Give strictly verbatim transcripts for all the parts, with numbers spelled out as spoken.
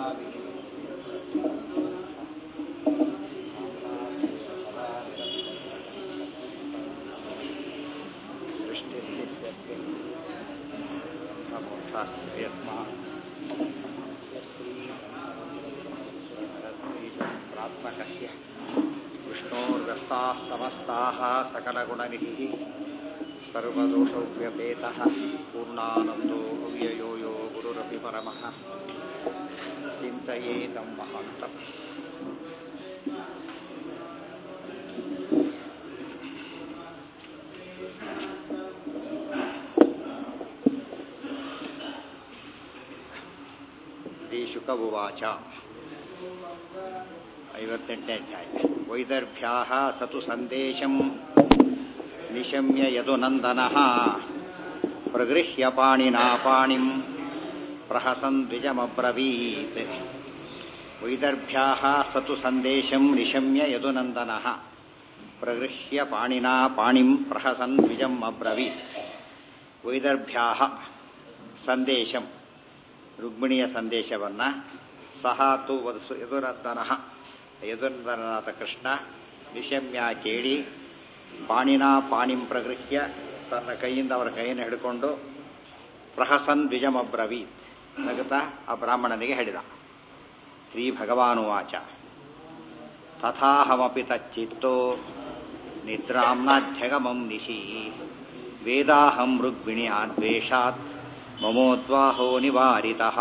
ಪ್ರಾತ್ಮಕಸ್ಯ ವಿಷ್ಣೋರ್ವ್ಯಸ್ತಾಃ ಸಮಸ್ತಾಃ ಸಕಲಗುಣನಿಧಿಃ ಸರ್ವದೋಷವ್ಯಪೇತಃ ಪೂರ್ಣಾನಂದೋ ಅವ್ಯಯೋ ಯೋ ಗುರುರಪಿ ಪರಮಃ ಚಿಂತಯೇತಂ ಮಹಾಂತಂ. ಶ್ರೀ ಶುಕ ಉವಾಚ. ಐವತ್ತೆಂಟನೇ ಅಧ್ಯಾಯ. ವೈದರ್ಭ್ಯಾಃ ಸತು ಸಂದೇಶಂ ನಿಶಮ್ಯ ಯದುನಂದನಃ ಪ್ರಗೃಹ್ಯ ಪಾಣಿನಾ ಪಾಣಿಂ ಪ್ರಹಸನ್ ದ್ವಿಜಮಬ್ರವೀತ್. ವೈದರ್ಭ್ಯಾಃ ಸತು ಸಂದೇಶಂ ನಿಶಮ್ಯ ಯದುನಂದನಃ ಪ್ರಗೃಹ್ಯ ಪಾಣಿನಾ ಪಾಣಿಂ ಪ್ರಹಸನ್ ದ್ವಿಜಂ ಅಬ್ರವೀತ್. ವೈದರ್ಭ್ಯಾಃ ಸಂದೇಶಂ, ರುಕ್ಮಿಣಿಯ ಸಂದೇಶವನ್ನು ಸಹ ತು ವದಸು ಯದುನಂದನಃ, ಯದುನಂದನನಾದ ಕೃಷ್ಣ ನಿಶಮ್ಯ ಕೇಳಿ ಪಾಣಿನಾ ಪಾಣಿಂ ಪ್ರಗೃಹ್ಯ, ತನ್ನ ಕೈಯಿಂದ ಅವರ ಕೈಯನ್ನು ಹಿಡ್ಕೊಂಡು ಪ್ರಹಸನ್ ದ್ವಿಜಮಬ್ರವೀತ್, ನಗುತ್ತಾ ಆ ಬ್ರಾಹ್ಮಣನಿಗೆ ಹೇಳಿದ. ಶ್ರೀ ಭಗವಾನುವಾಚ. ತಥಾಹಮಪಿ ತಚ್ಚಿತ್ತೋ ನಿದ್ರಾಂನಾಧ್ಯಗಮಂ ನಿಶಿ ವೇದಾಹಂ ರುಕ್ಮಿಣಿ ದ್ವೇಷಾತ್ ಮಮೋದ್ವಾಹೋ ನಿವಾರಿತಃ.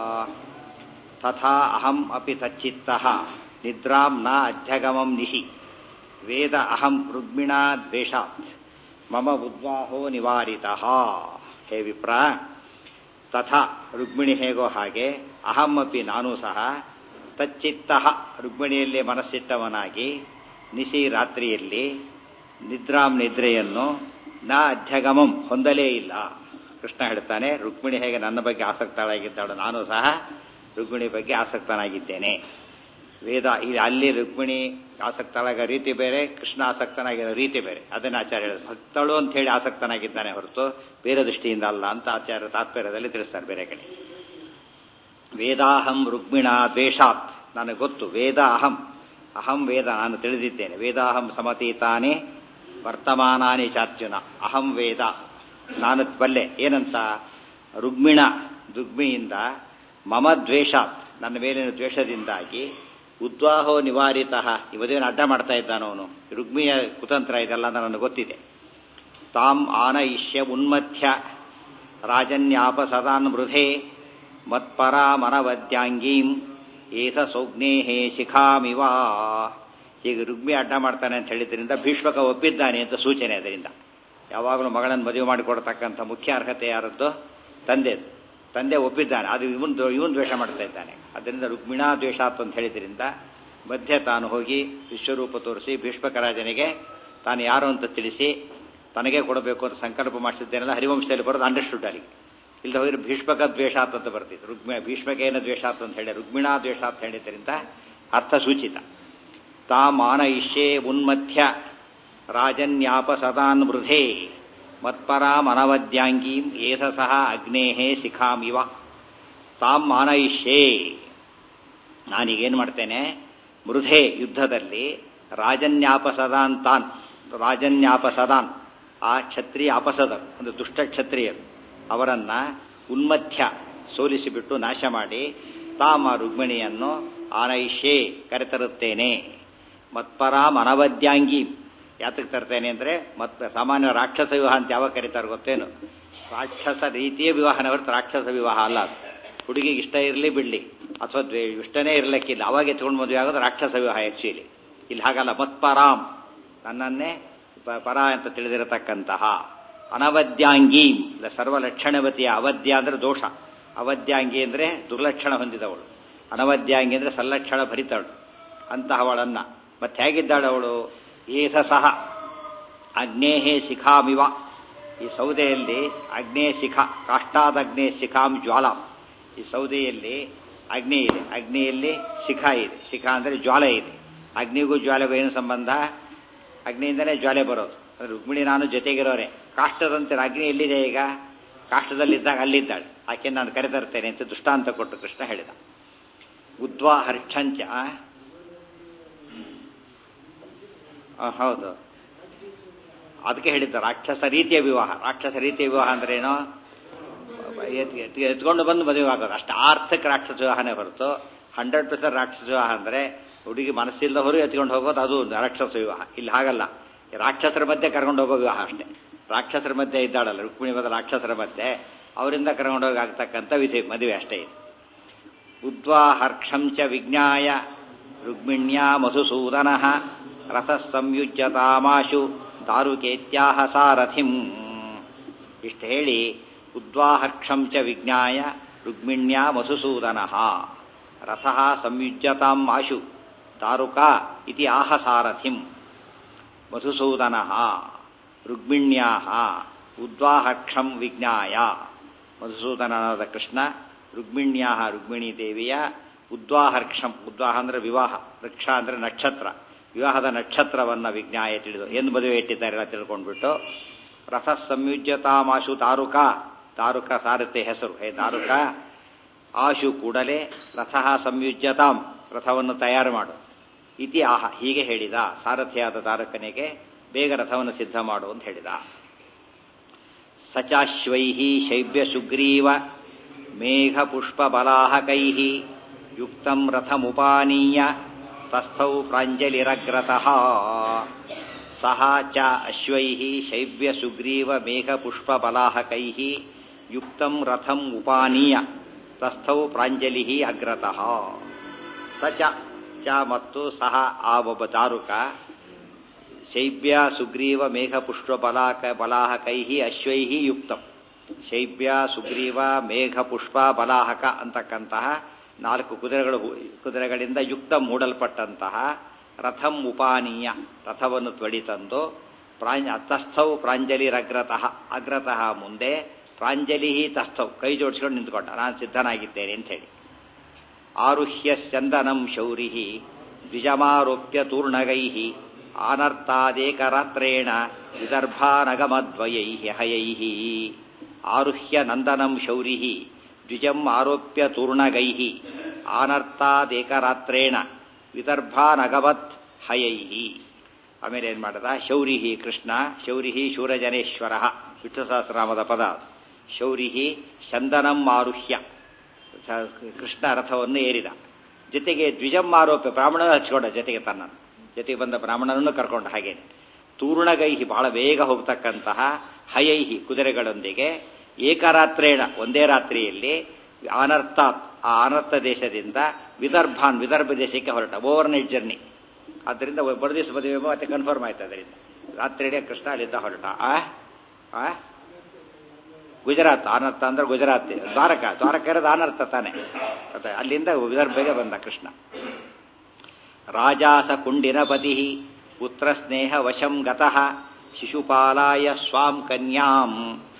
ತಥಾ ಅಹಂ ಅಪಿ ತಚ್ಚಿತ್ತಃ ನಿದ್ರಾಂ ನ ಅಧ್ಯಗಮಂ ನಿಶಿ ವೇದ ಅಹಂ ರುಕ್ಮಿಣಾ ದ್ವೇಷಾತ್ ಮಮ ಉದ್ವಾಹೋ ನಿವಾರಿತಃ. ಹೇ ವಿಪ್ರ, ತಥಾ ರುಕ್ಮಿಣಿ ಹೇಗೋ ಹಾಗೆ, ಅಹಂ ಅಪಿ ನಾನೂ ಸಹ ತಚ್ಚಿತ್ತಃ ರುಕ್ಮಿಣಿಯಲ್ಲಿ ಮನಸ್ಸಿಟ್ಟವನಾಗಿ ನಿಶಿ ರಾತ್ರಿಯಲ್ಲಿ ನಿದ್ರಾಂ ನಿದ್ರೆಯನ್ನು ನ ಅಧ್ಯಗಮಂ ಹೊಂದಲೇ ಇಲ್ಲ. ಕೃಷ್ಣ ಹೇಳ್ತಾನೆ, ರುಕ್ಮಿಣಿ ಹೇಗೆ ನನ್ನ ಬಗ್ಗೆ ಆಸಕ್ತಳಾಗಿದ್ದಾಳು, ನಾನು ಸಹ ರುಕ್ಮಿಣಿ ಬಗ್ಗೆ ಆಸಕ್ತನಾಗಿದ್ದೇನೆ. ವೇದ ಇಲ್ಲಿ ಅಲ್ಲಿ ರುಕ್ಮಿಣಿ ಆಸಕ್ತಳಾಗ ರೀತಿ ಬೇರೆ, ಕೃಷ್ಣ ಆಸಕ್ತನಾಗಿರೋ ರೀತಿ ಬೇರೆ. ಅದನ್ನು ಆಚಾರ್ಯ ಹೇಳಿದ್ರು. ಭಕ್ತಳು ಅಂತ ಹೇಳಿ ಆಸಕ್ತನಾಗಿದ್ದಾನೆ ಹೊರತು ಬೇರೆ ದೃಷ್ಟಿಯಿಂದ ಅಲ್ಲ ಅಂತ ಆಚಾರ್ಯ ತಾತ್ಪರ್ಯದಲ್ಲಿ ತಿಳಿಸ್ತಾರೆ ಬೇರೆ ಕಡೆ. ವೇದಾಹಂ ರುಕ್ಮಿಣಾ ದ್ವೇಷಾತ್, ನನಗೆ ಗೊತ್ತು. ವೇದ ಅಹಂ, ಅಹಂ ವೇದ, ನಾನು ತಿಳಿದಿದ್ದೇನೆ. ವೇದಾಹಂ ಸಮತೀತಾನೇ ವರ್ತಮಾನಾನಿ ಚಾರ್ಜುನ. ಅಹಂ ವೇದ, ನಾನು ಬಲ್ಲೆ. ಏನಂತ? ರುಕ್ಮಿಣ, ರುಕ್ಮಿಯಿಂದ ಮಮ ದ್ವೇಷಾತ್, ನನ್ನ ಮೇಲಿನ ದ್ವೇಷದಿಂದಾಗಿ ಉದ್ವಾಹೋ ನಿವಾರಿತ, ಈ ಮದುವೆನ ಅಡ್ಡ ಮಾಡ್ತಾ ಇದ್ದಾನ ಅವನು. ರುಕ್ಮಿಯ ಕುತಂತ್ರ ಇದೆಲ್ಲ ನನಗೆ ಗೊತ್ತಿದೆ. ತಾಂ ಆನಯಿಷ್ಯ ಉನ್ಮಥ್ಯ ರಾಜನ್ಯಾಪ ಸದಾನ್ ಮೃಧೆ ಮತ್ಪರಾ ಮನವದ್ಯಾಂಗೀಂ ಏತ ಸೌಜ್ಞೇಹೇ ಶಿಖಾಮಿವ. ಈಗ ರುಕ್ಮಿ ಅಡ್ಡ ಮಾಡ್ತಾನೆ ಅಂತ ಹೇಳಿದ್ರಿಂದ ಭೀಷ್ಮಕ ಒಪ್ಪಿದ್ದಾನೆ ಅಂತ ಸೂಚನೆ. ಅದರಿಂದ ಯಾವಾಗಲೂ ಮಗಳನ್ನು ಮದುವೆ ಮಾಡಿಕೊಡ್ತಕ್ಕಂಥ ಮುಖ್ಯ ಅರ್ಹತೆ ಯಾರದ್ದು? ತಂದೆದು. ತಂದೆ ಒಪ್ಪಿದ್ದಾನೆ, ಅದು ಇವನ್ ಇವನ್ ದ್ವೇಷ ಮಾಡ್ತಾ ಇದ್ದಾನೆ. ಅದರಿಂದ ರುಕ್ಮಿಣಾ ದ್ವೇಷಾತ್ ಅಂತ ಹೇಳಿದ್ರಿಂದ ಮಧ್ಯೆ ತಾನು ಹೋಗಿ ವಿಶ್ವರೂಪ ತೋರಿಸಿ ಭೀಷ್ಮಕ ರಾಜನಿಗೆ ತಾನು ಯಾರು ಅಂತ ತಿಳಿಸಿ ತನಗೆ ಕೊಡಬೇಕು ಅಂತ ಸಂಕಲ್ಪ ಮಾಡಿಸಿದ್ದೇನೆಲ್ಲ ಹರಿವಂಶದಲ್ಲಿ ಬರೋದು ಅಂಡರ್ಸ್ಟುಡ್ ಅಲ್ಲಿ. ಇಲ್ಲಿ ಹೋಗಿದ್ರೆ ಭೀಷ್ಮಕ ದ್ವೇಷಾತ್ ಅಂತ ಬರ್ತಿತ್ತು. ರುಕ್ಮಿ ಭೀಷ್ಮಕೇನ ದ್ವೇಷಾತ್ ಅಂತ ಹೇಳಿ ರುಕ್ಮಿಣಾ ದ್ವೇಷಾತ್ ಹೇಳಿದ್ದರಿಂದ ಅರ್ಥ ಸೂಚಿತ. ತಾ ಮಾನಯಿಷ್ಯೇ ಉನ್ಮಥ್ಯ ರಾಜನ್ಯಾಪ ಸದಾನ್ ಮೃಧೇ ಮತ್ಪರಾಂ ಅನವದ್ಯಾಂಗೀಂ ಏಧ ಸಹ ಅಗ್ನೇಹೇ ಶಿಖಾಮಿವ. ತಾಂ ಮಾನಯಿಷ್ಯೇ, ನಾನೀಗೇನು ಮಾಡ್ತೇನೆ? ಮೃಧೆ, ಯುದ್ಧದಲ್ಲಿ ರಾಜನ್ಯಾಪಸದಾನ್ ತಾನ್, ರಾಜನ್ಯಾಪಸದಾನ್ ಆ ಕ್ಷತ್ರಿಯ ಅಪಸದರು ಒಂದು ದುಷ್ಟ ಕ್ಷತ್ರಿಯರು, ಅವರನ್ನ ಉನ್ಮಥ್ಯ ಸೋಲಿಸಿಬಿಟ್ಟು ನಾಶ ಮಾಡಿ ತಾಮ ರುಕ್ಮಿಣಿಯನ್ನು ಆನಯಿಷ್ಯೇ ಕರೆತರುತ್ತೇನೆ. ಮತ್ಪರಾಂ ಅನವದ್ಯಾಂಗಿ, ಯಾತಕ್ಕೆ ತರ್ತೇನೆ ಅಂದರೆ ಮತ್ತೆ ಸಾಮಾನ್ಯ ರಾಕ್ಷಸ ವಿವಾಹ ಅಂತ ಯಾವಾಗ ಕರೀತಾರೆ ಗೊತ್ತೇನು? ರಾಕ್ಷಸ ರೀತಿಯ ವಿವಾಹನ ಹೊರತು ರಾಕ್ಷಸ ವಿವಾಹ ಅಲ್ಲ ಅದು. ಹುಡುಗಿಗೆ ಇಷ್ಟ ಇರಲಿ ಬಿಡಲಿ, ಅಥವಾ ದ್ವೇ ಇಷ್ಟನೇ ಇರಲಿಕ್ಕಿಲ್ಲ, ಅವಾಗೆ ತಗೊಂಡು ಮದುವೆ ಆಗೋದು ರಾಕ್ಷಸ ವಿವಾಹ ಆ್ಯಕ್ಚುಲಿ. ಇಲ್ಲಿ ಹಾಗಲ್ಲ. ಮತ್ಪರಾಂ, ನನ್ನನ್ನೇ ಪರ ಅಂತ ತಿಳಿದಿರತಕ್ಕಂತಹ, ಅನವದ್ಯಾಂಗಿ ಸರ್ವಲಕ್ಷಣವತಿಯ, ಅವಧ್ಯ ಅಂದರೆ ದೋಷ, ಅವಧ್ಯಾಂಗಿ ಅಂದರೆ ದುರ್ಲಕ್ಷಣ ಹೊಂದಿದವಳು, ಅನವದ್ಯಾಂಗಿ ಅಂದರೆ ಸಲ್ಲಕ್ಷಣ ಭರಿತವಳು ಅಂತಹವಳನ್ನ. ಮತ್ತೆ ಹೇಗಿದ್ದಾಳು ಅವಳು? ಏಥ ಸಹ ಅಗ್ನೇಹೇ ಶಿಖಾಮಿವ, ಈ ಸೌದೆಯಲ್ಲಿ ಅಗ್ನೇ ಶಿಖ, ಕಾಷ್ಟಾದಗ್ನೇ ಶಿಖಾಂ ಜ್ವಾಲಾಂ, ಈ ಸೌದೆಯಲ್ಲಿ ಅಗ್ನಿ ಇದೆ, ಅಗ್ನಿಯಲ್ಲಿ ಶಿಖ ಇದೆ. ಶಿಖ ಅಂದರೆ ಜ್ವಾಲೆ ಇದೆ. ಅಗ್ನಿಗೂ ಜ್ವಾಲೆಗೂ ಏನು ಸಂಬಂಧ? ಅಗ್ನಿಯಿಂದಲೇ ಜ್ವಾಲೆ ಬರೋದು. ಅಂದರೆ ರುಕ್ಮಿಣಿ ನಾನು ಜೊತೆಗಿರೋರೆ. ಕಾಷ್ಟದಂತೆ ಅಗ್ನಿ ಎಲ್ಲಿದೆ? ಈಗ ಕಾಷ್ಟದಲ್ಲಿದ್ದಾಗ ಅಲ್ಲಿದ್ದಾಳೆ, ಆಕೆ ನಾನು ಕರೆತರ್ತೇನೆ ಅಂತ ದೃಷ್ಟಾಂತ ಕೊಟ್ಟು ಕೃಷ್ಣ ಹೇಳಿದ. ಉದ್ವಾ ಹರ್ಷಂಚ ಹೌದು, ಅದಕ್ಕೆ ಹೇಳಿದ್ದ ರಾಕ್ಷಸ ರೀತಿಯ ವಿವಾಹ. ರಾಕ್ಷಸ ರೀತಿಯ ವಿವಾಹ ಅಂದ್ರೇನು? ಎತ್ಕೊಂಡು ಬಂದು ಮದುವೆ ಆಗೋದು ಅಷ್ಟು. ಆರ್ಥಿಕ ರಾಕ್ಷಸ ವಿವಾಹನೇ ಹೊರತು ಹಂಡ್ರೆಡ್ ಪರ್ಸೆಂಟ್ ರಾಕ್ಷಸ ವಿವಾಹ ಅಂದ್ರೆ ಹುಡುಗಿ ಮನಸ್ಸಿಲ್ಲ ಹೊರಗೆ ಎತ್ಕೊಂಡು ಹೋಗೋದು, ಅದು ರಾಕ್ಷಸ ವಿವಾಹ. ಇಲ್ಲಿ ಹಾಗಲ್ಲ, ರಾಕ್ಷಸರ ಮಧ್ಯೆ ಕರ್ಕೊಂಡು ಹೋಗೋ ವಿವಾಹ ಅಷ್ಟೇ. ರಾಕ್ಷಸರ ಮಧ್ಯೆ ಇದ್ದಾಳಲ್ಲ ರುಕ್ಮಿಣಿ ಬದಲು ರಾಕ್ಷಸರ ಮಧ್ಯೆ, ಅವರಿಂದ ಕರ್ಕೊಂಡೋಗಿ ಆಗ್ತಕ್ಕಂಥ ವಿಧಿ ಮದುವೆ ಅಷ್ಟೇ ಇದೆ. ಉದ್ವಾ ಹರ್ಷಂಚ ವಿಜ್ಞಾಯ ರುಕ್ಮಿಣ್ಯಾ ಮಧುಸೂದನ ರಥ ಸಂಯುಜ್ಯತಾಮಾಶು ದಾರುಕೇತ್ಯಾಹ ಸಾರಥಿಂ. ಇಷ್ಟು ಹೇಳಿ ಉದ್ವಾಹರ್ಷಂಚ ವಿಜ್ಞಾಯ ರುಕ್ಮಿಣ್ಯಾ ಮಧುಸೂದನ ರಥ ಸಂಯುಜ್ಯತಾಂ ಆಶು ದಾರುಕಾ ಇತಿ ಆಹ ಸಾರಥಿಂ. ಮಧುಸೂದನ ರುಕ್ಮಿಣ್ಯಾ ಉದ್ವಾಹರ್ಷಂ ವಿಜ್ಞಾಯ. ಮಧುಸೂದನನಾದ ಕೃಷ್ಣ ರುಕ್ಮಿಣ್ಯಾ ರುಕ್ಮಿಣೀ ದೇವಿಯ ಉದ್ವಾಹರ್ಷಂ, ಉದ್ವಾಹ ಅಂದ್ರೆ ವಿವಾಹ, ವೃಕ್ಷ ಅಂದ್ರೆ ನಕ್ಷತ್ರ, ವಿವಾಹದ ನಕ್ಷತ್ರವನ್ನ ವಿಜ್ಞಾಯ ತಿಳಿದು ಎಂದು ಮದುವೆ ಇಟ್ಟಿದ್ದಾರೆ ಎಲ್ಲ ತಿಳ್ಕೊಂಡ್ಬಿಟ್ಟು ರಥ ಸಂಯುಜ್ಯತಾಮಾಶು ದಾರುಕ, ದಾರುಕ ಸಾರಥಿ ಹೆಸರು, ಹೇ ದಾರುಕ ಆಶು ಕೂಡಲೇ ರಥ ಸಂಯುಜ್ಯತಾಂ, ರಥವನ್ನು ತಯಾರು ಮಾಡು, ಇತಿ ಆಹ ಹೀಗೆ ಹೇಳಿದ. ಸಾರಥಿಯಾದ ದಾರುಕನಿಗೆ ಬೇಗ ರಥವನ್ನು ಸಿದ್ಧ ಮಾಡು ಅಂತ ಹೇಳಿದ. ಸಚಾಶ್ವೈಹಿ ಶೈಬ್ಯ ಸುಗ್ರೀವ ಮೇಘ ಪುಷ್ಪ ಬಲಾಹಕೈಃ ಯುಕ್ತಂ ರಥಮುಪಾನೀಯ ತಸ್ಥೌ ಪ್ರಾಂಜಲಿರಗ್ರತಃ. ಸಹ ಚ ಅಶ್ವೈಃ ಶೈಬ್ಯ ಸುಗ್ರೀವ ಮೇಘ ಪುಷ್ಪ ಬಲಾಹಕೈಃ ಯುಕ್ತಂ ರಥಂ ಉಪಾನೀಯ ತಸ್ಥೌ ಪ್ರಾಂಜಲಿ ಅಗ್ರತಃ. ಸ ಚ ಚ ಮತ್ತು ಸಹ ಆ ಒಬ್ಬ ದಾರುಕ ಶೈಬ್ಯ ಸುಗ್ರೀವ ಮೇಘ ಪುಷ್ಪ ಬಲಾಕ ಬಲಾಹಕೈಃ ಅಶ್ವೈಃ ಯುಕ್ತಂ. ಶೈಬ್ಯ ಸುಗ್ರೀವ ಮೇಘ ಪುಷ್ಪ ಬಲಾಹಕ ಅಂತಕ್ಕಂತಹ ನಾಲ್ಕು ಕುದುರೆಗಳು ಕುದುರೆಗಳಿಂದ ಯುಕ್ತ ಮೂಡಲ್ಪಟ್ಟಂತಹ ರಥಂ ಉಪಾನೀಯ, ರಥವನ್ನು ತ್ವಡಿತಂದು ಪ್ರಾಂಜ ತಸ್ಥೌ ಪ್ರಾಂಜಲಿರಗ್ರತಃ, ಅಗ್ರತಃ ಮುಂದೆ, ಪ್ರಾಂಜಲಿ ತಸ್ಥೌ ಕೈ ಜೋಡಿಸ್ಕೊಂಡು ನಿಂತ್ಕೊಂಡ, ನಾನು ಸಿದ್ಧನಾಗಿದ್ದೇನೆ ಅಂತ ಹೇಳಿ. ಆರುಹ್ಯ ಚಂದನಂ ಶೌರಿ ದ್ವಿಜಮಾರೋಪ್ಯ ತೂರ್ಣಗೈ ಆನರ್ತಾದೇಕರಾತ್ರೇಣ ವಿದರ್ಭಾನಗಮದ್ವಯೈ ಹಯೈ. ಆರುಹ್ಯ ನಂದನಂ ಶೌರಿ ದ್ವಿಜಂ ಆರೋಪ್ಯ ತೂರ್ಣಗೈ ಆನರ್ತಾದೇಕರಾತ್ರೇಣ ವಿದರ್ಭಾನಗಮತ್ ಹಯೈ. ಆಮೇಲೆ ಏನ್ ಮಾಡದ? ಶೌರಿ ಕೃಷ್ಣ, ಶೌರಿ ಶೂರಜನೇಶ್ವರ, ವಿಷ್ಣು ಸಹಸ್ರನಾಮದ ಪದ. ಶೌರಿ ಚಂದನಂ ಆರುಹ್ಯ, ಕೃಷ್ಣ ರಥವನ್ನು ಏರಿದ. ಜೊತೆಗೆ ದ್ವಿಜಂ ಆರೋಪ್ಯ, ಬ್ರಾಹ್ಮಣನ ಹಚ್ಕೊಂಡ ಜೊತೆಗೆ, ತನ್ನ ಜೊತೆಗೆ ಬಂದ ಬ್ರಾಹ್ಮಣನನ್ನು ಕರ್ಕೊಂಡ. ಹಾಗೇನೆ ತೂರ್ಣಗೈಹಿ, ಬಹಳ ಬೇಗ ಹೋಗ್ತಕ್ಕಂತಹ ಹಯೈಹಿ ಕುದುರೆಗಳೊಂದಿಗೆ ಏಕರಾತ್ರೇಣ ಒಂದೇ ರಾತ್ರಿಯಲ್ಲಿ ಅನರ್ಥಾತ್ ಆ ಅನರ್ಥ ದೇಶದಿಂದ ವಿದರ್ಭಾನ್ ವಿದರ್ಭ ದೇಶಕ್ಕೆ ಹೊರಟ. ಓವರ್ ನೈಟ್ ಜರ್ನಿ, ಆದ್ದರಿಂದ ಬಡ ದಿವಸ ಮದುವೆ ಮತ್ತೆ ಕನ್ಫರ್ಮ್ ಆಯ್ತು. ಅದರಿಂದ ರಾತ್ರಿಯೇ ಕೃಷ್ಣ ಅಲ್ಲಿದ್ದ ಹೊರಟ. ಆ ಗುಜರಾತ್, ಅನರ್ಥ ಅಂದ್ರೆ ಗುಜರಾತ್, ದ್ವಾರಕ, ದ್ವಾರಕ ಇರೋದು ಅನರ್ಥ ತಾನೆ, ಅಲ್ಲಿಂದ ವಿದರ್ಭಗೆ ಬಂದ ಕೃಷ್ಣ. ರಾಜಾಸ ಕುಂಡಿನಪತಿ ಪುತ್ರ ಸ್ನೇಹ ವಶಂ ಗತಃ ಶಿಶುಪಾಲಾಯ ಸ್ವಾಂ ಕನ್ಯಾಂ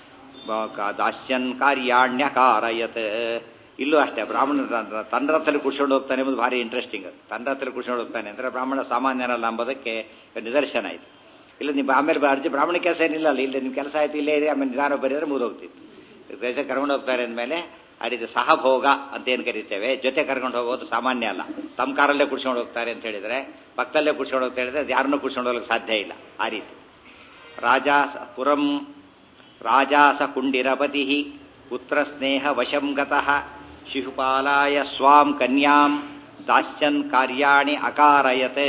ದಾಸ್ಯನ್ ಕಾರ್ಯಾಣ್ಯಕಾರಯತ್. ಇಲ್ಲೂ ಅಷ್ಟೇ, ಬ್ರಾಹ್ಮಣ ತನ್ನ ರಥದಲ್ಲಿ ಕುಡ್ಸ್ಕೊಂಡು ಹೋಗ್ತಾನೆ ಎಂಬುದು ಭಾರಿ ಇಂಟ್ರೆಸ್ಟಿಂಗ್. ತನ್ನ ರಥದಲ್ಲಿ ಕುಡ್ಸ್ಕೊಂಡು ಹೋಗ್ತಾನೆ ಅಂದ್ರೆ ಬ್ರಾಹ್ಮಣ ಸಾಮಾನ್ಯನಲ್ಲ ಎಂಬುದಕ್ಕೆ ನಿದರ್ಶನ ಆಯಿತು. ಇಲ್ಲ ನೀವು ಆಮೇಲೆ ಅರ್ಜಿ ಬ್ರಾಹ್ಮಣ ಕೆಲಸ ಏನಿಲ್ಲ, ಅಲ್ಲಿ ಇಲ್ಲ ನಿಮ್ಮ ಕೆಲಸ ಆಯಿತು, ಇಲ್ಲೇ ಇದೆ, ಆಮೇಲೆ ನಿಧಾನ ಬರೆದ್ರೆ ಮುಗಿದೋಗ್ತಿತ್ತು. ದೇಶ ಕರ್ಕೊಂಡು ಹೋಗ್ತಾರೆ ಅಂದಮೇಲೆ ಆ ರೀತಿ ಸಹಭೋಗ ಅಂತ ಏನು ಕರಿತೇವೆ, ಜೊತೆ ಕರ್ಕೊಂಡು ಹೋಗೋದು ಸಾಮಾನ್ಯ ಅಲ್ಲ. ತಮ್ಮ ಕಾರಲ್ಲೇ ಕುಡ್ಸ್ಕೊಂಡು ಹೋಗ್ತಾರೆ ಅಂತ ಹೇಳಿದ್ರೆ, ಪಕ್ಕದಲ್ಲೇ ಕುಡ್ಸ್ಕೊಂಡು ಹೋಗ್ತಾ ಹೇಳಿದ್ರೆ ಅದು ಯಾರನ್ನೂ ಕುಡ್ಸ್ಕೊಂಡು ಹೋಗ್ಲಿಕ್ಕೆ ಸಾಧ್ಯ ಇಲ್ಲ. ಆ ರೀತಿ ರಾಜಾ ಪುರಂ ರಾಜಾಸ ಕುಂಡಿರಪತಿ ಪುತ್ರ ಸ್ನೇಹ ವಶಂ ಗತಃ ಶಿಶುಪಾಲಾಯ ಸ್ವಾಂ ಕನ್ಯಾಂ ದಾಸ್ಯನ್ ಕಾರ್ಯಾಣಿ ಅಕಾರಯತ್.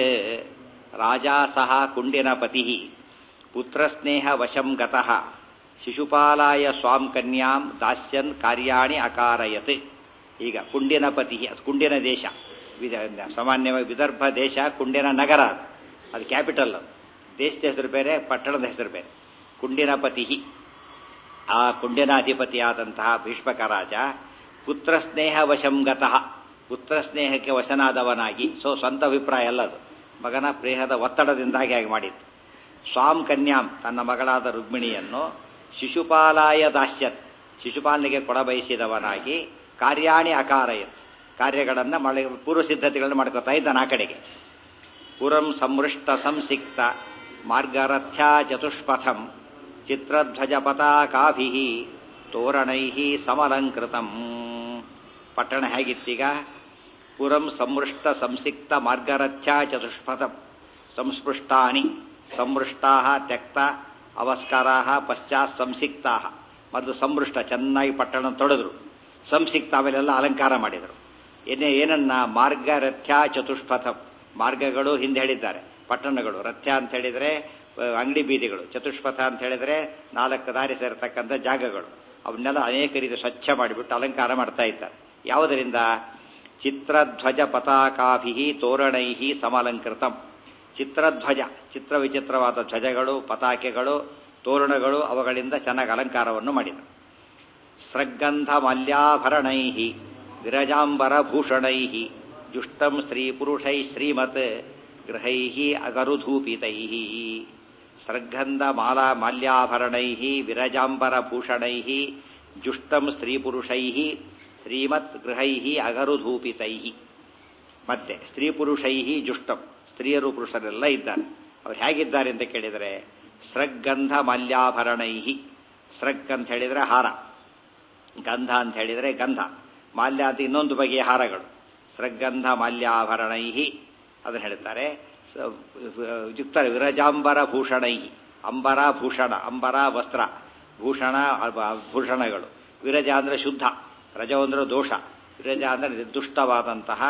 ರಾಜಾಸಃ ಕುಂಡಿನಪತಿ ಪುತ್ರ ಸ್ನೇಹ ವಶಂ ಗತಃ ಶಿಶುಪಾಲಾಯ ಸ್ವಾಂ ಕನ್ಯಾಂ ದಾಸ್ಯನ್ ಕಾರ್ಯಾಣಿ ಅಕಾರಯತ್. ಈಗ ಕುಂಡಿನಪತಿ, ಅದು ಕುಂಡಿನ ದೇಶ, ಸಾಮಾನ್ಯವಾಗಿ ವಿದರ್ಭ ದೇಶ, ಕುಂಡಿನ ನಗರ, ಅದು ಅದು ಕ್ಯಾಪಿಟಲ್. ಅದು ದೇಶದ ಹೆಸರು ಬೇರೆ, ಪಟ್ಟಣದ ಹೆಸರು ಬೇರೆ. ಕುಂಡಿನಪತಿ, ಆ ಕುಂಡಿನ ಅಧಿಪತಿಯಾದಂತಹ ಭೀಷ್ಮಕ ರಾಜ ಪುತ್ರ ಸ್ನೇಹ ವಶಂ ಗತಃ, ಪುತ್ರ ಸ್ನೇಹಕ್ಕೆ ವಶನಾದವನಾಗಿ, ಸೊ ಸ್ವಂತ ಅಭಿಪ್ರಾಯ ಅಲ್ಲದು, ಮಗನ ಪ್ರೇಹದ ಒತ್ತಡದಿಂದಾಗಿ ಹಾಗೆ ಮಾಡಿತ್ತು. ಸ್ವಾಂ ಕನ್ಯಾಂ, ತನ್ನ ಮಗಳಾದ ರುಕ್ಮಿಣಿಯನ್ನು ಶಿಶುಪಾಲಾಯ ದಾಸ್ಯತ್, ಶಿಶುಪಾಲನಿಗೆ ಕೊಡಬಯಸಿದವನಾಗಿ ಕಾರ್ಯಾಣಿ ಅಕಾರಯತ್, ಕಾರ್ಯಗಳನ್ನು ಮಳೆ ಪೂರ್ವ ಸಿದ್ಧತೆಗಳನ್ನು ಮಾಡ್ಕೋತಾ ಇದ್ದಾನೆ. ಆ ಕಡೆಗೆ ಪುರಂ ಸಂವೃಷ್ಟ ಸಂಸಿಕ್ತ ಮಾರ್ಗರಥ್ಯ ಚತುಷ್ಪಥಂ ಚಿತ್ರಧ್ವಜ ಪತಾಕಾಭಿ ತೋರಣೈ ಸಮಲಂಕೃತಂ. ಪಟ್ಟಣ ಹೇಗಿತ್ತೀಗ? ಪುರಂ ಸಂಮೃಷ್ಟ ಸಂಸಿಕ್ತ ಮಾರ್ಗರಥ್ಯ ಚತುಷ್ಪಥಂ ಸಂಸ್ಪೃಷ್ಟಾನಿ ಸಂಮೃಷ್ಟಾ ತ್ಯಕ್ತ ಅವಸ್ಕಾರಾ ಪಶ್ಚಾತ್ ಸಂಸಿಕ್ತಾ ಮೊದಲು ಸಂಮೃಷ್ಟ ಚೆನ್ನಾಗಿ ಪಟ್ಟಣ ತೊಳೆದ್ರು, ಸಂಸಿಕ್ತ ಆಮೇಲೆಲ್ಲ ಅಲಂಕಾರ ಮಾಡಿದರು. ಏನೇ ಏನನ್ನ ಮಾರ್ಗರಥ್ಯ ಚತುಷ್ಪಥಂ, ಮಾರ್ಗಗಳು ಹಿಂದೆ ಹೇಳಿದ್ದಾರೆ, ಪಟ್ಟಣಗಳು. ರಥ್ಯ ಅಂತ ಹೇಳಿದ್ರೆ ಅಂಗಡಿ ಬೀದಿಗಳು, ಚತುಷ್ಪಥ ಅಂತ ಹೇಳಿದ್ರೆ ನಾಲ್ಕು ದಾರಿ ಸೇರತಕ್ಕಂಥ ಜಾಗಗಳು. ಅವನ್ನೆಲ್ಲ ಅನೇಕ ರೀತಿ ಸ್ವಚ್ಛ ಮಾಡಿಬಿಟ್ಟು ಅಲಂಕಾರ ಮಾಡ್ತಾ ಇದ್ದಾರೆ. ಯಾವುದರಿಂದ? ಚಿತ್ರಧ್ವಜ ಪತಾಕಾಭಿ ತೋರಣೈ ಸಮಲಂಕೃತಂ. ಚಿತ್ರಧ್ವಜ, ಚಿತ್ರ ವಿಚಿತ್ರವಾದ ಧ್ವಜಗಳು, ಪತಾಕೆಗಳು, ತೋರಣಗಳು, ಅವುಗಳಿಂದ ಚೆನ್ನಾಗಿ ಅಲಂಕಾರವನ್ನು ಮಾಡಿದರು. ಸ್ರಗ್ಗಂಧ ಮಲ್ಯಾಭರಣೈ ವಿರಜಾಂಬರ ಭೂಷಣೈ ಜುಷ್ಟಂ ಸ್ತ್ರೀ ಪುರುಷೈ ಶ್ರೀಮತ್ ಗೃಹೈ ಅಗರುಧೂಪಿತೈ. ಸ್ರಗ್ಗಂಧ ಮಾಲಾ ಮಾಲ್ಯಾಭರಣೈ ವಿರಜಾಂಬರ ಭೂಷಣೈ ಜುಷ್ಟಂ ಸ್ತ್ರೀ ಪುರುಷೈ ಶ್ರೀಮತ್ ಗೃಹೈ ಅಗರುಧೂಪಿತೈ. ಮತ್ತೆ ಸ್ತ್ರೀ ಪುರುಷೈ ಜುಷ್ಟಂ, ಸ್ತ್ರೀಯರು ಪುರುಷರೆಲ್ಲ ಇದ್ದಾರೆ. ಅವ್ರು ಹೇಗಿದ್ದಾರೆ ಅಂತ ಕೇಳಿದರೆ ಸ್ರಗ್ಗಂಧ ಮಾಲ್ಯಾಭರಣೈ. ಸ್ರಗ್ ಅಂತ ಹೇಳಿದರೆ ಹಾರ, ಗಂಧ ಅಂತ ಹೇಳಿದರೆ ಗಂಧ, ಮಾಲ್ಯ ಅಂತ ಇನ್ನೊಂದು ಬಗೆಯ ಹಾರಗಳು. ಸ್ರಗ್ಗಂಧ ಮಾಲ್ಯಾಭರಣೈ ಅದನ್ನು ಹೇಳ್ತಾರೆ. ಯುಕ್ತ ವಿರಜಾಂಬರ ಭೂಷಣೈ, ಅಂಬರ ಭೂಷಣ, ಅಂಬರ ವಸ್ತ್ರ, ಭೂಷಣ ಭೂಷಣಗಳು. ವಿರಜ ಅಂದರೆ ಶುದ್ಧ, ರಜ ಅಂದರೆ ದೋಷ, ವಿರಜ ಅಂದರೆ ನಿರ್ದುಷ್ಟವಾದಂತಹ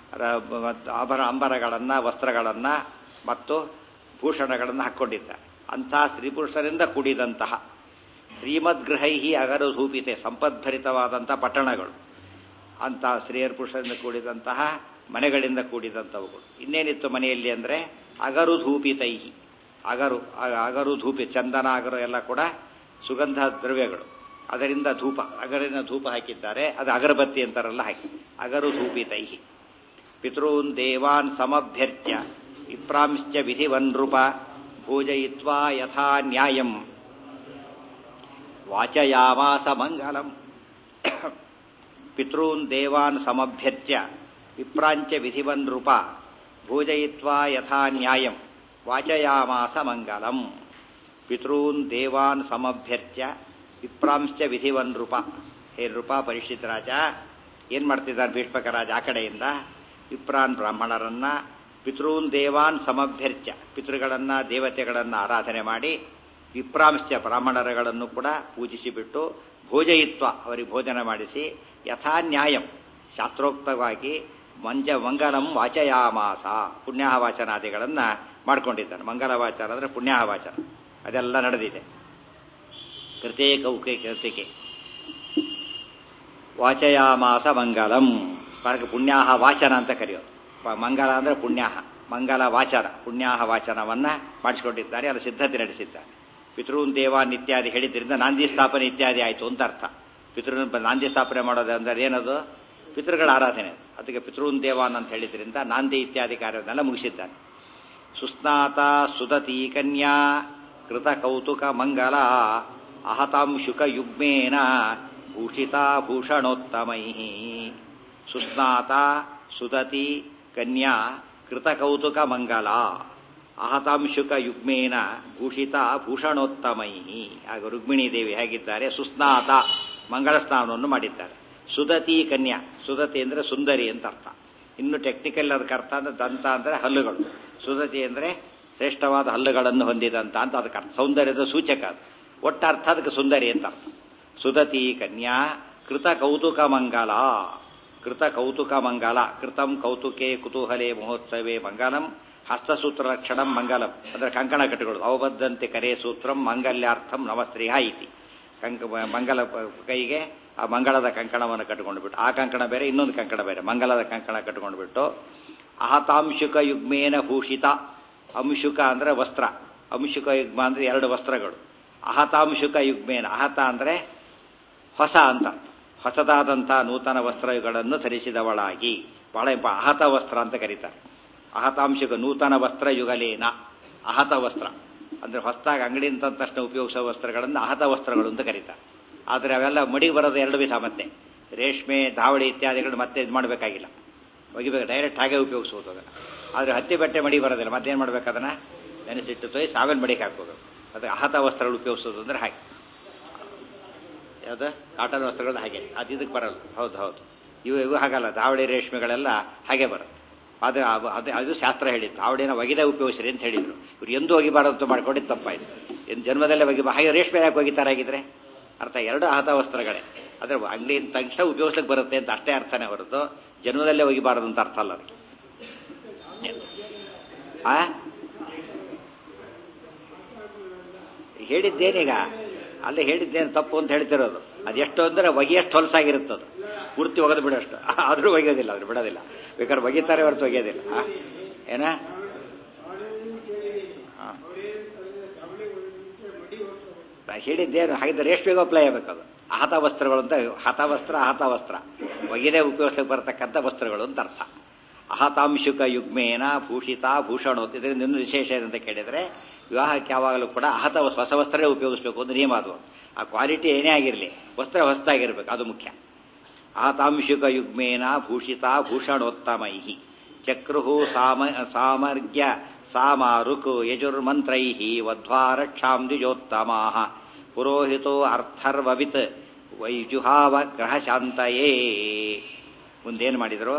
ಆಭರ ಅಂಬರಗಳನ್ನು, ವಸ್ತ್ರಗಳನ್ನು ಮತ್ತು ಭೂಷಣಗಳನ್ನು ಹಾಕ್ಕೊಂಡಿದ್ದಾರೆ. ಅಂಥ ಸ್ತ್ರೀ ಪುರುಷರಿಂದ ಕೂಡಿದಂತಹ ಶ್ರೀಮದ್ಗೃಹೈ ಅಗರುಧೂಪಿತೆ, ಸಂಪದ್ಭರಿತವಾದಂಥ ಪಟ್ಟಣಗಳು. ಅಂಥ ಸ್ತ್ರೀಯರ ಪುರುಷರಿಂದ ಕೂಡಿದಂತಹ ಮನೆಗಳಿಂದ ಕೂಡಿದಂಥವುಗಳು. ಇನ್ನೇನಿತ್ತು ಮನೆಯಲ್ಲಿ ಅಂದರೆ ಅಗರುಧೂಪಿತೈ. ಅಗರು ಅಗರು ಧೂಪಿ, ಚಂದನ ಅಗರು ಎಲ್ಲ ಕೂಡ ಸುಗಂಧ ದ್ರವ್ಯಗಳು. ಅದರಿಂದ ಧೂಪ, ಅಗರಿನ ಧೂಪ ಹಾಕಿದ್ದಾರೆ. ಅದು ಅಗರಬತ್ತಿ ಅಂತಾರಲ್ಲ ಹಾಕಿ. ಅಗರು ಧೂಪಿತೈ. ಪಿತॄನ್ ದೇವಾನ್ ಸಮಭ್ಯರ್ಚ್ಯ ವಿಪ್ರಾಂಶ್ಚ ವಿಧಿವನ್ನೃಪ ಭೋಜಯಿತ್ವಾ ಯಥಾ ನ್ಯಾಯಂ ವಾಚಯಾಮಾಸ ಮಂಗಲಂ. ಪಿತॄನ್ ದೇವಾನ್ ಸಮಭ್ಯರ್ಚ್ಯ ವಿಪ್ರಾಂಚ ವಿಧಿವನ್ನೃಪ ಭೋಜಯಿತ್ವಾ ಯಥಾ ನ್ಯಾಯಂ ವಾಚಯಾಮಾಸ ಮಂಗಲಂ. ಪಿತॄನ್ ದೇವಾನ್ ಸಮಭ್ಯರ್ಚ್ಯ ವಿಪ್ರಾಂಶ್ಚ ವಿಧಿವನ್ನೃಪ. ಹೇ ನೃಪ, ಪರೀಕ್ಷಿತ ರಾಜ ಏನು ಮಾಡ್ತಿದ್ದಾರೆ? ಭೀಷ್ಮಕ ರಾಜ ಆ ಕಡೆಯಿಂದ ವಿಪ್ರಾನ್ ಬ್ರಾಹ್ಮಣರನ್ನ, ಪಿತॄನ್ ದೇವಾನ್ ಸಮಭ್ಯರ್ಚ್ಯ ಪಿತೃಗಳನ್ನ, ದೇವತೆಗಳನ್ನ ಆರಾಧನೆ ಮಾಡಿ, ವಿಪ್ರಾಂಶ್ಚ ಬ್ರಾಹ್ಮಣರುಗಳನ್ನು ಕೂಡ ಪೂಜಿಸಿಬಿಟ್ಟು, ಭೋಜಯಿತ್ವ ಅವರಿಗೆ ಭೋಜನ ಮಾಡಿಸಿ, ಯಥಾ ನ್ಯಾಯಂ ಶಾಸ್ತ್ರೋಕ್ತವಾಗಿ ಮಂಜ ಮಂಗಲಂ ವಾಚಯಾಮಾಸ ಪುಣ್ಯಾಹ ವಾಚನಾದಿಗಳನ್ನು ಮಾಡ್ಕೊಂಡಿದ್ದಾನೆ. ಮಂಗಲ ವಾಚನ ಅಂದರೆ ಪುಣ್ಯಾಹ ವಾಚನ, ಅದೆಲ್ಲ ನಡೆದಿದೆ. ಕೃತೇ ಕೌಕೆ ಕೃತಿಕೆ ವಾಚಯಾಮಾಸ ಮಂಗಲಂ. ಪುಣ್ಯಾಹ ವಾಚನ ಅಂತ ಕರೆಯೋದು. ಮಂಗಲ ಅಂದರೆ ಪುಣ್ಯಾಹ, ಮಂಗಲ ವಾಚನ, ಪುಣ್ಯಾಹ ವಾಚನವನ್ನ ಮಾಡಿಸಿಕೊಂಡಿದ್ದಾರೆ. ಅದು ಸಿದ್ಧತೆ ನಡೆಸಿದ್ದಾರೆ. ಪಿತೃನ್ ದೇವಾನ್ ಇತ್ಯಾದಿ ಹೇಳಿದ್ರಿಂದ ನಾಂದಿ ಸ್ಥಾಪನೆ ಇತ್ಯಾದಿ ಆಯಿತು ಅಂತ ಅರ್ಥ. ಪಿತೃನ್ ನಾಂದಿ ಸ್ಥಾಪನೆ ಮಾಡೋದು ಅಂದರೆ ಏನದು? ಪಿತೃಗಳ ಆರಾಧನೆ. ಅದಕ್ಕೆ ಪಿತೃನ್ ದೇವಾನ್ ಅಂತ ಹೇಳಿದ್ರಿಂದ ನಾಂದಿ ಇತ್ಯಾದಿ ಕಾರ್ಯವನ್ನೆಲ್ಲ ಮುಗಿಸಿದ್ದಾನೆ. ಸುಸ್ನಾತ ಸುದತಿ ಕನ್ಯಾ ಕೃತ ಕೌತುಕ ಮಂಗಲ ಅಹತಾಂ ಶುಕ ಯುಗ್ಮೇನ ಭೂಷಿತಾ ಭೂಷಣೋತ್ತಮೈ. ಸುಸ್ನಾತ ಸುದತಿ ಕನ್ಯಾ ಕೃತ ಕೌತುಕ ಮಂಗಲ ಅಹತಾಂ ಶುಕ ಯುಗ್ಮೇನ ಭೂಷಿತಾ ಭೂಷಣೋತ್ತಮೈ. ಆಗ ರುಕ್ಮಿಣೀ ದೇವಿ ಹೇಗಿದ್ದಾರೆ? ಸುಸ್ನಾತ, ಮಂಗಳ ಸ್ನಾನವನ್ನು ಮಾಡಿದ್ದಾರೆ. ಸುದತಿ ಕನ್ಯಾ, ಸುದತಿ ಅಂದರೆ ಸುಂದರಿ ಅಂತ ಅರ್ಥ. ಇನ್ನು ಟೆಕ್ನಿಕಲ್ ಅದಕ್ಕೆ ಅರ್ಥ ಅಂದ್ರೆ ದಂತ ಅಂದರೆ ಹಲ್ಲುಗಳು. ಸುದತಿ ಅಂದರೆ ಶ್ರೇಷ್ಠವಾದ ಹಲ್ಲುಗಳನ್ನು ಹೊಂದಿದಂತ ಅಂತ ಅದಕ್ಕೆ ಅರ್ಥ. ಸೌಂದರ್ಯದ ಸೂಚಕ ಅದು. ಒಟ್ಟರ್ಥ ಅದಕ್ಕೆ ಸುಂದರಿ ಅಂತ ಅರ್ಥ. ಸುದತಿ ಕನ್ಯಾ ಕೃತ ಕೌತುಕ ಮಂಗಲ. ಕೃತ ಕೌತುಕ ಮಂಗಲ, ಕೃತಂ ಕೌತುಕೆ ಕುತೂಹಲೇ ಮಹೋತ್ಸವೇ ಮಂಗಲಂ ಹಸ್ತಸೂತ್ರ ರಕ್ಷಣಂ ಮಂಗಲಂ. ಅಂದರೆ ಕಂಕಣ ಕಟ್ಟುಗಳು. ಅವಬದ್ಧಂತೆ ಕರೆ ಸೂತ್ರಂ ಮಂಗಲ್ಯಾರ್ಥಂ ನಮಸ್ತ್ರೀಹ ಇತಿ. ಕಂಕ ಮಂಗಲ ಕೈಗೆ ಆ ಮಂಗಳದ ಕಂಕಣವನ್ನು ಕಟ್ಟಿಕೊಂಡು ಬಿಟ್ಟು, ಆ ಕಂಕಣ ಬೇರೆ, ಇನ್ನೊಂದು ಕಂಕಣ ಬೇರೆ, ಮಂಗಲದ ಕಂಕಣ ಕಟ್ಟಿಕೊಂಡು ಬಿಟ್ಟು, ಅಹತಾಂಶುಕ ಯುಗ್ಮೇನ ಭೂಷಿತ. ಅಂಶುಕ ಅಂದರೆ ವಸ್ತ್ರ, ಅಂಶುಕ ಯುಗ್ಮ ಅಂದರೆ ಎರಡು ವಸ್ತ್ರಗಳು. ಅಹತಾಂಶುಕ ಯುಗ್ಮೇನ, ಅಹತ ಅಂದರೆ ಹೊಸ ಅಂತ, ಹೊಸದಾದಂಥ ನೂತನ ವಸ್ತ್ರಗಳನ್ನು ಧರಿಸಿದವಳಾಗಿ, ಬಹಳ ಅಹತ ವಸ್ತ್ರ ಅಂತ ಕರೀತಾರೆ. ಅಹತಾಂಶುಕ ನೂತನ ವಸ್ತ್ರ ಯುಗಲೇನ. ಅಹತ ವಸ್ತ್ರ ಅಂದರೆ ಹೊಸದಾಗಿ ಅಂಗಡಿಯಿಂದ ತಕ್ಷಣ ಉಪಯೋಗಿಸುವ ವಸ್ತ್ರಗಳನ್ನು ಅಹತ ವಸ್ತ್ರಗಳು ಅಂತ ಕರೀತಾರೆ. ಆದರೆ ಅವೆಲ್ಲ ಮಡಿ ಬರೋದು ಎರಡು ವಿಧ. ಮತ್ತೆ ರೇಷ್ಮೆ, ಧಾವಳಿ ಇತ್ಯಾದಿಗಳು ಮತ್ತೆ ಇದು ಮಾಡಬೇಕಾಗಿಲ್ಲ, ಒಗಿಬೇಕು, ಡೈರೆಕ್ಟ್ ಹಾಗೆ ಉಪಯೋಗಿಸ್ಬೋದು ಅದನ್ನು. ಆದರೆ ಹತ್ತಿ ಬಟ್ಟೆ ಮಡಿ ಬರೋದಿಲ್ಲ, ಮತ್ತೇನು ಮಾಡ್ಬೇಕು? ಅದನ್ನು ನೆನೆಸಿಟ್ಟು ತೊಯ್ ಸಾವಿನ ಮಡಿಗೆ ಹಾಕೋಬೇಕು. ಅದಕ್ಕೆ ಅಹತ ವಸ್ತ್ರಗಳು ಉಪಯೋಗಿಸೋದು ಅಂದರೆ ಹಾಗೆ. ಯಾವುದು? ಕಾಟನ್ ವಸ್ತ್ರಗಳು ಹಾಗೆ, ಅದು ಇದಕ್ಕೆ ಬರಲ್ಲ. ಹೌದು ಹೌದು. ಇವು ಇವು ಹಾಗಲ್ಲ, ಧಾವಳಿ ರೇಷ್ಮೆಗಳೆಲ್ಲ ಹಾಗೆ ಬರುತ್ತೆ. ಅದು ಅದು ಅದು ಶಾಸ್ತ್ರ ಹೇಳಿದ್ದು, ಧಾವಳಿನ ಒಗೆದೇ ಉಪಯೋಗಿಸ್ರಿ ಅಂತ ಹೇಳಿದ್ರು. ಇವ್ರು ಎಂದೂ ಒಗಿಬಾರದು ಮಾಡ್ಕೊಂಡಿದ್ದು ತಪ್ಪಾಯ್ತು. ಎಂದು ಜನ್ಮದಲ್ಲೇ ಒಗಿಬಾ, ಹಾಗೆ ರೇಷ್ಮೆ ಯಾಕೆ ಒಗಿತಾರಾಗಿದ್ರೆ ಅರ್ಥ ಎರಡು ಆಹತ ವಸ್ತ್ರಗಳೇ. ಆದರೆ ಅಂಗಡಿಯಿಂದ ತಕ್ಷಣ ಉಪಯೋಗಿಸ್ಲಿಕ್ಕೆ ಬರುತ್ತೆ ಅಂತ ಅಷ್ಟೇ ಅರ್ಥನೇ ಹೊರತು ಜನ್ಮದಲ್ಲೇ ಒಗಿಬಾರದು ಅಂತ ಅರ್ಥ ಅಲ್ಲ ಅದಕ್ಕೆ. ಆ ಹೇಳಿದ್ದೇನೀಗ ಅಲ್ಲೇ ಹೇಳಿದ್ದೇನು ತಪ್ಪು ಅಂತ ಹೇಳ್ತಿರೋದು. ಅದೆಷ್ಟು ಅಂದರೆ ಒಗೆಯಷ್ಟು ಹೊಲಸಾಗಿರುತ್ತದು, ಪೂರ್ತಿ ಒಗೆದು ಬಿಡೋಷ್ಟು. ಆದರೂ ಒಗೆಯೋದಿಲ್ಲ, ಅದ್ರ ಬಿಡೋದಿಲ್ಲ. ಬೇಕಾದ್ರೆ ಒಗಿತಾರೆ ಹೊರತು ಒಗೆಯೋದಿಲ್ಲ. ಏನ ಹೇಳಿದ್ದೇನು ಹಾಗಿದ್ರೆ ರೇಷ್ಮೆಗೂ ಅಪ್ಲೈ ಆಗಬೇಕದು. ಆಹತ ವಸ್ತ್ರಗಳು ಅಂತ, ಹತವಸ್ತ್ರ ಆಹತ ವಸ್ತ್ರ ಒಗೆದೇ ಉಪಯೋಗಿಸ್ಲಿಕ್ಕೆ ಬರತಕ್ಕಂಥ ವಸ್ತ್ರಗಳು ಅಂತ ಅರ್ಥ. ಅಹತಾಂಶುಕ ಯುಗ್ಮೇನ ಭೂಷಿತ ಭೂಷಣ. ಇದರಿಂದ ಇನ್ನೂ ವಿಶೇಷ ಏನಂತ ಕೇಳಿದರೆ, ವಿವಾಹಕ್ಕೆ ಯಾವಾಗಲೂ ಕೂಡ ಅಹತ ಹೊಸ ವಸ್ತ್ರವೇ ಉಪಯೋಗಿಸ್ಬೇಕು ಅಂತ ನಿಯಮ ಅದು. ಆ ಕ್ವಾಲಿಟಿ ಏನೇ ಆಗಿರಲಿ, ವಸ್ತ್ರ ಹೊಸದಾಗಿರ್ಬೇಕು, ಅದು ಮುಖ್ಯ. ಆತಾಂಶುಕ ಯುಗ್ಮೇನ ಭೂಷಿತ ಭೂಷಣೋತ್ತಮೈ ಚಕ್ರು ಸಾಮ ಸಾಮರ್ಗ್ಯ ಸಾಮಾರುಕ್ ಯಜುರ್ಮಂತ್ರೈ ವಧ್ವಾ ರಕ್ಷಾಂ ದ್ವಿಜೋತ್ತಮಾ ಪುರೋಹಿತೋ ಅರ್ಥರ್ವವಿತ್ ವೈಜುಹಾವ ಗ್ರಹಶಾಂತಯೇ. ಮುಂದೇನು ಮಾಡಿದರು?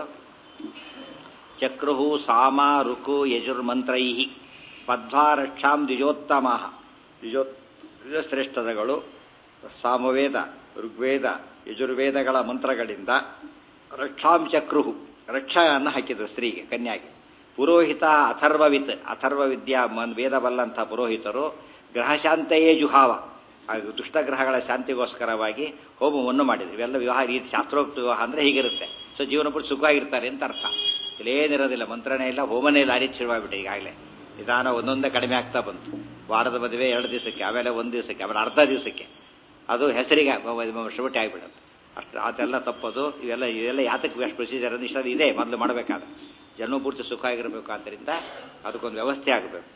ಚಕ್ರು ಸಾಮಾರುಕ್ ಯಜುರ್ಮಂತ್ರೈ ವಧ್ವಾ ರಕ್ಷಾಂ ದ್ವಿಜೋತ್ತಮಾ. ದ್ವಿಜೋ ದ್ವಿಜಶ್ರೇಷ್ಠದಗಳು ಸಾಮವೇದ ಋಗ್ವೇದ ಯಜುರ್ವೇದಗಳ ಮಂತ್ರಗಳಿಂದ ರಕ್ಷಾಂ ಚಕ್ರುಹು ರಕ್ಷೆಯನ್ನು ಹಾಕಿದ್ರು ಸ್ತ್ರೀಗೆ, ಕನ್ಯಾಗೆ. ಪುರೋಹಿತ ಅಥರ್ವವಿತ್, ಅಥರ್ವ ವಿದ್ಯಾ ವೇದ ಬಲ್ಲಂಥ ಪುರೋಹಿತರು ಗ್ರಹಶಾಂತೆಯೇ ಜುಹಾವ, ದುಷ್ಟಗ್ರಹಗಳ ಶಾಂತಿಗೋಸ್ಕರವಾಗಿ ಹೋಮವನ್ನು ಮಾಡಿದ್ರು. ಇವೆಲ್ಲ ವಿವಾಹ ರೀತಿ, ಶಾಸ್ತ್ರೋಕ್ತ ವಿವಾಹ ಅಂದರೆ ಹೀಗಿರುತ್ತೆ. ಸೊ ಜೀವನ ಪೂರ್ತಿ ಸುಖವಾಗಿರ್ತಾರೆ ಅಂತ ಅರ್ಥ. ಇಲ್ಲೇನಿರೋದಿಲ್ಲ, ಮಂತ್ರನೇ ಇಲ್ಲ, ಹೋಮನೇ ಇಲ್ಲ, ಆ ರೀತಿ ಶುರುವಾಗ್ಬಿಟ್ಟೆ. ಈಗಾಗಲೇ ನಿಧಾನ ಒಂದೊಂದೇ ಕಡಿಮೆ ಆಗ್ತಾ ಬಂತು. ವಾರದ ಮದುವೆ ಎರಡು ದಿವಸಕ್ಕೆ, ಆಮೇಲೆ ಒಂದು ದಿವಸಕ್ಕೆ, ಆಮೇಲೆ ಅರ್ಧ ದಿವಸಕ್ಕೆ, ಅದು ಹೆಸರಿಗೆ ಶುರುಟಿ ಆಗಿಬಿಡುತ್ತೆ. ಅಷ್ಟು ಅದೆಲ್ಲ ತಪ್ಪದು. ಇವೆಲ್ಲ ಇವೆಲ್ಲ ಯಾತಕ್ಕೆ ಎಷ್ಟು ಪ್ರೊಸೀಜರ್ ಅಂದ್ರೆ ಇಷ್ಟ ಇದೆ ಮೊದಲು ಮಾಡಬೇಕಾದ್ರೆ. ಜನ್ಮಪೂರ್ತಿ ಸುಖ ಆಗಿರಬೇಕು. ಆದ್ದರಿಂದ ಅದಕ್ಕೊಂದು ವ್ಯವಸ್ಥೆ ಆಗಬೇಕು.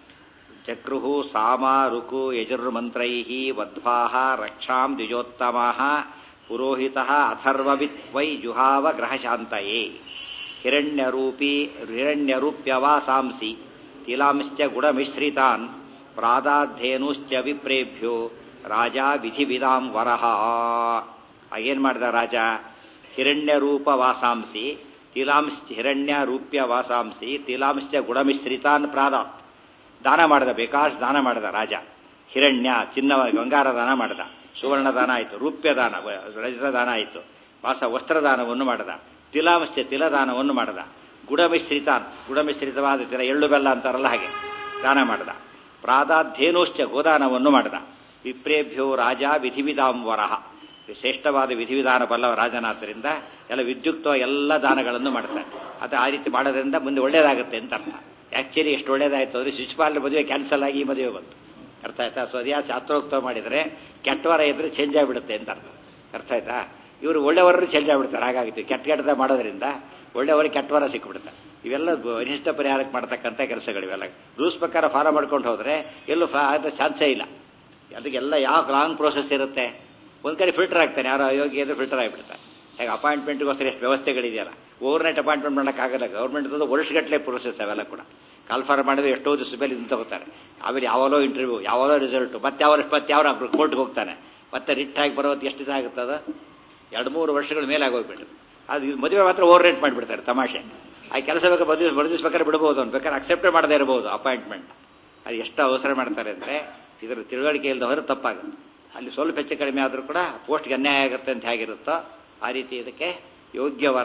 ಚಕ್ರುಹು ಸಾಮ ರುಕು ಯಜುರ್ಮಂತ್ರೈ ವಧ್ವಾ ರಕ್ಷಾಂ ದ್ವಿಜೋತ್ತಮ ಪುರೋಹಿತ ಅಥರ್ವವಿತ್ ವೈ ಜುಹಾವ ಗ್ರಹಶಾಂತಯೇ. ಹಿರಣ್ಯರೂಪಿ ಹಿರಣ್ಯರೂಪ್ಯವಾಸಾಂಸಿ ತಿಲಾಂಶ್ಚ ಗುಡಮಿಶ್ರಿತಾನ್ ಪ್ರಾದಾಧೇನುಶ್ಚ ವಿಪ್ರೇಭ್ಯೋ ರಾಜ ವಿಧಿವಿಧಾಂ ವರಹ. ಆಗೇನ್ ಮಾಡಿದ ರಾಜ? ಹಿರಣ್ಯರೂಪ ವಾಸಾಂಸಿ ತಿಲಾಂಶ ಹಿರಣ್ಯ ರೂಪ್ಯ ವಾಸಾಂಸಿ ತಿಲಾಂಶ್ಚ ಗುಡಮಿಶ್ರಿತಾನ್ ಪ್ರಾದಾತ್. ದಾನ ಮಾಡಿದ, ಬೇಕಾಷ್ಟು ದಾನ ಮಾಡಿದ ರಾಜ. ಹಿರಣ್ಯ ಚಿನ್ನ ಬಂಗಾರ ದಾನ ಮಾಡಿದ, ಸುವರ್ಣ ದಾನ ಆಯಿತು, ರೂಪ್ಯ ದಾನ ರಜತ ದಾನ ಆಯಿತು, ವಾಸ ವಸ್ತ್ರದಾನವನ್ನು ಮಾಡಿದ, ತಿಲಾಂಶ್ಚ ತಿಲದಾನವನ್ನು ಮಾಡಿದ, ಗುಡಮಿಶ್ರಿತಾನ್ ಗುಡಮಿಶ್ರಿತವಾದ ತಿಲ ಎಳ್ಳು ಬೆಲ್ಲ ಅಂತಾರಲ್ಲ ಹಾಗೆ ದಾನ ಮಾಡಿದ, ಪ್ರಾದಾಧೇನುಶ್ಚ ಗೋದಾನವನ್ನು ಮಾಡಿದ. ವಿಪ್ರೇಭ್ಯೋ ರಾಜ ವಿಧಿವಿಧಾಂ ವರಹ. ಶ್ರೇಷ್ಠವಾದ ವಿಧಿವಿಧಾನ ಬಲ್ಲವ ರಾಜನಾದ್ದರಿಂದ ಎಲ್ಲ ವಿದ್ಯುಕ್ತ ಎಲ್ಲ ದಾನಗಳನ್ನು ಮಾಡ್ತಾರೆ. ಅದು ಆ ರೀತಿ ಮಾಡೋದ್ರಿಂದ ಮುಂದೆ ಒಳ್ಳೇದಾಗುತ್ತೆ ಅಂತ ಅರ್ಥ. ಆ್ಯಕ್ಚುಲಿ ಎಷ್ಟು ಒಳ್ಳೇದಾಯಿತು ಅಂದರೆ ಶಿಶುಪಾಲನ ಮದುವೆ ಕ್ಯಾನ್ಸಲ್ ಆಗಿ ಈ ಮದುವೆ ಬಂತು. ಅರ್ಥ ಆಯ್ತಾ? ಸೊ ಅದ್ಯಾ ಶಾಸ್ತ್ರೋಕ್ತ ಮಾಡಿದರೆ ಕೆಟ್ಟವರ ಇದ್ರೆ ಚೇಂಜ್ ಆಗಿಬಿಡುತ್ತೆ ಅಂತ ಅರ್ಥ. ಅರ್ಥ ಆಯ್ತಾ? ಇವರು ಒಳ್ಳೆಯವರನ್ನು ಚೇಂಜ್ ಆಗಿಬಿಡ್ತಾರೆ. ಹಾಗಾಗಿತ್ತು ಕೆಟ್ಟ ಕೆಟ್ಟದ ಮಾಡೋದ್ರಿಂದ ಒಳ್ಳೆಯವರಿಗೆ ಕೆಟ್ಟವರ ಸಿಕ್ಕಿಬಿಡುತ್ತೆ. ಇವೆಲ್ಲ ಅನಿಷ್ಟ ಪರಿಹಾರಕ್ಕೆ ಮಾಡ್ತಕ್ಕಂಥ ಕೆಲಸಗಳು. ಇವೆಲ್ಲ ರೂಲ್ಸ್ ಪ್ರಕಾರ ಫಾಲೋ ಮಾಡ್ಕೊಂಡು ಹೋದರೆ ಎಲ್ಲೂ ಚಾನ್ಸೇ ಇಲ್ಲ. ಅದಕ್ಕೆಲ್ಲ ಯಾವ ಲಾಂಗ್ ಪ್ರೋಸೆಸ್ ಇರುತ್ತೆ. ಒಂದು ಕಡೆ ಫಿಲ್ಟರ್ ಆಗ್ತಾನೆ, ಯಾರೋ ಯೋಗಿ ಅಂದರೆ ಫಿಲ್ಟರ್ ಆಗಿಬಿಡ್ತಾರೆ. ಹೇಗೆ ಅಪಾಯಿಂಟ್ಮೆಂಟ್ಗೋಸ್ಕರ ಎಷ್ಟು ವ್ಯವಸ್ಥೆಗಳಿದೆಯಲ್ಲ, ಓವರ್ ನೈಟ್ ಅಪಾಯಿಂಟ್ಮೆಂಟ್ ಮಾಡೋಕ್ಕಾಗಲ್ಲ. ಗೌರ್ಮೆಂಟ್ ವರ್ಷಗಟ್ಟಲೆ ಪ್ರೋಸೆಸ್ ಅವೆಲ್ಲ ಕೂಡ. ಕಾಲ್ಫಾರ್ ಮಾಡಿದ್ರೆ ಎಷ್ಟೋ ದಿವಸ ಮೇಲೆ ಇದು ತಗೋತಾರೆ. ಆಮೇಲೆ ಯಾವಾಗಲೋ ಇಂಟರ್ವ್ಯೂ, ಯಾವಾಗಲೋ ರಿಸಲ್ಟು, ಮತ್ತೆ ಯಾವ ಮತ್ತೆ ಯಾವ ಕೋರ್ಟ್ಗೆ ಹೋಗ್ತಾನೆ, ಮತ್ತೆ ರಿಟ್ ಆಗಿ ಬರೋದು ಎಷ್ಟು ದಿವಸ ಆಗುತ್ತದ? ಎರಡು ಮೂರು ವರ್ಷಗಳ ಮೇಲೆ ಆಗೋಗ್ಬಿಟ್ಟು ಅದು ಮದುವೆ ಮಾತ್ರ ಓವರ್ ರೇಟ್ ಮಾಡಿಬಿಡ್ತಾರೆ. ತಮಾಷೆ. ಆ ಕೆಲಸ ಬೇಕಾದ್ರೆ ಬದಿಸ್ ಬರೆದಿಸ್ಬೇಕಾದ್ರೆ ಬಿಡ್ಬೋದು, ಅವ್ನು ಬೇಕಾದ್ರೆ ಅಕ್ಸೆಪ್ಟೇ ಮಾಡದೇ ಇರಬಹುದು ಅಪಾಯಿಂಟ್ಮೆಂಟ್. ಅದು ಎಷ್ಟು ಅವಸರ ಮಾಡ್ತಾರೆ ಅಂದರೆ ಇದರ ತಿಳುವಳಿಕೆ ಇಲ್ಲದ ಹೋದರೆ ತಪ್ಪಾಗುತ್ತೆ. ಅಲ್ಲಿ ಸ್ವಲ್ಪ ಹೆಚ್ಚು ಕಡಿಮೆ ಆದರೂ ಕೂಡ ಪೋಸ್ಟ್ಗೆ ಅನ್ಯಾಯ ಆಗುತ್ತೆ ಅಂತ ಹೇಗಿರುತ್ತೋ ಆ ರೀತಿ ಇದಕ್ಕೆ ಯೋಗ್ಯವರ,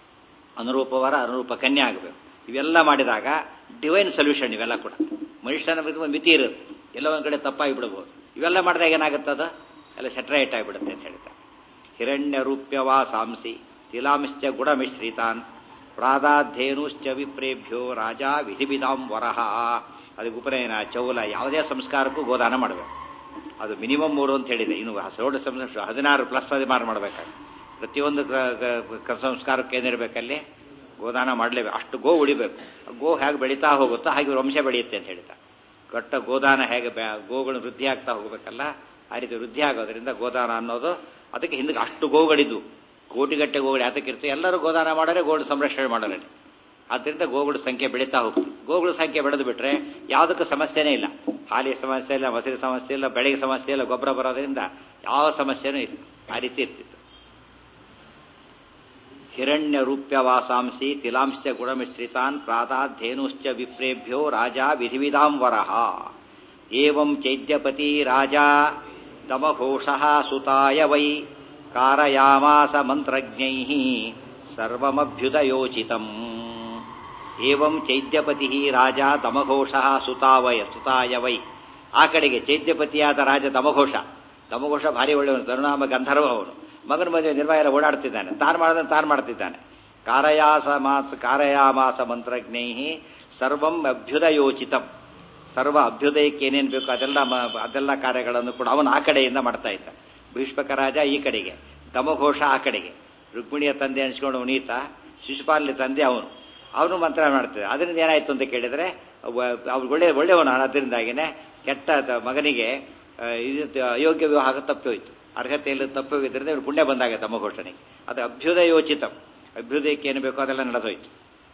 ಅನುರೂಪವರ, ಅನುರೂಪ ಕನ್ಯೆ ಆಗಬೇಕು. ಇವೆಲ್ಲ ಮಾಡಿದಾಗ ಡಿವೈನ್ ಸೊಲ್ಯೂಷನ್. ಇವೆಲ್ಲ ಕೂಡ ಮನುಷ್ಯನ ಒಂದು ಮಿತಿ ಇರುತ್ತೆ, ಎಲ್ಲ ಒಂದು ಕಡೆ ತಪ್ಪಾಗಿ ಬಿಡ್ಬೋದು. ಇವೆಲ್ಲ ಮಾಡಿದಾಗ ಏನಾಗುತ್ತದ ಎಲ್ಲ ಸೆಟ್ರೈಟ್ ಆಗಿಬಿಡುತ್ತೆ ಅಂತ ಹೇಳ್ತಾರೆ. ಹಿರಣ್ಯ ರೂಪ್ಯವಾ ಸಾಂಸಿ ತಿಲಾಂಶ್ಚ ಗುಡಮಿಶ್ರಿತಾನ್ ಪ್ರಾದಾಧೇನುಶ್ಚ ವಿಪ್ರೇಭ್ಯೋ ರಾಜ ವಿಧಿವಿಧಾಂ ವರಹ. ಅದಕ್ಕೆ ಉಪನಯನ, ಚೌಲ, ಯಾವುದೇ ಸಂಸ್ಕಾರಕ್ಕೂ ಗೋದಾನ ಮಾಡಬೇಕು. ಅದು ಮಿನಿಮಮ್ ಮೂರು ಅಂತ ಹೇಳಿದೆ. ಇನ್ನು ಸೋಡ ಸಂಸ್ಕಾರ ಹದಿನಾರು ಪ್ಲಸ್ ಹದಿನಾರು ಮಾಡಬೇಕಾಗಿ ಪ್ರತಿಯೊಂದು ಸಂಸ್ಕಾರಕ್ಕೆ ಏನಿರಬೇಕಲ್ಲಿ ಗೋದಾನ ಮಾಡಲೇಬೇಕು. ಅಷ್ಟು ಗೋ ಉಳಿಬೇಕು. ಗೋ ಹೇಗೆ ಬೆಳೀತಾ ಹೋಗುತ್ತೋ ಹಾಗೆ ವಂಶ ಬೆಳೆಯುತ್ತೆ ಅಂತ ಹೇಳ್ತಾರೆ. ಕಟ್ಟ ಗೋದಾನ ಹೇಗೆ ಗೋಗಳು ವೃದ್ಧಿ ಆಗ್ತಾ ಹೋಗಬೇಕಲ್ಲ, ಆ ರೀತಿ ವೃದ್ಧಿ ಆಗೋದ್ರಿಂದ ಗೋದಾನ ಅನ್ನೋದು. ಅದಕ್ಕೆ ಹಿಂದಕ್ಕೆ ಅಷ್ಟು ಗೋಗಳಿದ್ದು, ಕೋಟಿಗಟ್ಟೆ ಗೋಗಳು ಯಾತಕ್ಕಿರ್ತವೆ? ಎಲ್ಲರೂ ಗೋದಾನ ಮಾಡೋರೆ, ಗೋಳು ಸಂರಕ್ಷಣೆ ಮಾಡೋರೆ. ಆದ್ದರಿಂದ ಗೋಗಳ ಸಂಖ್ಯೆ ಬೆಳೀತಾ ಹೋಗ್ತದೆ. ಗೋಗಳ ಸಂಖ್ಯೆ ಬೆಳೆದು ಬಿಟ್ರೆ ಯಾವುದಕ್ಕೂ ಸಮಸ್ಯೆನೇ ಇಲ್ಲ. ಹಾಲಿಗೆ ಸಮಸ್ಯೆ ಇಲ್ಲ, ಮೊಸರಿಗೆ ಸಮಸ್ಯೆ ಇಲ್ಲ, ಬೆಳೆಗೆ ಸಮಸ್ಯೆ ಇಲ್ಲ, ಗೊಬ್ಬರ ಬರೋದ್ರಿಂದ ಯಾವ ಸಮಸ್ಯೆನೂ ಇಲ್ಲ. ಆ ರೀತಿ ಇರ್ತಿತ್ತು. ಹಿರಣ್ಯ ರೂಪ್ಯವಾಸಾಂಸಿ ತಿಲಾಂಶ್ಚ ಗುಣಮಿಶ್ರಿತಾನ್ ಪ್ರಾತಾಧೇನುಶ್ಚ ವಿಪ್ರೇಭ್ಯೋ ರಾಜ ವಿಧಿವಿಧಾಂವರಃ ಏವಂ ಚೈದ್ಯಪತಿ ರಾಜ ದಮಘೋಷಃ ಸುತಾಯ ವೈ ಕಾರಯಾಮಾಸ ಮಂತ್ರಜ್ಞೈಃ ಸರ್ವಮಭ್ಯುದಯೋಚಿತಂ ಏವಂ ಚೈದ್ಯಪತಿ ರಾಜ ದಮಘೋಷಃ ಸುತಾವಯ ಸುತಾಯ ವೈ ಆ ಕಡೆಗೆ ಚೈದ್ಯಪತಿಯಾದ ರಾಜ ದಮಘೋಷ ದಮಘೋಷ ಭಾರಿ ಒಳ್ಳೆಯವನು ತರುಣಾಮ ಗಂಧರ್ವ ಅವನು ಮಗನ ಮದುವೆ ನಿರ್ವಾಹ ಓಡಾಡ್ತಿದ್ದಾನೆ ತಾನು ಮಾಡೋದನ್ನು ತಾನು ಮಾಡ್ತಿದ್ದಾನೆ ಕಾರಯಾಸ ಮಾತ್ ಕಾರಯಾಮಾಸ ಮಂತ್ರಜ್ಞೈ ಸರ್ವಂ ಅಭ್ಯುದಯೋಚಿತಂ ಸರ್ವ ಅಭ್ಯುದಯಕ್ಕೆ ಏನೇನು ಬೇಕು ಅದೆಲ್ಲ ಅದೆಲ್ಲ ಕಾರ್ಯಗಳನ್ನು ಕೂಡ ಅವನು ಆ ಕಡೆಯಿಂದ ಮಾಡ್ತಾ ಇದ್ದ ಭೀಷ್ಮಕ ರಾಜ ಈ ಕಡೆಗೆ ದಮಘೋಷ ಆ ಕಡೆಗೆ ರುಕ್ಮಿಣಿಯ ತಂದೆ ಅನಿಸ್ಕೊಂಡು ಉನೀತ ಶಿಶುಪಾಲನ ತಂದೆ ಅವನು ಅವನು ಮಂತ್ರ ಮಾಡ್ತಿದ್ದ ಅದರಿಂದ ಏನಾಯ್ತು ಅಂತ ಕೇಳಿದರೆ ಅವ್ರು ಒಳ್ಳೆ ಒಳ್ಳೆಯವನು ಅದರಿಂದಾಗಿನೇ ಕೆಟ್ಟ ಮಗನಿಗೆ ಅಯೋಗ್ಯ ವಿವಾಹ ತಪ್ಪೋಯ್ತು ಅರ್ಹತೆಯಲ್ಲಿ ತಪ್ಪೋಗಿದ್ದರಿಂದ ಇವರು ಪುಣ್ಯ ಬಂದಾಗ ದಮಘೋಷನಿಗೆ ಅದು ಅಭ್ಯುದಯೋಚಿತ ಅಭ್ಯುದಯಕ್ಕೆ ಏನು ಬೇಕೋ ಅದೆಲ್ಲ ನಡೆದೋಯ್ತು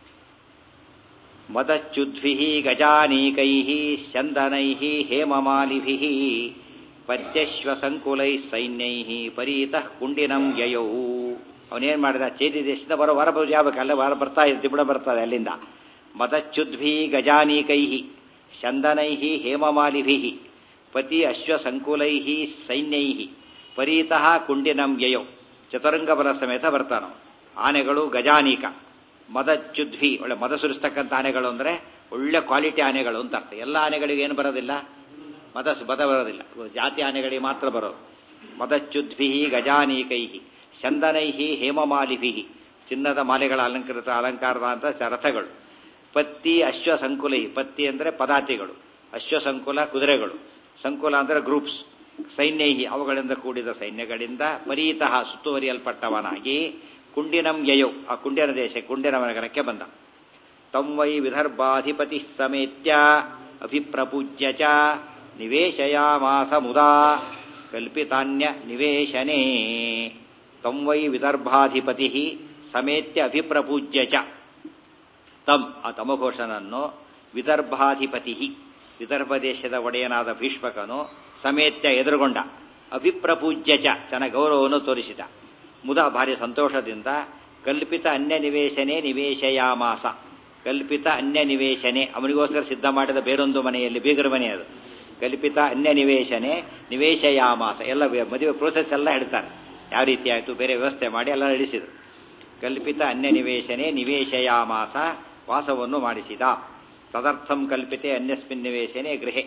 ಮದಚ್ಯುದ್ಭಿ ಗಜಾನೀಕೈ ಚಂದನೈ ಹೇಮಮಾಲಿಭಿ ಪದ್ಯಶ್ವಸಂಕುಲೈ ಸೈನ್ಯೈ ಪರೀತಃ ಕುಂಡಿನಂ ಯಯೌ ಅವನೇನ್ ಮಾಡಿದ ಚೇತಿ ದೇಶದಿಂದ ಬರೋ ವರ ಯಾವಾಗ ಅಲ್ಲೇ ವರ ಬರ್ತಾ ಇದೆ ತಿಬುಡ ಬರ್ತದೆ ಅಲ್ಲಿಂದ ಮದಚ್ಯುದ್ಭಿ ಗಜಾನೀಕೈ ಚಂದನೈ ಹೇಮಮಾಲಿಭಿ ಪತಿ ಅಶ್ವಸಂಕುಲೈ ಸೈನ್ಯೈ ಪರೀತಃ ಕುಂಡಿನಂ ಯಯೌ ಚತುರಂಗ ಬಲ ಸಮೇತ ಬರ್ತಾನೋ ಆನೆಗಳು ಗಜಾನೀಕ ಮದಚ್ಯುದ್ಭಿ ಒಳ್ಳೆ ಮದ ಸುರಿಸ್ತಕ್ಕಂಥ ಆನೆಗಳು ಅಂದರೆ ಒಳ್ಳೆ ಕ್ವಾಲಿಟಿ ಆನೆಗಳು ಅಂತ ಅರ್ಥ ಎಲ್ಲ ಆನೆಗಳಿಗೆ ಏನು ಬರೋದಿಲ್ಲ ಮದ ಮದ ಬರೋದಿಲ್ಲ ಜಾತಿ ಆನೆಗಳಿಗೆ ಮಾತ್ರ ಬರೋದು ಮದಚ್ಯುದ್ಭಿ ಗಜಾನೀಕೈ ಚಂದನೈ ಹೇಮಮಾಲಿಭಿ ಚಿನ್ನದ ಮಾಲೆಗಳ ಅಲಂಕೃತ ಅಲಂಕಾರದ ಅಂತ ರಥಗಳು ಪತ್ತಿ ಅಶ್ವಸಂಕುಲೈ ಪತ್ತಿ ಅಂದರೆ ಪದಾತಿಗಳು ಅಶ್ವಸಂಕುಲ ಕುದುರೆಗಳು ಸಂಕುಲ ಅಂದರೆ ಗ್ರೂಪ್ಸ್ ಸೈನ್ಯೈ ಅವುಗಳಿಂದ ಕೂಡಿದ ಸೈನ್ಯಗಳಿಂದ ಪರೀತಃ ಸುತ್ತುವರಿಯಲ್ಪಟ್ಟವನಾಗಿ ಕುಂಡಿನಂ ಯಯೌ ಆ ಕುಂಡಿನ ದೇಶ ಕುಂಡಿನ ನಗರಕ್ಕೆ ಬಂದ ತಂ ವೈ ವಿದರ್ಭಾಧಿಪತಿ ಸಮೇತ್ಯ ಅಭಿಪ್ರಪೂಜ್ಯ ಚ ನಿವೇಶಯಾಮಾಸ ಮುದಾ ಕಲ್ಪಿತಾನ್ಯ ನಿವೇಶನೇ ತಂ ವೈ ವಿದರ್ಭಾಧಿಪತಿ ಸಮೇತ್ಯ ಅಭಿಪ್ರಪೂಜ್ಯ ಚ ತಂ ಆ ತಮಘೋಷನನ್ನು ವಿದರ್ಭಾಧಿಪತಿ ವಿದರ್ಭ ದೇಶದ ಒಡೆಯನಾದ ಭೀಷ್ಮಕನು ಸಮೇತ್ಯ ಎದುರುಗೊಂಡ ಅಭಿಪ್ರಪೂಜ್ಯ ಚ ಚೆನ್ನಾಗಿ ಗೌರವವನ್ನು ತೋರಿಸಿದ ಮುದ ಭಾರಿ ಸಂತೋಷದಿಂದ ಕಲ್ಪಿತ ಅನ್ಯ ನಿವೇಶನೆ ನಿವೇಶಯಾಮಾಸ ಕಲ್ಪಿತ ಅನ್ಯ ನಿವೇಶನೆ ಅವನಿಗೋಸ್ಕರ ಸಿದ್ಧ ಮಾಡಿದ ಬೇರೊಂದು ಮನೆಯಲ್ಲಿ ಬೀಗರ ಮನೆ ಅದು ಕಲ್ಪಿತ ಅನ್ಯ ನಿವೇಶನೆ ನಿವೇಶಯಾಮಾಸ ಎಲ್ಲ ಮದುವೆ ಪ್ರೋಸೆಸ್ ಎಲ್ಲ ಹೇಳ್ತಾರೆ ಯಾವ ರೀತಿ ಆಯಿತು ಬೇರೆ ವ್ಯವಸ್ಥೆ ಮಾಡಿ ಎಲ್ಲ ನಡೆಸಿದರು ಕಲ್ಪಿತ ಅನ್ಯ ನಿವೇಶನೆ ನಿವೇಶಯಾಮಾಸ ವಾಸವನ್ನು ಮಾಡಿಸಿದ ತದರ್ಥಂ ಕಲ್ಪಿತೆ ಅನ್ಯಸ್ಮಿನ್ ನಿವೇಶನೆ ಗೃಹೆ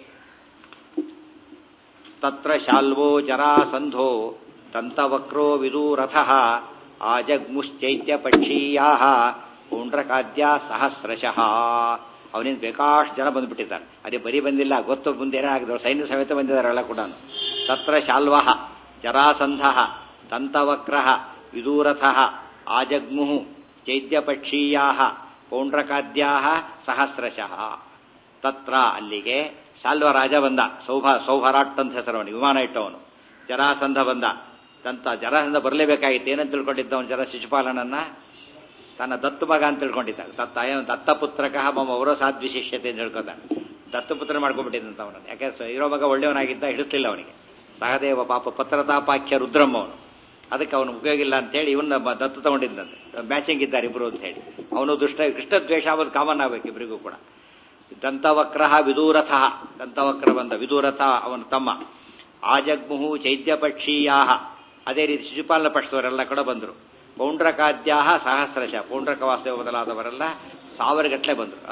ತತ್ರ ಶಾಲ್ವೋ ಜರಾಸಂಧೋ ದಂತವಕ್ರೋ ವಿದೂರಥಃ ಆಜಗ್ಮುಶ್ಚೈತ್ಯ ಪಕ್ಷೀಯಾ ಪೌಂಡ್ರಕಾದ್ಯ ಸಹಸ್ರಶಃ ಅವನಿಂದ ಬೇಕಾಷ್ಟು ಜನ ಬಂದುಬಿಟ್ಟಿದ್ದಾರೆ ಅದೇ ಬರೀ ಬಂದಿಲ್ಲ ಗೊತ್ತು ಮುಂದೆ ಏನಾಗಿದ್ರು ಸೈನ್ಯ ಸಮೇತ ಬಂದಿದ್ದಾರೆಲ್ಲ ಕೂಡ ತತ್ರ ಶಾಲ್ವ ಜರಾಸಂಧ ದಂತವಕ್ರ ವಿದೂರಥಃ ಆಜಗ್ಮು ಚೈದ್ಯಪಕ್ಷೀಯಾ ಪೌಂಡ್ರಕಾದ್ಯಾ ಸಹಸ್ರಶಃ ತತ್ರ ಅಲ್ಲಿಗೆ ಶಾಲ್ವ ರಾಜ ಬಂದ ಸೌಭ ಸೌಭರಾಟ್ ಅಂತ ಹೆಸರವನು ವಿಮಾನ ಇಟ್ಟವನು ಜರಾಸಂಧ ಬಂದ ದಂತ ಜರಾಸಂಧ ಬರಲೇಬೇಕಾಗಿತ್ತು ಏನಂತ ತಿಳ್ಕೊಂಡಿದ್ದವನು ಜರ ಶಿಶುಪಾಲನನ್ನ ತನ್ನ ದತ್ತು ಮಗ ಅಂತ ತಿಳ್ಕೊಂಡಿದ್ದ ದತ್ತ ದತ್ತಪುತ್ರಕ ಮಮ್ಮ ಅವರ ಸಾದ್ವಿಶಿಷ್ಯತೆ ಅಂತ ಹೇಳ್ಕೊತಾನೆ ದತ್ತಪುತ್ರ ಮಾಡ್ಕೊಂಡ್ಬಿಟ್ಟಿದ್ದಂತ ಅವನನ್ನು ಯಾಕೆ ಇರೋ ಮಗ ಒಳ್ಳೆಯವನಾಗಿದ್ದ ಹಿಡಿಸ್ಲಿಲ್ಲ ಅವನಿಗೆ ಸಹದೇವ ಪಾಪ ಪತ್ರತಾಪಾಖ್ಯ ರುದ್ರಮ್ಮ ಅವನು ಅದಕ್ಕೆ ಅವನು ಉಪಯೋಗ ಇಲ್ಲ ಅಂತೇಳಿ ಇವನ್ನ ದತ್ತು ತಗೊಂಡಿದ್ದಂತೆ ಮ್ಯಾಚಿಂಗ್ ಇದ್ದಾರೆ ಇಬ್ರು ಅಂತ ಹೇಳಿ ಅವನು ದುಷ್ಟ ಕೃಷ್ಣ ದ್ವೇಷ ಆಗೋದು ಕಾಮನ್ ಆಗ್ಬೇಕು ಇಬ್ಬರಿಗೂ ಕೂಡ ದಂತವಕ್ರ ವಿದೂರಥ ದಂತವಕ್ರ ಬಂದ ವಿದೂರಥ ಅವನ ತಮ್ಮ ಆಜಗ್ಮುಹು ಚೈದ್ಯಪಕ್ಷೀಯಾ ಅದೇ ರೀತಿ ಶಿಶುಪಾಲನ ಪಕ್ಷದವರೆಲ್ಲ ಕೂಡ ಬಂದರು ಪೌಂಡ್ರಕಾದ್ಯಾ ಸಹಸ್ರಶ ಪೌಂಡ್ರಕ ವಾಸ್ತವ ಬದಲಾದವರೆಲ್ಲ ಸಾವಿರ ಗಟ್ಟಲೆ ಬಂದರು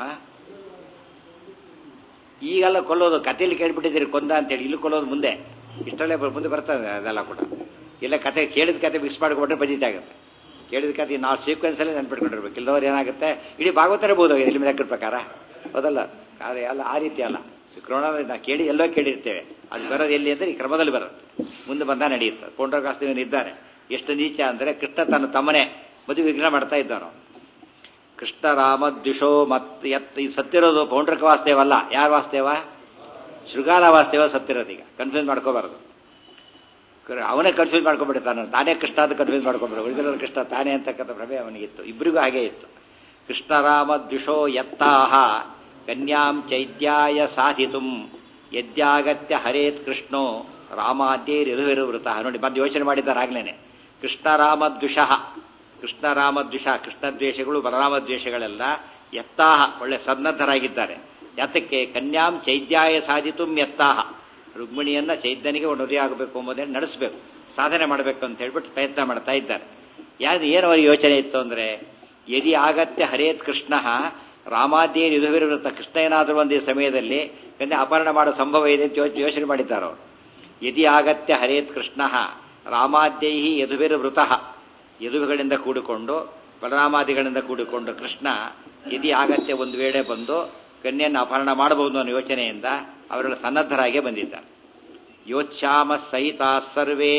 ಈಗೆಲ್ಲ ಕೊಲ್ಲೋದು ಕಥೆಯಲ್ಲಿ ಕೇಳ್ಬಿಟ್ಟಿದ್ದೀರಿ ಕೊಂದ ಅಂತೇಳಿ ಇಲ್ಲಿ ಕೊಲ್ಲೋದು ಮುಂದೆ ಇಷ್ಟಲ್ಲೇ ಮುಂದೆ ಬರ್ತದೆ ಅದೆಲ್ಲ ಕೂಡ ಇಲ್ಲ ಕತೆ ಕೇಳಿದ ಕತೆ ಮಿಕ್ಸ್ ಮಾಡಿಕೊಂಡ್ರೆ ಬಜಿತೆ ಆಗುತ್ತೆ ಕೇಳಿದ ಕತೆ ನಾವು ಸೀಕ್ವೆನ್ಸಲ್ಲಿ ನೆನ್ಪಿಟ್ಕೊಂಡಿರ್ಬೇಕು ಇಲ್ಲದವ್ರು ಏನಾಗುತ್ತೆ ಇಡೀ ಭಾಗವತನೇ ಬೋಧೋಗಿ ಇಲ್ಲಿ ಲೆಕ್ಕದ ಪ್ರಕಾರ ಹೌದಲ್ಲ ಅದೇ ಅಲ್ಲ ಆ ರೀತಿ ಅಲ್ಲ ಕ್ರೋಣದಲ್ಲಿ ನಾವು ಕೇಳಿ ಎಲ್ಲೋ ಕೇಳಿರ್ತೇವೆ ಅದು ಬರೋದು ಎಲ್ಲಿ ಅಂದರೆ ಈ ಕ್ರಮದಲ್ಲಿ ಬರುತ್ತೆ ಮುಂದೆ ಬಂದ ನಡೆಯುತ್ತೆ ಪೌಂಡ್ರಕಾಸ್ತಿವನು ಇದ್ದಾರೆ ಎಷ್ಟು ನೀಚ ಅಂದರೆ ಕೃಷ್ಣ ತನ್ನ ತಮ್ಮನೇ ಮದುವೆ ವಿಘ್ನ ಮಾಡ್ತಾ ಇದ್ದಾನು ಕೃಷ್ಣ ರಾಮ ದ್ವಿಷೋ ಮತ್ ಎತ್ ಇದು ಸತ್ತಿರೋದು ಪೌಂಡ್ರಕ ವಾಸ್ತೇವಲ್ಲ ಯಾರ ವಾಸ್ತೇವ ಶೃಗಾಲ ವಾಸ್ತೇವ ಸತ್ತಿರೋದು ಈಗ ಕನ್ಫ್ಯೂಸ್ ಮಾಡ್ಕೋಬಾರದು ಅವನೇ ಕನ್ಫ್ಯೂಸ್ ಮಾಡ್ಕೊಂಡ್ಬಿಡ್ತಾನೆ ತಾನೇ ಕೃಷ್ಣ ಅಂತ ಕನ್ಫ್ಯೂಸ್ ಮಾಡ್ಕೊಂಡ್ಬಿಡ ಒರಿಜಿನಲ್ ಕೃಷ್ಣ ತಾನೇ ಅಂತಕ್ಕಂಥ ಭ್ರಮೆ ಅವನಿಗಿತ್ತು ಇಬ್ಬರಿಗೂ ಹಾಗೇ ಇತ್ತು ಕೃಷ್ಣರಾಮ ದ್ವಿಷೋ ಯತ್ತಾಹ ಕನ್ಯಾಂ ಚೈದ್ಯಾಯ ಸಾಧಿತು ಯದ್ಯಾಗತ್ಯ ಹರೇತ್ ಕೃಷ್ಣೋ ರಾಮಾದ್ಯೈರಿರುವೃತ ನೋಡಿ ಬಂದು ಯೋಚನೆ ಮಾಡಿದ್ದಾರೆ ಆಗ್ಲೇನೆ ಕೃಷ್ಣರಾಮ ದ್ವಿಷಃ ಕೃಷ್ಣ ರಾಮದ್ವೇಷ ಕೃಷ್ಣದ್ವೇಷಗಳು ಬಲರಾಮದ್ವೇಷಗಳೆಲ್ಲ ಎತ್ತಾಹ ಒಳ್ಳೆ ಸನ್ನದ್ಧರಾಗಿದ್ದಾರೆ. ಯಾತಕ್ಕೆ ಕನ್ಯಾಂ ಚೈದ್ಯಾಯ ಸಾಧಿತು ಎತ್ತಾಹ, ರುಕ್ಮಿಣಿಯನ್ನ ಚೈದ್ಯನಿಗೆ ಮದುವೆ ಆಗಬೇಕು ಎಂಬುದನ್ನು ನಡೆಸಬೇಕು, ಸಾಧನೆ ಮಾಡಬೇಕು ಅಂತ ಹೇಳ್ಬಿಟ್ಟು ಪ್ರಯತ್ನ ಮಾಡ್ತಾ ಇದ್ದಾರೆ. ಯಾವ್ದು ಏನು ಅವರ ಯೋಚನೆ ಇತ್ತು ಅಂದ್ರೆ, ಯದಿ ಆಗತ್ಯ ಹರೇತ್ ಕೃಷ್ಣ ರಾಮಾದ್ಯೇ ಯುಧವಿರವೃತ್ತ, ಕೃಷ್ಣ ಏನಾದರೂ ಒಂದು ಸಮಯದಲ್ಲಿ ಕನ್ಯಾ ಅಪಹರಣ ಮಾಡೋ ಸಂಭವ ಇದೆ ಅಂತ ಯೋಚನೆ ಮಾಡಿದ್ದಾರೆ ಅವರು. ಯದಿ ಆಗತ್ಯ ಹರೇತ್ ಕೃಷ್ಣ ರಾಮಾದ್ಯೈ ಯದುವಿರವೃತಃ, ಯದುವುಗಳಿಂದ ಕೂಡಿಕೊಂಡು ಬಲರಾಮಾದಿಗಳಿಂದ ಕೂಡಿಕೊಂಡು ಕೃಷ್ಣ ಯದಿ ಆಗತ್ಯ ಒಂದು ವೇಳೆ ಬಂದು ಕನ್ಯೆಯನ್ನು ಅಪಹರಣ ಮಾಡಬಹುದು ಅನ್ನೋ ಯೋಚನೆಯಿಂದ ಅವರೆಲ್ಲ ಸನ್ನದ್ಧರಾಗೇ ಬಂದಿದ್ದಾರೆ. ಯೋಚ್ಛಾಮ ಸಹಿತ ಸರ್ವೇ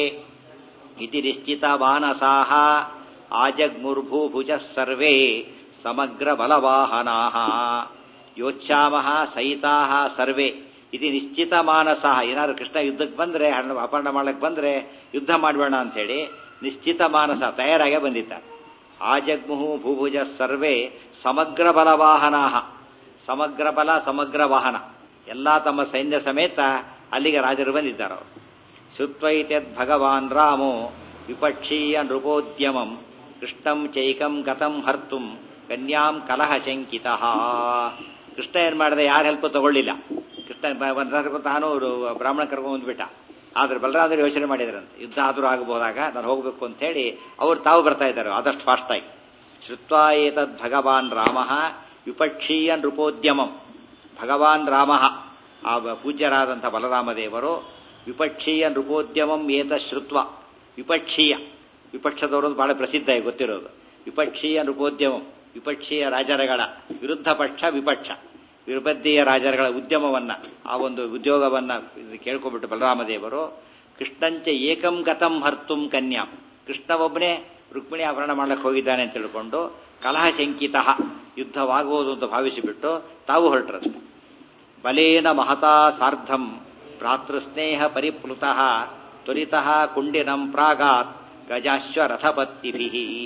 ಇತಿ ನಿಶ್ಚಿತ ಮಾನಸಾಹ ಆಜಗ್ಮುರ್ಭೂಭುಜ ಸರ್ವೇ ಸಮಗ್ರ ಬಲವಾಹನಾಹ. ಯೋಚ್ಛಾಮಃ ಸಹಿತಾಹ ಸರ್ವೇ ಇದು ನಿಶ್ಚಿತ ಮಾನಸಃ, ಏನಾದ್ರು ಕೃಷ್ಣ ಯುದ್ಧಕ್ಕೆ ಬಂದ್ರೆ ಅಪಹರಣ ಮಾಡಕ್ಕೆ ಬಂದ್ರೆ ಯುದ್ಧ ಮಾಡಬೇಡ ಅಂತ ಹೇಳಿ ನಿಶ್ಚಿತ ಮಾನಸ ತಯಾರಾಗೇ ಬಂದಿದ್ದಾರೆ. ಆಜಗ್ಮುಹು ಭೂಭುಜ ಸರ್ವೇ ಸಮಗ್ರ ಬಲವಾಹನಾಹ, ಸಮಗ್ರ ಬಲ ಸಮಗ್ರ ವಾಹನ ಎಲ್ಲಾ ತಮ್ಮ ಸೈನ್ಯ ಸಮೇತ ಅಲ್ಲಿಗೆ ರಾಜರು ಬಂದಿದ್ದಾರೆ. ಅವರು ಶುತ್ವೈತ್ಯದ್ ಭಗವಾನ್ ರಾಮೋ ವಿಪಕ್ಷೀಯ ನೃಪೋದ್ಯಮಂ ಕೃಷ್ಣಂ ಚೈಕಂ ಗತಂ ಹರ್ತುಂ ಕನ್ಯಾಂ ಕಲಹ ಶಂಕಿತಃ. ಕೃಷ್ಣ ಏನ್ ಮಾಡಿದೆ, ಯಾರ ಹೆಲ್ಪ್ ತಗೊಳ್ಳಿಲ್ಲ. ಕೃಷ್ಣ ತಾನು ಬ್ರಾಹ್ಮಣ ಕರ್ಕೊಂಡು ಬಂದ್ಬಿಟ್ಟ. ಆದ್ರೆ ಬಲರಾಮರು ಯೋಚನೆ ಮಾಡಿದ್ರಂತೆ, ಯುದ್ಧ ಆದರೂ ಆಗಬಹುದಾಗ ನಾನು ಹೋಗ್ಬೇಕು ಅಂತ ಹೇಳಿ ಅವ್ರು ತಾವು ಬರ್ತಾ ಇದ್ದಾರೆ ಆದಷ್ಟು ಫಾಸ್ಟ್ ಆಗಿ. ಶ್ರುತ್ವಾ ಏತದ್ ಭಗವಾನ್ ರಾಮ ವಿಪಕ್ಷೀಯ ನೃಪೋದ್ಯಮಂ, ಭಗವಾನ್ ರಾಮ ಆ ಪೂಜ್ಯರಾದಂಥ ಬಲರಾಮದೇವರು ವಿಪಕ್ಷೀಯ ನೃಪೋದ್ಯಮಂ ಏತ ಶ್ರುತ್ವ, ವಿಪಕ್ಷೀಯ ವಿಪಕ್ಷದವರು ಬಹಳ ಪ್ರಸಿದ್ಧ ಗೊತ್ತಿರೋದು. ವಿಪಕ್ಷೀಯ ನೃಪೋದ್ಯಮಂ, ವಿಪಕ್ಷೀಯ ರಾಜರುಗಳ ವಿರುದ್ಧ ಪಕ್ಷ ವಿಪಕ್ಷ ವಿರುಬದ್ಧೀಯ ರಾಜರುಗಳ ಉದ್ಯಮವನ್ನ, ಆ ಒಂದು ಉದ್ಯೋಗವನ್ನ ಕೇಳ್ಕೊಂಡ್ಬಿಟ್ಟು ಬಲರಾಮದೇವರು ಕೃಷ್ಣಂಚ ಏಕಂ ಗತಂ ಹರ್ತುಂ ಕನ್ಯಾಂ, ಕೃಷ್ಣ ಒಬ್ಬನೇ ರುಕ್ಮಿಣಿ ಅಪಹರಣ ಮಾಡ್ಲಿಕ್ಕೆ ಹೋಗಿದ್ದಾನೆ ಅಂತ ತಿಳ್ಕೊಂಡು ಕಲಹ ಶಂಕಿತ, ಯುದ್ಧವಾಗುವುದು ಅಂತ ಭಾವಿಸಿಬಿಟ್ಟು ತಾವು ಹೊರಟರಂತೆ. ಬಲೇನ ಮಹತಾ ಸಾರ್ಧಂ ಭ್ರಾತೃಸ್ನೇಹ ಪರಿಪ್ಲುತಃ ತ್ವರಿತಃ ಕುಂಡಿನಂ ಪ್ರಾಗಾತ್ ಗಜಾಶ್ವ ರಥಪತ್ತಿಭಿ.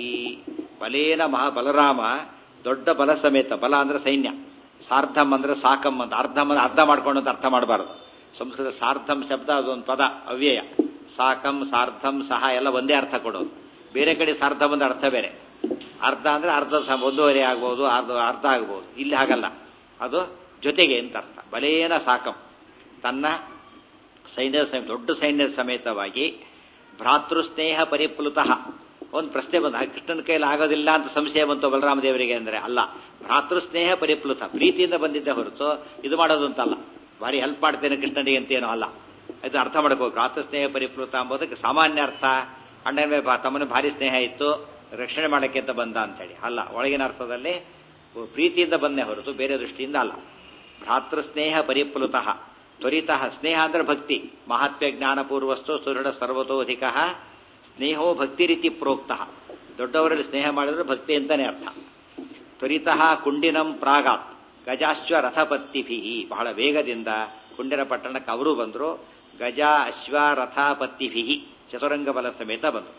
ಬಲೇನ ಮಹಾ ಬಲರಾಮ ದೊಡ್ಡ ಬಲ ಸಮೇತ, ಬಲ ಅಂದ್ರೆ ಸೈನ್ಯ, ಸಾರ್ಧಂ ಅಂದ್ರೆ ಸಾಕಂ ಅಂತ, ಅರ್ಧಂ ಅಂದ್ರೆ ಅರ್ಧ ಮಾಡ್ಕೊಂಡು ಅಂತ ಅರ್ಥ ಮಾಡಬಾರದು. ಸಂಸ್ಕೃತ ಸಾರ್ಧಂ ಶಬ್ದ ಅದೊಂದು ಪದ ಅವ್ಯಯ. ಸಾಕಂ ಸಾರ್ಧಂ ಸಹ ಎಲ್ಲ ಒಂದೇ ಅರ್ಥ ಕೊಡೋದು. ಬೇರೆ ಕಡೆ ಸಾರ್ಧಂ ಅಂದ್ರೆ ಅರ್ಥ ಬೇರೆ. ಅರ್ಧ ಅಂದ್ರೆ ಅರ್ಧ ಒಂದೂವರೆ ಆಗ್ಬೋದು, ಅರ್ಧ ಅರ್ಧ ಆಗ್ಬೋದು. ಇಲ್ಲಿ ಹಾಗಲ್ಲ, ಅದು ಜೊತೆಗೆ ಅಂತ ಅರ್ಥ. ಬಲೇನ ಸಾಕಂ, ತನ್ನ ಸೈನ್ಯದ ಸಮೇತ ದೊಡ್ಡ ಸೈನ್ಯದ ಸಮೇತವಾಗಿ ಭ್ರಾತೃ ಸ್ನೇಹ ಪರಿಪ್ಲುತಃ. ಒಂದು ಪ್ರಶ್ನೆ ಬಂದ, ಕೃಷ್ಣನ ಕೈಯಲ್ಲಿ ಆಗೋದಿಲ್ಲ ಅಂತ ಸಂಶಯ ಬಂತು ಬಲರಾಮದೇವರಿಗೆ. ಅಂದ್ರೆ ಅಲ್ಲ, ಭ್ರಾತೃ ಸ್ನೇಹ ಪರಿಪ್ಲುತ, ಪ್ರೀತಿಯಿಂದ ಬಂದಿದ್ದೆ ಹೊರತು ಇದು ಮಾಡೋದು ಅಂತಲ್ಲ. ಭಾರಿ ಹೆಲ್ಪ್ ಮಾಡ್ತೇನೆ ಕೃಷ್ಣನಿಗೆ ಅಂತೇನೋ ಅಲ್ಲ. ಇದು ಅರ್ಥ ಮಾಡ್ಕೋ, ಭ್ರಾತೃ ಸ್ನೇಹ ಪರಿಪ್ಲುತ ಎಂಬುದಕ್ಕೆ ಸಾಮಾನ್ಯ ಅರ್ಥ, ಅಣ್ಣನ ತಮ್ಮನ ಭಾರಿ ಸ್ನೇಹ ಇತ್ತು ರಕ್ಷಣೆ ಮಾಡಕ್ಕೆ ಅಂತ ಬಂದ ಅಂತೇಳಿ ಅಲ್ಲ. ಒಳಗಿನ ಅರ್ಥದಲ್ಲಿ ಪ್ರೀತಿಯಿಂದ ಬಂದೇ ಹೊರತು ಬೇರೆ ದೃಷ್ಟಿಯಿಂದ ಅಲ್ಲ. ಭ್ರಾತೃ ಸ್ನೇಹ ಪರಿಪ್ಲುತಃ ತ್ವರಿತಃ, ಸ್ನೇಹ ಅಂದ್ರೆ ಭಕ್ತಿ, ಮಹಾತ್ಮ್ಯ ಜ್ಞಾನಪೂರ್ವಸ್ತು ಸುದೃಢ ಸರ್ವತೋಧಿಕ ಸ್ನೇಹೋ ಭಕ್ತಿ ರೀತಿ ಪ್ರೋಕ್ತ. ದೊಡ್ಡವರಲ್ಲಿ ಸ್ನೇಹ ಮಾಡಿದ್ರೆ ಭಕ್ತಿ ಅಂತಾನೆ ಅರ್ಥ. ತ್ವರಿತಃ ಕುಂಡಿನಂ ಪ್ರಾಗಾತ್ ಗಜಾಶ್ವ ರಥಪತ್ತಿಭಿ, ಬಹಳ ವೇಗದಿಂದ ಕುಂಡಿನ ಪಟ್ಟಣಕ್ಕೆ ಅವರು ಬಂದರು. ಗಜ ಅಶ್ವ ರಥಪತ್ತಿಭಿ, ಚತುರಂಗ ಬಲ ಸಮೇತ ಬಂದರು.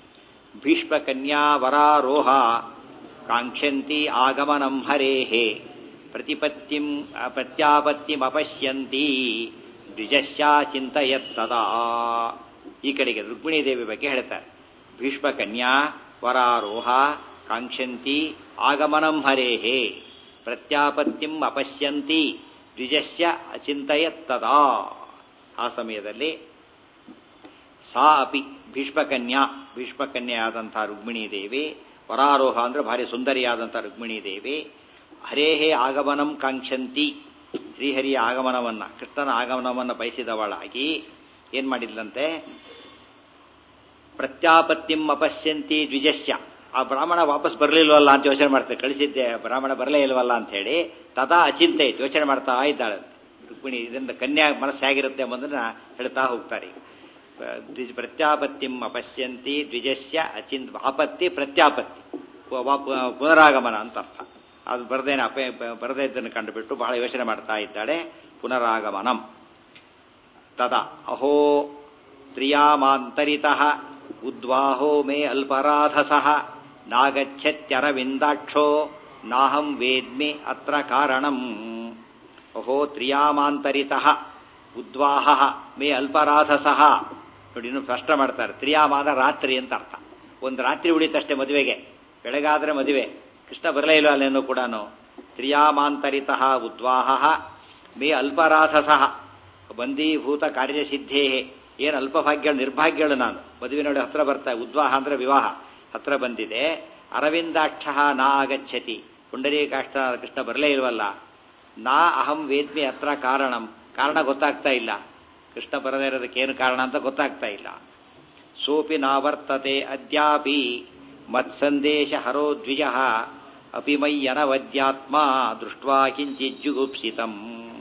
ಭೀಷ್ಮ ಕನ್ಯಾ ವರಾರೋಹ ಕಾಂಕ್ಷಂತಿ ಆಗಮನಂ ಹರೇಹೇ ಪ್ರತಿಪತ್ತಿಂ ಪ್ರತ್ಯಾಪತ್ತಿಮಪಶ್ಯಂತಿ ದ್ವಿಜಶ್ಯಾ ಚಿಂತಯತ್ತದಾ. ಈ ಕಡೆಗೆ ರುಕ್ಮಿಣೀ ದೇವಿ ಬಗ್ಗೆ ಹೇಳ್ತಾರೆ. ಭೀಷ್ಮ ಕನ್ಯಾ ವರಾರೋಹ ಕಾಂಕ್ಷಂತಿ ಆಗಮನಂ ಹರೇಹೇ ಪ್ರತ್ಯಾಪತ್ತಿಂ ಅಪಶ್ಯಂತಿ ದ್ವಿಜಸ್ಯ ಅಚಿಂತಯತ್ತದಾ. ಆ ಸಮಯದಲ್ಲಿ ಸಾ ಅಪಿ ಭೀಷ್ಮಕನ್ಯಾ, ಭೀಷ್ಮಕನ್ಯೆಯಾದಂಥ ರುಕ್ಮಿಣೀ ದೇವಿ, ವರಾರೋಹ ಅಂದ್ರೆ ಭಾರಿ ಸುಂದರಿಯಾದಂಥ ರುಕ್ಮಿಣೀ ದೇವಿ, ಹರೇಹೇ ಆಗಮನಂ ಕಾಂಕ್ಷಂತಿ, ಶ್ರೀಹರಿಯ ಆಗಮನವನ್ನ, ಕೃಷ್ಣನ ಆಗಮನವನ್ನು ಬಯಸಿದವಳಾಗಿ ಏನ್ ಮಾಡಿದ್ಲಂತೆ, ಪ್ರತ್ಯಾಪತ್ತಿಂ ಅಪಶ್ಯಂತಿ ದ್ವಿಜಸ್ಯ, ಆ ಬ್ರಾಹ್ಮಣ ವಾಪಸ್ ಬರಲಿಲ್ವಲ್ಲ ಅಂತ ಯೋಚನೆ ಮಾಡ್ತಾರೆ. ಕಳಿಸಿದ್ದೆ ಬ್ರಾಹ್ಮಣ ಬರಲೇ ಇಲ್ವಲ್ಲ ಅಂತ ಹೇಳಿ ತದಾ ಅಚಿಂತೆ ಯೋಚನೆ ಮಾಡ್ತಾ ಇದ್ದಾಳೆ ರುಕ್ಮಿಣಿ. ಇದರಿಂದ ಕನ್ಯಾ ಮನಸ್ಸು ಹೇಗಿರುತ್ತೆ ಎಂಬುದನ್ನ ಹೇಳ್ತಾ ಹೋಗ್ತಾರೆ. ಪ್ರತ್ಯಾಪತ್ತಿಂ ಅಪಶ್ಯಂತಿ ದ್ವಿಜಸ್ಯ ಅಚಿಂತ, ಆಪತ್ತಿ ಪ್ರತ್ಯಾಪತ್ತಿ ಪುನರಾಗಮನ ಅಂತ ಅರ್ಥ. ಅದು ಬರದೇನೆ ಅಪ ಬರದೇ ಇದ್ದನ್ನು ಕಂಡುಬಿಟ್ಟು ಬಹಳ ಯೋಚನೆ ಮಾಡ್ತಾ ಇದ್ದಾಳೆ. ಪುನರಾಗಮನಂ ತದಾ ಅಹೋ ತ್ರಿಯಾಮಾಂತರಿತಃ ಉದ್ವಾಹೋ ಮೇ ಅಲ್ಪರಾಧಸಃ ನಾಗಚ್ಚತ್ಯರವಿಂದಾಕ್ಷೋ ನಾಹಂ ವೇದ್ಮಿ ಅತ್ರ ಕಾರಣಂ. ಅಹೋ ತ್ರಿಯಾಮಾಂತರಿತಃ ಉದ್ವಾಹ ಮೇ ಅಲ್ಪರಾಧಸಃ. ನೋಡಿ, ಇನ್ನು ಸ್ಪಷ್ಟ ಮಾಡ್ತಾರೆ. ತ್ರಿಯಾಮಾನ ರಾತ್ರಿ ಅಂತ ಅರ್ಥ. ಒಂದು ರಾತ್ರಿ ಉಳಿತಷ್ಟೇ ಮದುವೆಗೆ, ಬೆಳಗಾದ್ರೆ ಮದುವೆ. ಕೃಷ್ಣ ಬರಲೇ ಇಲ್ಲ ಅಲ್ಲೇನೂ ಕೂಡ. ತ್ರಿಯಾಮಾಂತರಿತಃ ಉದ್ವಾಹ ಮೇ ಅಲ್ಪರಾಧಸಃ ಬಂದೀಭೂತ ಕಾರ್ಯಸಿದ್ಧೇ. ಏನು ಅಲ್ಪಭಾಗ್ಯಗಳು, ನಿರ್ಭಾಗ್ಯಗಳು ನಾನು. ಮದುವೆ ನೋಡಿ ಹತ್ರ ಬರ್ತಾ, ಉದ್ವಾಹ ಅಂದ್ರೆ ವಿವಾಹ ಹತ್ರ ಬಂದಿದೆ. ಅರವಿಂದಾಕ್ಷ ನಾ ಆಗಚ್ಚತಿ, ಪುಂಡರೀಕಾಕ್ಷ ಕೃಷ್ಣ ಬರಲೇ ಇಲ್ವಲ್ಲ. ನಾ ಅಹಂ ವೇದ್ಮಿ ಹತ್ರ ಕಾರಣಂ, ಕಾರಣ ಗೊತ್ತಾಗ್ತಾ ಇಲ್ಲ. ಕೃಷ್ಣ ಬರದೇ ಇರೋದಕ್ಕೆ ಏನು ಕಾರಣ ಅಂತ ಗೊತ್ತಾಗ್ತಾ ಇಲ್ಲ. ಸೋಪಿ ನಾವರ್ತತೆ ಅದ್ಯಾಪಿ ಮತ್ಸಂದೇಶ ಹರೋ ದ್ವಿಜ ಅಪಿ ಮಯ್ಯನವದ್ಯಾತ್ಮ ದೃಷ್ಟ್ವಾ ಕಿಂಚಿಜ್ಜುಗುಪ್ಸಿತಂ.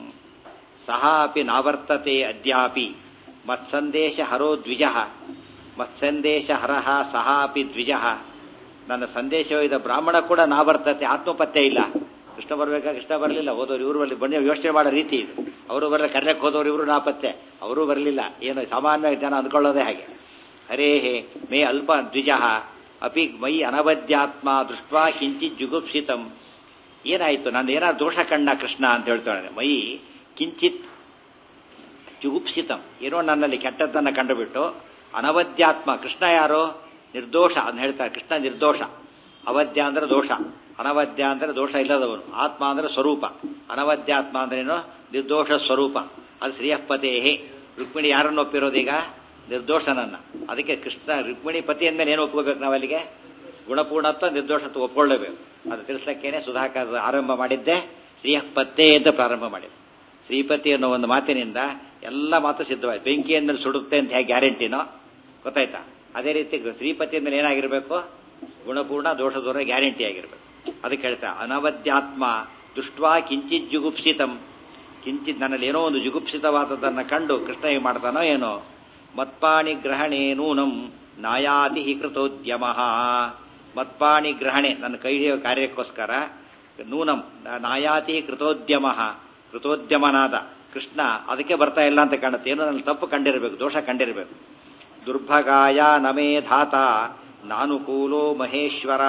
ಸಹ ಅಪಿ ನಾವರ್ತತೆ ಅದ್ಯಾಪಿ ಮತ್ಸಂದೇಶ ಹರೋ ದ್ವಿಜ. ಮತ್ಸಂದೇಶ ಹರಃ ಸಹ ಅಪಿ ದ್ವಿಜ. ನನ್ನ ಸಂದೇಶವಿದ ಬ್ರಾಹ್ಮಣ ಕೂಡ ನಾವರ್ತತೆ, ಆತ್ಮಪತ್ತೆ ಇಲ್ಲ. ಕೃಷ್ಣ ಬರಬೇಕಾ, ಕೃಷ್ಣ ಬರಲಿಲ್ಲ. ಹೋದವ್ರು ಇವರು ಬರಲಿ, ಬನ್ನಿ ಯೋಚನೆ ಮಾಡೋ ರೀತಿ ಇದು. ಅವರು ಬರಲಿ, ಕರ್ಯಕ್ಕೆ ಹೋದವ್ರು ಇವರು ನಾಪತ್ತೆ, ಅವರೂ ಬರಲಿಲ್ಲ. ಏನು ಸಾಮಾನ್ಯ ಜನ ಅಂದ್ಕೊಳ್ಳೋದೇ ಹಾಗೆ. ಹರೇ ಹೇ ಮೇ ಅಲ್ಪ ದ್ವಿಜ ಅಪಿ ಮೈ ಅನವದ್ಯಾತ್ಮ ದೃಷ್ಟ್ವಾ ಕಿಂಚಿತ್ ಜುಗುಪ್ಸಿತಂ. ಏನಾಯಿತು, ನಾನು ಏನಾದ್ರು ದೋಷ ಕಂಡ ಕೃಷ್ಣ ಅಂತ ಹೇಳ್ತಾಳೆ. ಮೈ ಕಿಂಚಿತ್ ಜುಗುಪ್ಸಿತಂ, ಏನೋ ನನ್ನಲ್ಲಿ ಕೆಟ್ಟದ್ದನ್ನು ಕಂಡುಬಿಟ್ಟು. ಅನವದ್ಯಾತ್ಮ, ಕೃಷ್ಣ ಯಾರೋ ನಿರ್ದೋಷ ಅಂತ ಹೇಳ್ತಾರೆ. ಕೃಷ್ಣ ನಿರ್ದೋಷ. ಅವಧ್ಯ ಅಂದ್ರೆ ದೋಷ, ಅನವದ್ಯ ಅಂದ್ರೆ ದೋಷ ಇಲ್ಲದವನು. ಆತ್ಮ ಅಂದ್ರೆ ಸ್ವರೂಪ, ಅನವದ್ಯಾತ್ಮ ಅಂದ್ರೇನು ನಿರ್ದೋಷ ಸ್ವರೂಪ. ಅದು ಶ್ರೀಯಃಪತೇಹೇ. ರುಕ್ಮಿಣಿ ಯಾರನ್ನು ಒಪ್ಪಿರೋದೀಗ? ನಿರ್ದೋಷನನ್ನ. ಅದಕ್ಕೆ ಕೃಷ್ಣ ರುಕ್ಮಿಣಿ ಪತಿ ಅಂದಮೇಲೆ ಏನು ಒಪ್ಕೋಬೇಕು ನಾವು ಅಲ್ಲಿಗೆ? ಗುಣಪೂರ್ಣತ್ವ ನಿರ್ದೋಷತ್ವ ಒಪ್ಕೊಳ್ಳೇಬೇಕು. ಅದು ತಿಳಿಸಕ್ಕೇನೆ ಸುಧಾಕರ್ ಆರಂಭ ಮಾಡಿದ್ದೆ ಶ್ರೀಯಃಪತ್ತೇ ಅಂತ ಪ್ರಾರಂಭ ಮಾಡಿದ್ದೆ. ಶ್ರೀಪತಿ ಅನ್ನೋ ಒಂದು ಮಾತಿನಿಂದ ಎಲ್ಲ ಮಾತು ಸಿದ್ಧವಾಯ್ತು. ಬೆಂಕಿ ಅಂದ್ಮೇಲೆ ಸುಡುತ್ತೆ ಅಂತ ಹೇಗೆ ಗ್ಯಾರಂಟಿನೋ ಗೊತ್ತಾಯ್ತಾ, ಅದೇ ರೀತಿ ಶ್ರೀಪತಿ ಅಂದ್ಮೇಲೆ ಏನಾಗಿರ್ಬೇಕು? ಗುಣಪೂರ್ಣ ದೋಷ ದೂರ ಗ್ಯಾರಂಟಿ ಆಗಿರ್ಬೇಕು. ಅದಕ್ಕೆ ಹೇಳ್ತಾ ಅನವದ್ಯಾತ್ಮ ದೃಷ್ಟ್ವಾ ಕಿಂಚಿತ್ ಜುಗುಪ್ಸಿತಂ. ಕಿಂಚಿತ್ ನನ್ನಲ್ಲಿ ಏನೋ ಒಂದು ಜುಗುಪ್ಸಿತವಾದದ್ದನ್ನು ಕಂಡು ಕೃಷ್ಣ ಹೇಗೆ ಮಾಡ್ತಾನೋ ಏನೋ. ಮತ್ಪಾಣಿ ಗ್ರಹಣೆ ನೂನಂ ನಾಯಾತಿ ಕೃತೋದ್ಯಮ. ಮತ್ಪಾಣಿ ಗ್ರಹಣೆ, ನನ್ನ ಕೈ ಕಾರ್ಯಕ್ಕೋಸ್ಕರ ನೂನಂ ನಾಯಾತಿ ಕೃತೋದ್ಯಮ. ಕೃತೋದ್ಯಮನಾದ ಕೃಷ್ಣ ಅದಕ್ಕೆ ಬರ್ತಾ ಇಲ್ಲ ಅಂತ ಕಾಣುತ್ತೆ. ಏನೋ ನನ್ನ ತಪ್ಪು ಕಂಡಿರಬೇಕು, ದೋಷ ಕಂಡಿರಬೇಕು. ದುರ್ಭಗಾಯ ನಮೇ ಧಾತ ನಾನುಕೂಲೋ ಮಹೇಶ್ವರ.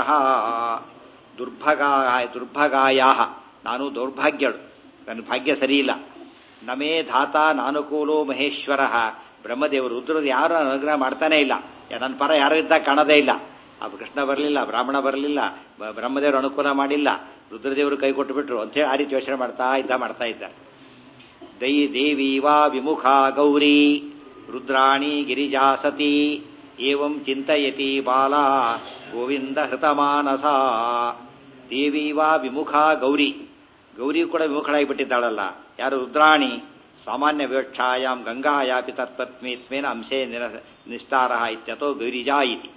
ದುರ್ಭಗಾಯ ದುರ್ಭಗಾಯ ನಾನು ದೌರ್ಭಾಗ್ಯಳು, ನನ್ನ ಭಾಗ್ಯ ಸರಿಯಿಲ್ಲ. ನಮೇ ಧಾತ ನಾನುಕೂಲೋ ಮಹೇಶ್ವರ. ಬ್ರಹ್ಮದೇವರು ರುದ್ರರು ಯಾರು ಅನುಗ್ರಹ ಮಾಡ್ತಾನೇ ಇಲ್ಲ. ನನ್ನ ಪರ ಯಾರು ಇದ್ದಾಗ ಕಾಣೋದೇ ಇಲ್ಲ. ಆ ಕೃಷ್ಣ ಬರಲಿಲ್ಲ, ಬ್ರಾಹ್ಮಣ ಬರಲಿಲ್ಲ, ಬ್ರಹ್ಮದೇವರು ಅನುಕೂಲ ಮಾಡಿಲ್ಲ, ರುದ್ರದೇವರು ಕೈ ಕೊಟ್ಟು ಬಿಟ್ರು ಅಂತೇಳಿ ಆ ರೀತಿ ಯೋಚನೆ ಮಾಡ್ತಾ ಇದ್ದ ಮಾಡ್ತಾ ಇದ್ದ. ದೈ ದೇವಿ ವಾ ವಿಮುಖ ಗೌರಿ ರುದ್ರಾಣಿ ಗಿರಿಜಾ ಸತಿ ಏವಂ ಚಿಂತಯತಿ ಬಾಲ ಗೋವಿಂದ ಹೃತಮಾನಸ. ದೇವಿ ವಾ ವಿಮುಖ ಗೌರಿ, ಗೌರಿ ಕೂಡ ವಿಮುಖಳಾಗಿಬಿಟ್ಟಿದ್ದಾಳಲ್ಲ. ಯಾರು? ರುದ್ರಾಣಿ ಸಾಮಾನ್ಯ ವಿವಕ್ಷಾಯಾಂ ಗಂಗಾಯಾಪಿ ತತ್ಪತ್ಮೀತ್ಮೇನ ಅಂಶೇ ನಿಸ್ತಾರ ಇತ್ಯಥೋ ಗೌರಿಜಾ ಇತಿ.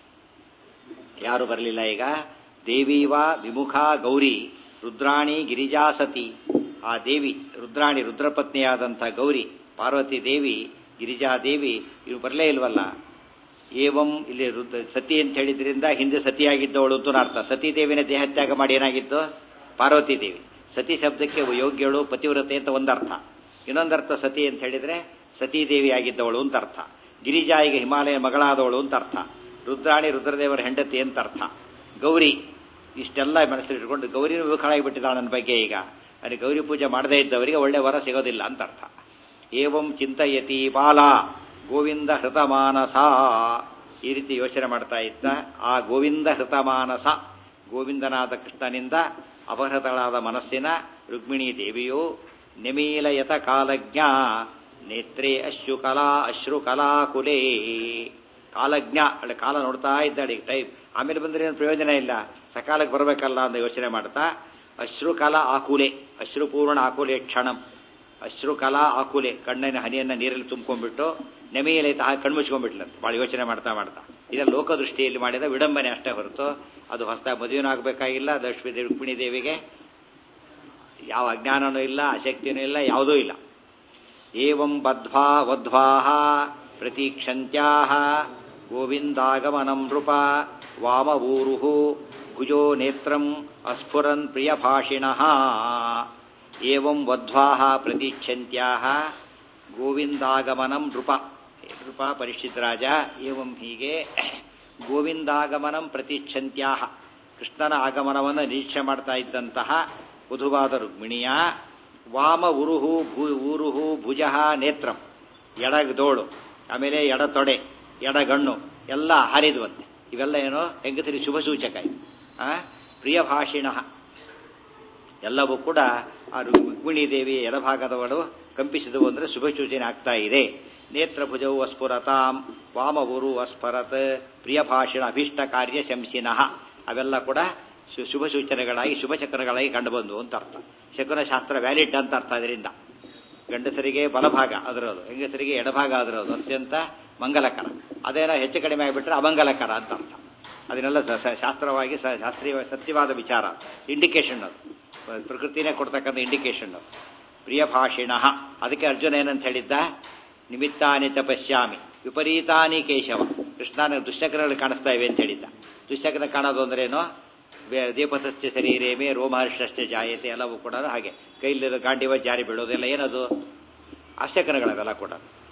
ಯಾರು ಬರಲಿಲ್ಲ ಈಗ? ದೇವಿ ವಾ ವಿಮುಖ ಗೌರಿ ರುದ್ರಾಣಿ ಗಿರಿಜಾ ಸತಿ. ಆ ದೇವಿ ರುದ್ರಾಣಿ, ರುದ್ರಪತ್ನಿಯಾದಂಥ ಗೌರಿ ಪಾರ್ವತಿ ದೇವಿ, ಗಿರಿಜಾದೇವಿ ಇವು ಬರಲೇ ಇಲ್ವಲ್ಲ. ಏವಂ ಇಲ್ಲಿ ರುದ್ರ ಸತಿ ಅಂತ ಹೇಳಿದ್ರಿಂದ ಹಿಂದೆ ಸತಿಯಾಗಿದ್ದವಳು ಅಂತ ಅರ್ಥ. ಸತೀದೇವಿನ ದೇಹತ್ಯಾಗ ಮಾಡಿ ಏನಾಗಿದ್ದು? ಪಾರ್ವತಿ ದೇವಿ. ಸತಿ ಶಬ್ದಕ್ಕೆ ಯೋಗ್ಯಳು, ಪತಿವ್ರತೆ ಅಂತ ಒಂದರ್ಥ. ಇನ್ನೊಂದರ್ಥ ಸತಿ ಅಂತ ಹೇಳಿದ್ರೆ ಸತೀದೇವಿ ಆಗಿದ್ದವಳು ಅಂತ ಅರ್ಥ. ಗಿರಿಜಾಯಿಗೆ ಹಿಮಾಲಯ ಮಗಳಾದವಳು ಅಂತ ಅರ್ಥ. ರುದ್ರಾಣಿ ರುದ್ರದೇವರ ಹೆಂಡತಿ ಅಂತ ಅರ್ಥ. ಗೌರಿ ಇಷ್ಟೆಲ್ಲ ಮನಸ್ಸಲ್ಲಿಟ್ಕೊಂಡು ಗೌರಿನೂ ವಿಮುಖಳಾಗಿಬಿಟ್ಟಿದ್ದಾಳೆ ನನ್ನ ಬಗ್ಗೆ. ಈಗ ಅಲ್ಲಿ ಗೌರಿ ಪೂಜೆ ಮಾಡದೇ ಇದ್ದವರಿಗೆ ಒಳ್ಳೆ ವರ ಸಿಗೋದಿಲ್ಲ ಅಂತ ಅರ್ಥ. ಏವಂ ಚಿಂತಯತಿ ಬಾಲ ಗೋವಿಂದ ಹೃತಮಾನಸ. ಈ ರೀತಿ ಯೋಚನೆ ಮಾಡ್ತಾ ಇದ್ದ ಆ ಗೋವಿಂದ ಹೃತಮಾನಸ, ಗೋವಿಂದನಾದ ಕೃಷ್ಣನಿಂದ ಅಪಹೃತಳಾದ ಮನಸ್ಸಿನ ರುಕ್ಮಿಣೀ ದೇವಿಯು ನಿಮೀಲಯತ ಕಾಲಜ್ಞ ನೇತ್ರೇ ಅಶ್ರುಕಲಾ ಅಶ್ರುಕಲಾಕುಲೇ. ಕಾಲಜ್ಞ ಅಲ್ಲಿ ಕಾಲ ನೋಡ್ತಾ ಇದ್ದಾಳೆ ಟೈಪ್. ಆಮೇಲೆ ಬಂದರೆ ಏನು ಪ್ರಯೋಜನ ಇಲ್ಲ, ಸಕಾಲಕ್ಕೆ ಬರಬೇಕಲ್ಲ ಅಂತ ಯೋಚನೆ ಮಾಡ್ತಾ ಅಶ್ರುಕಲಾ ಆಕುಲೆ, ಅಶ್ರುಪೂರ್ಣ ಆಕುಲೆ ಕ್ಷಣಂ. ಅಶ್ರುಕಲಾ ಆಕುಲೆ, ಕಣ್ಣಿನ ಹನಿಯನ್ನು ನೀರಲ್ಲಿ ತುಂಬ್ಕೊಂಡ್ಬಿಟ್ಟು ನೆಮೆಯಲೈತ ಹಾಕಿ ಕಣ್ಮುಚ್ಕೊಂಡ್ಬಿಟ್ಲಂತೆ. ಭಾಳ ಯೋಚನೆ ಮಾಡ್ತಾ ಮಾಡ್ತಾ. ಇದನ್ನು ಲೋಕದೃಷ್ಟಿಯಲ್ಲಿ ಮಾಡಿದ ವಿಡಂಬನೆ ಅಷ್ಟೇ ಹೊರತು ಅದು ಹೊಸದಾಗಿ ಮದುವೆನೂ ಆಗಬೇಕಾಗಿಲ್ಲ. ಲಕ್ಷ್ಮೀ ದೇವಿ ರುಕ್ಮಿಣಿ ದೇವಿಗೆ ಯಾವ ಅಜ್ಞಾನನೂ ಇಲ್ಲ, ಆಸಕ್ತಿಯೂ ಇಲ್ಲ, ಯಾವುದೂ ಇಲ್ಲ. ಏವಂ ಬದ್ಧ್ವಾ ವಧ್ವಾಹ ಪ್ರತೀಕ್ಷಂತ್ಯಾಹ ಗೋವಿಂದಾಗಮನಂ ನೃಪ ವಾಮವೂರುಹು ಭುಜೋ ನೇತ್ರಂ ಅಸ್ಫುರನ್ ಪ್ರಿಯಭಾಷಿಣಃ. ಏವಂ ವಧ್ವಾಹ ಪ್ರತೀಕ್ಷಂತ್ಯಾಹ ಗೋವಿಂದಾಗಮನಂ ನೃಪ. ನೃಪ ಪರೀಕ್ಷಿತ್ ರಾಜ. ಏವಂ ಹೀಗೆ ಗೋವಿಂದಾಗಮನಂ ಪ್ರತೀಕ್ಷಂತ್ಯಾಹ, ಕೃಷ್ಣನ ಆಗಮನವನ್ನು ನಿರೀಕ್ಷೆ ಮಾಡ್ತಾ ಇದ್ದಂತಹ ವಧುವಾದ ರುಕ್ಮಿಣಿಯ ವಾಮ ಉರುಹು ಭೂ ಊರುಹು ಭುಜಃ ನೇತ್ರಂ, ಎಡದೋಳು ಆಮೇಲೆ ಎಡತೊಡೆ ಎಡಗಣ್ಣು ಎಲ್ಲ ಹಾರಿದ್ವಂತೆ. ಇವೆಲ್ಲ ಏನೋ ಹೆಂಗಸರಿಗೆ ಶುಭ ಸೂಚಕ ಇದು. ಆ ಪ್ರಿಯ ಭಾಷಿಣ ಎಲ್ಲವೂ ಕೂಡ ಆ ರುಕ್ಮಿಣೀ ದೇವಿ ಎಡಭಾಗದವಳು ಕಂಪಿಸಿದವು ಅಂದರೆ ಶುಭ ಸೂಚನೆ ಆಗ್ತಾ ಇದೆ. ನೇತ್ರಭುಜವು ಅಸ್ಫುರತಾಂ ವಾಮಗುರು ಅಸ್ಫರತ್ ಪ್ರಿಯ ಭಾಷಿಣ ಅಭೀಷ್ಟ ಕಾರ್ಯ ಶಂಸಿನಃ ಅವೆಲ್ಲ ಕೂಡ ಶುಭ ಸೂಚನೆಗಳಾಗಿ ಶುಭ ಚಕ್ರಗಳಾಗಿ ಕಂಡುಬಂದು ಅಂತ ಅರ್ಥ. ಶಕುನ ಶಾಸ್ತ್ರ ವ್ಯಾಲಿಡ್ ಅಂತ ಅರ್ಥ. ಅದರಿಂದ ಗಂಡಸರಿಗೆ ಬಲಭಾಗ ಅದರದು, ಹೆಂಗಸರಿಗೆ ಎಡಭಾಗ ಅದರದು ಅತ್ಯಂತ ಮಂಗಲಕರ. ಅದೇನೋ ಹೆಚ್ಚು ಕಡಿಮೆ ಆಗಿಬಿಟ್ರೆ ಅಮಂಗಲಕರ ಅಂತ ಅರ್ಥ. ಅದನ್ನೆಲ್ಲ ಶಾಸ್ತ್ರವಾಗಿ ಶಾಸ್ತ್ರೀಯ ಸತ್ಯವಾದ ವಿಚಾರ, ಇಂಡಿಕೇಶನ್ ಅದು, ಪ್ರಕೃತಿನೇ ಕೊಡ್ತಕ್ಕಂಥ ಇಂಡಿಕೇಶನ್ ಅದು. ಪ್ರಿಯ ಭಾಷಿಣ ಅದಕ್ಕೆ ಅರ್ಜುನ ಏನಂತ ಹೇಳಿದ್ದ, ನಿಮಿತ್ತಾನಿ ಚ ಪಶ್ಯಾಮಿ ವಿಪರೀತಾನಿ ಕೇಶವ. ಕೃಷ್ಣನ ದುಶ್ಚಕ್ರಗಳು ಕಾಣಿಸ್ತಾ ಇವೆ ಅಂತ ಹೇಳಿದ್ದ. ದುಶ್ಚಕ್ರ ಕಾಣೋದು ಅಂದ್ರೇನೋ ದೀಪತಶ್ಚ ಶರೀರೇಮೇ ರೋಮಹರ್ಷಶ್ಚ ಜಾಯತೆ ಎಲ್ಲವೂ ಕೂಡ ಹಾಗೆ ಕೈಲಿರೋ ಗಾಂಡಿವ ಜಾರಿ ಬೀಳೋದೆಲ್ಲ ಏನದು ಅಶಕನಗಳವೆಲ್ಲ ಕೂಡ.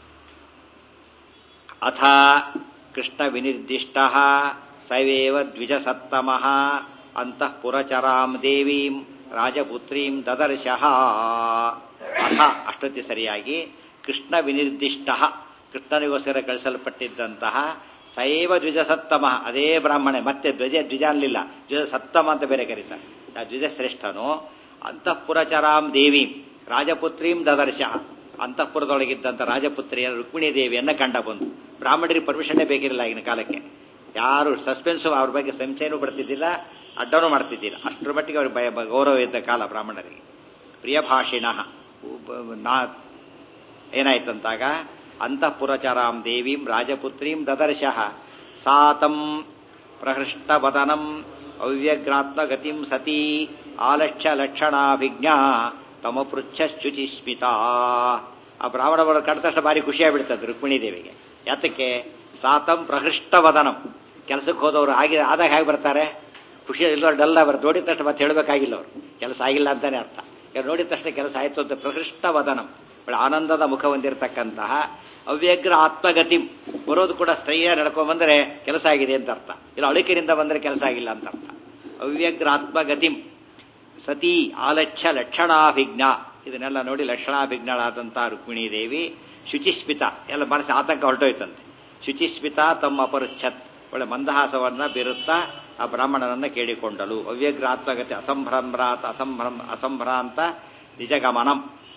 ಅಥ ಕೃಷ್ಣ ವಿನಿರ್ದಿಷ್ಟ ಸವೇವ ದ್ವಿಜಸತ್ತಮಃ ಅಂತಃಪುರಚರಾಂ ದೇವೀಂ ರಾಜಪುತ್ರೀಂ ದದರ್ಶಃ. ಅಥ ಅಷ್ಟೊತ್ತಿ ಸರಿಯಾಗಿ ಕೃಷ್ಣ ವಿನಿರ್ದಿಷ್ಟ ಕೃಷ್ಣನಿಗೋಸ್ಕರ ಕಳಿಸಲ್ಪಟ್ಟಿದ್ದಂತಹ ಸೈವ ದ್ವಿಜಸತ್ತಮ ಅದೇ ಬ್ರಾಹ್ಮಣೆ, ಮತ್ತೆ ದ್ವಿಜ ದ್ವಿಜ ಅನ್ಲಿಲ್ಲ, ದ್ವಿಜ ಸತ್ತಮ ಅಂತ ಬೇರೆ ಕರೀತಾರೆ. ಆ ದ್ವಿಜ ಶ್ರೇಷ್ಠನು ಅಂತಃಪುರಚರಾಂ ದೇವೀಂ ರಾಜಪುತ್ರೀಂ ದದರ್ಶ ಅಂತಃಪುರದೊಳಗಿದ್ದಂಥ ರಾಜಪುತ್ರಿಯ ರುಕ್ಮಿಣೀ ದೇವಿಯನ್ನ ಕಂಡ ಬಂದು. ಬ್ರಾಹ್ಮಣರಿಗೆ ಪರ್ಮಿಷನ್ನೇ ಬೇಕಿರಲಿಲ್ಲ ಆಗಿನ ಕಾಲಕ್ಕೆ. ಯಾರು ಸಸ್ಪೆನ್ಸು ಅವ್ರ ಬಗ್ಗೆ ಸಂಶಯನೂ ಪಡ್ತಿದ್ದಿಲ್ಲ, ಅಡ್ಡನೂ ಮಾಡ್ತಿದ್ದಿಲ್ಲ. ಅಷ್ಟರ ಮಟ್ಟಿಗೆ ಅವ್ರಿಗೆ ಭಯ ಗೌರವ ಇದ್ದ ಕಾಲ ಬ್ರಾಹ್ಮಣರಿಗೆ. ಪ್ರಿಯ ಭಾಷಿಣ ನಾ ಏನಾಯ್ತಂತಾಗ ಅಂತಃಪುರಚರಾಂ ದೇವೀಂ ರಾಜಪುತ್ರೀಂ ದದರ್ಶಃ ಸಾತಂ ಪ್ರಹೃಷ್ಟವದನಂ ಅವ್ಯಗ್ರಾತ್ಮಗತಿಂ ಸತೀ ಆಲಕ್ಷ್ಯ ಲಕ್ಷಣಾಭಿಜ್ಞಾ ತಮಪೃಚ್ಛಶ್ಚುಚಿಸ್ಮಿತಾ. ಆ ಬ್ರಾಹ್ಮಣವರು ಕಂಡ ತಕ್ಷಣ ಭಾರಿ ಖುಷಿಯಾಗ್ಬಿಡ್ತದೆ ರುಕ್ಮಿಣೀ ದೇವಿಗೆ. ಯಾತಕ್ಕೆ? ಸಾತಂ ಪ್ರಹೃಷ್ಟವದನಂ. ಕೆಲಸಕ್ಕೆ ಹೋದವರು ಆಗಿ ಆದಾಗ ಹೇಗೆ ಬರ್ತಾರೆ? ಖುಷಿ ಇಲ್ಲವ್ರು ಡಲ್ಲ ಬರ್ತಾರೆ. ನೋಡಿದ ತಕ್ಷಣ ಮತ್ತೆ ಹೇಳಬೇಕಾಗಿಲ್ಲ ಅವರು, ಕೆಲಸ ಆಗಿಲ್ಲ ಅಂತಾನೆ ಅರ್ಥ. ನೋಡಿದ ತಕ್ಷಣ ಕೆಲಸ ಆಯಿತು ಅಂತ ಪ್ರಹೃಷ್ಟವದನಂ, ಆನಂದದ ಮುಖ ಹೊಂದಿರತಕ್ಕಂತಹ ಅವ್ಯಗ್ರ ಆತ್ಮಗತಿಂ. ಬರೋದು ಕೂಡ ಸ್ತ್ರೀಯ ನಡ್ಕೊಂಡ್ಬಂದರೆ ಕೆಲಸ ಆಗಿದೆ ಅಂತ ಅರ್ಥ, ಇಲ್ಲ ಅಳುಕಿನಿಂದ ಬಂದರೆ ಕೆಲಸ ಆಗಿಲ್ಲ ಅಂತ ಅರ್ಥ. ಅವ್ಯಗ್ರ ಆತ್ಮಗತಿಂ ಸತೀ ಆಲಕ್ಷ್ಯ ಲಕ್ಷಣಾಭಿಜ್ಞ. ಇದನ್ನೆಲ್ಲ ನೋಡಿ ಲಕ್ಷಣಾಭಿಜ್ಞಳಾದಂಥ ರುಕ್ಮಿಣೀ ದೇವಿ ಶುಚಿಸ್ಮಿತ, ಎಲ್ಲ ಮನಸ್ಸು ಆತಂಕ ಹೊರಟೋಯ್ತಂತೆ. ಶುಚಿಸ್ಮಿತ ತಮ್ಮ ಅಪರುಚ್ಛತ್, ಒಳ್ಳೆ ಮಂದಹಾಸವನ್ನ ಬೀರುತ್ತಾ ಆ ಬ್ರಾಹ್ಮಣನನ್ನ ಕೇಳಿಕೊಂಡಳು. ಅವ್ಯಗ್ರ ಆತ್ಮಗತಿ ಅಸಂಭ್ರಮ್ರಾತ್ ಅಸಂಭ್ರಮ್ ಅಸಂಭ್ರಾಂತ ನಿಜಗಮನಂ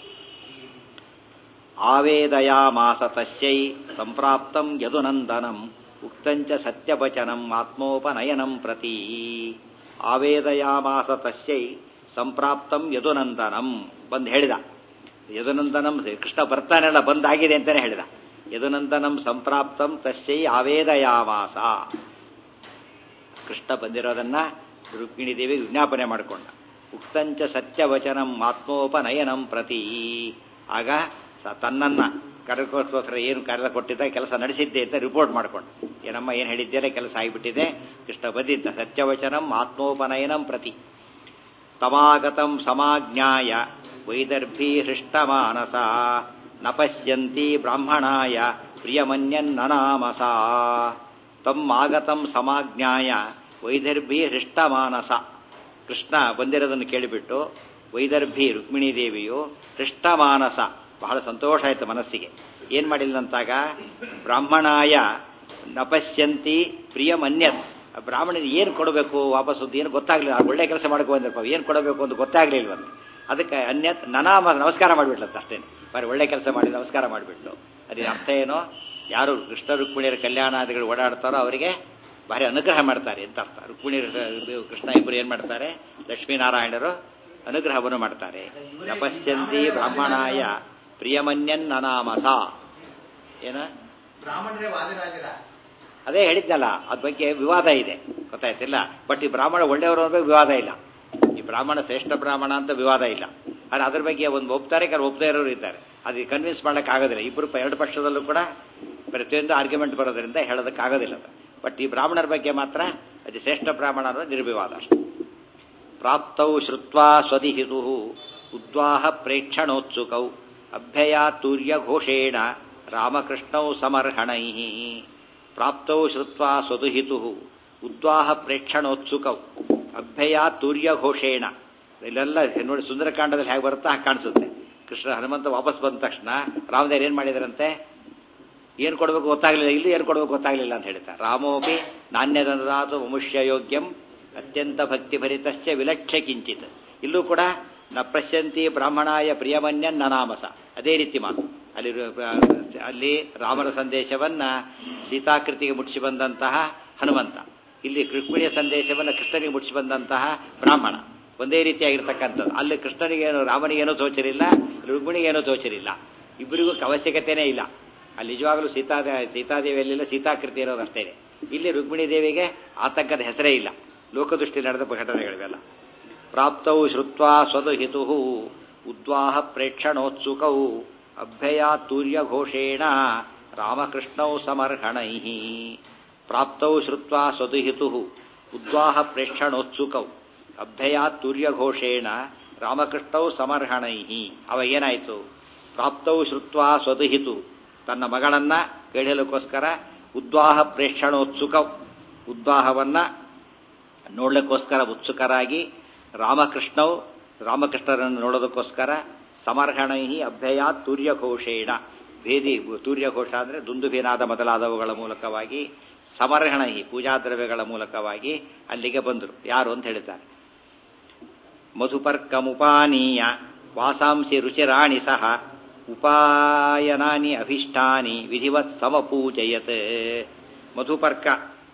ಆವೇದಯಾಮಾಸ ತಸ್ಯೈ ಸಂಪ್ರಾಪ್ತಂ ಯದುನಂದನಂ ಉಕ್ತಂಚ ಸತ್ಯವಚನಂ ಆತ್ಮೋಪನಯನಂ ಪ್ರತಿ. ಆವೇದಯಾಮಾಸ ತಸ್ಯೈ ಸಂಪ್ರಾಪ್ತಂ ಯದುನಂದನಂ ಬಂದು ಹೇಳಿದ. ಯದುನಂದನಂ ಕೃಷ್ಣ ಬರ್ತಾನೆಲ್ಲ ಬಂದಾಗಿದೆ ಅಂತಾನೆ ಹೇಳಿದ. ಯದುನಂದನಂ ಸಂಪ್ರಾಪ್ತಂ ತಸ್ಯೈ ಆವೇದಯಾಮಾಸ. ಕೃಷ್ಣ ಬಂದಿರೋದನ್ನ ರುಕ್ಮಿಣೀ ದೇವಿ ವಿಜ್ಞಾಪನೆ ಮಾಡಿಕೊಂಡ. ಉಕ್ತಂಚ ಸತ್ಯವಚನಂ ಆತ್ಮೋಪನಯನಂ ಪ್ರತಿ. ಆಗ ತನ್ನನ್ನ ಕರೆಗೋಸ್ಕರ ಏನು ಕಾರ್ಯ ಕೊಟ್ಟಿದ್ದ ಕೆಲಸ ನಡೆಸಿದ್ದೆ ಅಂತ ರಿಪೋರ್ಟ್ ಮಾಡಿಕೊಂಡ. ಏನಮ್ಮ ಏನು ಹೇಳಿದ್ದೇನೆ, ಕೆಲಸ ಆಗಿಬಿಟ್ಟಿದೆ, ಕೃಷ್ಣ ಬಂದಿದ್ದ. ಸತ್ಯವಚನಂ ಆತ್ಮೋಪನಯನಂ ಪ್ರತಿ. ತಮಾಗತಂ ಸಮಾಜ್ಞಾಯ ವೈದರ್ಭಿ ಹೃಷ್ಟಮಾನಸ ನ ಪಶ್ಯಂತಿ ಬ್ರಾಹ್ಮಣಾಯ ಪ್ರಿಯಮನ್ಯನ್ನನಾಮಸ. ತಮ್ ಆಗತಂ ಸಮಾಜ್ಞಾಯ ವೈದರ್ಭಿ ಹೃಷ್ಟಮಾನಸ. ಕೃಷ್ಣ ಬಂದಿರೋದನ್ನು ಕೇಳಿಬಿಟ್ಟು ವೈದರ್ಭಿ ರುಕ್ಮಿಣೀ ದೇವಿಯು ಹೃಷ್ಟಮಾನಸ, ಬಹಳ ಸಂತೋಷ ಆಯಿತು ಮನಸ್ಸಿಗೆ. ಏನ್ ಮಾಡಿಲ್ಲಂತಾಗ ಬ್ರಾಹ್ಮಣಾಯ ನಪಶ್ಯಂತಿ ಪ್ರಿಯಮನ್ಯತ್. ಬ್ರಾಹ್ಮಣನಿಗೆ ಏನು ಕೊಡಬೇಕು ವಾಪಸ್ ಅಂತ ಏನು ಗೊತ್ತಾಗ್ಲಿಲ್ಲ. ಒಳ್ಳೆ ಕೆಲಸ ಮಾಡ್ಕೊ ಬಂದಿರಪ್ಪ, ಏನು ಕೊಡಬೇಕು ಅಂತ ಗೊತ್ತಾಗ್ಲಿಲ್ವಂತ. ಅದಕ್ಕೆ ಅನ್ಯತ್ ನನಾಮ ನಮಸ್ಕಾರ ಮಾಡಿಬಿಟ್ಲಂತ ಅಷ್ಟೇನೆ. ಬಾರಿ ಒಳ್ಳೆ ಕೆಲಸ ಮಾಡಿ ನಮಸ್ಕಾರ ಮಾಡಿಬಿಟ್ಲು. ಅದ್ರ ಅರ್ಥ ಏನೋ, ಯಾರು ಕೃಷ್ಣ ರುಕ್ಮಿಣಿಯರ ಕಲ್ಯಾಣಾದಿಗಳು ಓಡಾಡ್ತಾರೋ ಅವರಿಗೆ ಭಾರಿ ಅನುಗ್ರಹ ಮಾಡ್ತಾರೆ ಅಂತ ಅರ್ಥ. ರುಕ್ಮಿಣಿ ಕೃಷ್ಣ ಇಬ್ಬರು ಏನ್ ಮಾಡ್ತಾರೆ, ಲಕ್ಷ್ಮೀನಾರಾಯಣರು ಅನುಗ್ರಹವನ್ನು ಮಾಡ್ತಾರೆ. ನಪಶ್ಯಂತಿ ಬ್ರಾಹ್ಮಣಾಯ ಪ್ರಿಯಮನ್ಯನ್ ನನಾಮಸ. ಏನ ಬ್ರಾಹ್ಮಣರೇ ವಾದಿರಾಜರ ಅದೇ ಹೇಳಿದ್ನಲ್ಲ, ಅದ್ ಬಗ್ಗೆ ವಿವಾದ ಇದೆ, ಗೊತ್ತಾಯ್ತಿಲ್ಲ. ಬಟ್ ಈ ಬ್ರಾಹ್ಮಣ ಒಳ್ಳೆಯವರು ಅನ್ನೋ ವಿವಾದ ಇಲ್ಲ. ಈ ಬ್ರಾಹ್ಮಣ ಶ್ರೇಷ್ಠ ಬ್ರಾಹ್ಮಣ ಅಂತ ವಿವಾದ ಇಲ್ಲ. ಆದ್ರೆ ಅದ್ರ ಬಗ್ಗೆ ಒಂದು ಒಪ್ತಾರೆ, ಕೆಲವು ಒಪ್ಪದೇ ಇರೋರು ಇದ್ದಾರೆ. ಅದಕ್ಕೆ ಕನ್ವಿನ್ಸ್ ಮಾಡಕ್ ಆಗೋದಿಲ್ಲ. ಇಬ್ಬರು ಎರಡು ಪಕ್ಷದಲ್ಲೂ ಕೂಡ ಪ್ರತಿಯೊಂದು ಆರ್ಗ್ಯುಮೆಂಟ್ ಬರೋದ್ರಿಂದ ಹೇಳೋದಕ್ಕಾಗೋದಿಲ್ಲ. ಬಟ್ ಈ ಬ್ರಾಹ್ಮಣರ ಬಗ್ಗೆ ಮಾತ್ರ ಅದು ಶ್ರೇಷ್ಠ ಬ್ರಾಹ್ಮಣ ಅನ್ನೋ ನಿರ್ವಿವಾದ ಅಷ್ಟೆ. ಪ್ರಾಪ್ತೌ ಶ್ರುತ್ವಾ ಸ್ವದಿಹಿತು ಉದ್ವಾಹ ಪ್ರೇಕ್ಷಣೋತ್ಸುಕೌ ಅಭ್ಯಯ ತೂರ್ಯ ಘೋಷೇಣ ರಾಮಕೃಷ್ಣೌ ಸಮರ್ಹಣೈ. ಪ್ರಾಪ್ತೌ ಶ್ರುತ್ವಾ ಸ್ವದುಹಿತು ಉದ್ವಾಹ ಪ್ರೇಕ್ಷಣೋತ್ಸುಕೌ ಅಭ್ಯಯ ತೂರ್ಯ ಘೋಷೇಣ. ಇಲ್ಲೆಲ್ಲ ನೋಡಿ ಸುಂದರಕಾಂಡದಲ್ಲಿ ಹೇಗೆ ಬರುತ್ತಾ ಹಾಗೆ ಕಾಣಿಸುತ್ತೆ. ಕೃಷ್ಣ ಹನುಮಂತ ವಾಪಸ್ ಬಂದ ತಕ್ಷಣ ರಾಮದೇವ್ರು ಏನ್ ಮಾಡಿದಾರಂತೆ, ಏನು ಕೊಡಬೇಕು ಗೊತ್ತಾಗಲಿಲ್ಲ, ಇಲ್ಲಿ ಏನು ಕೊಡಬೇಕು ಗೊತ್ತಾಗಲಿಲ್ಲ ಅಂತ ಹೇಳ್ತಾರೆ. ರಾಮೋಪಿ ನಾಣ್ಯದಾತು ಮನುಷ್ಯ ಯೋಗ್ಯಂ ಅತ್ಯಂತ ಭಕ್ತಿ ಭರಿತಶ್ಚ ವಿಲಕ್ಷ್ಯ ಕಿಂಚಿತ್. ಇಲ್ಲೂ ಕೂಡ ನ ಪ್ರಶಂತಿ ಬ್ರಾಹ್ಮಣಾಯ ಪ್ರಿಯಮನ್ಯನ್ ನನಾಮಸ, ಅದೇ ರೀತಿ ಮಾತು. ಅಲ್ಲಿ ಅಲ್ಲಿ ರಾಮನ ಸಂದೇಶವನ್ನ ಸೀತಾಕೃತಿಗೆ ಮುಟ್ಟಿಸಿ ಬಂದಂತಹ ಹನುಮಂತ, ಇಲ್ಲಿ ರುಕ್ಮಿಣಿಯ ಸಂದೇಶವನ್ನ ಕೃಷ್ಣನಿಗೆ ಮುಟ್ಟಿಸಿ ಬಂದಂತಹ ಬ್ರಾಹ್ಮಣ, ಒಂದೇ ರೀತಿಯಾಗಿರ್ತಕ್ಕಂಥದ್ದು. ಅಲ್ಲಿ ಕೃಷ್ಣನಿಗೇನು ರಾಮನಿಗೇನೋ ತೋಚರಿಲ್ಲ, ರುಕ್ಮಿಣಿಗೇನೋ ತೋಚರಿಲ್ಲ, ಇಬ್ಬರಿಗೂ ಅವಶ್ಯಕತೆನೇ ಇಲ್ಲ. ಅಲ್ಲಿ ನಿಜವಾಗಲೂ ಸೀತಾ ಸೀತಾದೇವಿಯಲ್ಲೆಲ್ಲ ಸೀತಾಕೃತಿ ಇರೋದು ಅಷ್ಟೇ. ಇಲ್ಲಿ ರುಕ್ಮಿಣಿ ದೇವಿಗೆ ಆತಂಕದ ಹೆಸರೇ ಇಲ್ಲ. ಲೋಕದೃಷ್ಟಿ ನಡೆದ ಘಟನೆಗಳಿವೆಲ್ಲ. ಪ್ರಾಪ್ತೌ ಶ್ರುತ್ವಾ ಸ್ವದುಹಿತು ಉದ್ವಾಹ ಪ್ರೇಕ್ಷಣೋತ್ಸುಕೌ ಅಭ್ಯಯಾ ತೂರ್ಯ ಘೋಷೇಣ ರಾಮಕೃಷ್ಣೌ ಸಮರ್ಹಣೈ. ಪ್ರಾಪ್ತೌ ಶ್ರುತ್ವಾ ಸ್ವದುಹಿತು ಉದ್ವಾಹ ಪ್ರೇಕ್ಷಣೋತ್ಸುಕೌ ಅಭ್ಯಯಾ ತೂರ್ಯ ಘೋಷೇಣ ರಾಮಕೃಷ್ಣೌ ಸಮರ್ಹಣೈ. ಅವಾಗ ಏನಾಯಿತು? ಪ್ರಾಪ್ತೌ ಶ್ರುತ್ವಾ ಸ್ವದುಹಿತು, ತನ್ನ ಮಗಳನ್ನ ಕೇಳಲಿಕ್ಕೋಸ್ಕರ ಉದ್ವಾಹ ಪ್ರೇಕ್ಷಣೋತ್ಸುಕ, ಉದ್ವಾಹವನ್ನ ನೋಡ್ಲಿಕ್ಕೋಸ್ಕರ ಉತ್ಸುಕರಾಗಿ ರಾಮಕೃಷ್ಣವು ರಾಮಕೃಷ್ಣರನ್ನು ನೋಡೋದಕ್ಕೋಸ್ಕರ ಸಮರ್ಹಣೈ ಅಭ್ಯಯ ತೂರ್ಯಘೋಷೇಣ, ಭೇದಿ ತೂರ್ಯಘೋಷ ಅಂದರೆ ದುಂದುಭಿನಾದ ಮೊದಲಾದವುಗಳ ಮೂಲಕವಾಗಿ, ಸಮರ್ಹಣೈ ಪೂಜಾದ್ರವ್ಯಗಳ ಮೂಲಕವಾಗಿ ಅಲ್ಲಿಗೆ ಬಂದರು. ಯಾರು ಅಂತ ಹೇಳಿದ್ದಾರೆ. ಮಧುಪರ್ಕಮುಪಾನೀಯ ವಾಸಾಂಸಿ ರುಚಿರಾಣಿ ಸಹ ಉಪಾಯನಾನಿ ಅಭಿಷ್ಟಾನಿ ವಿಧಿವತ್ ಸಮಪೂಜಯತ್. ಮಧುಪರ್ಕ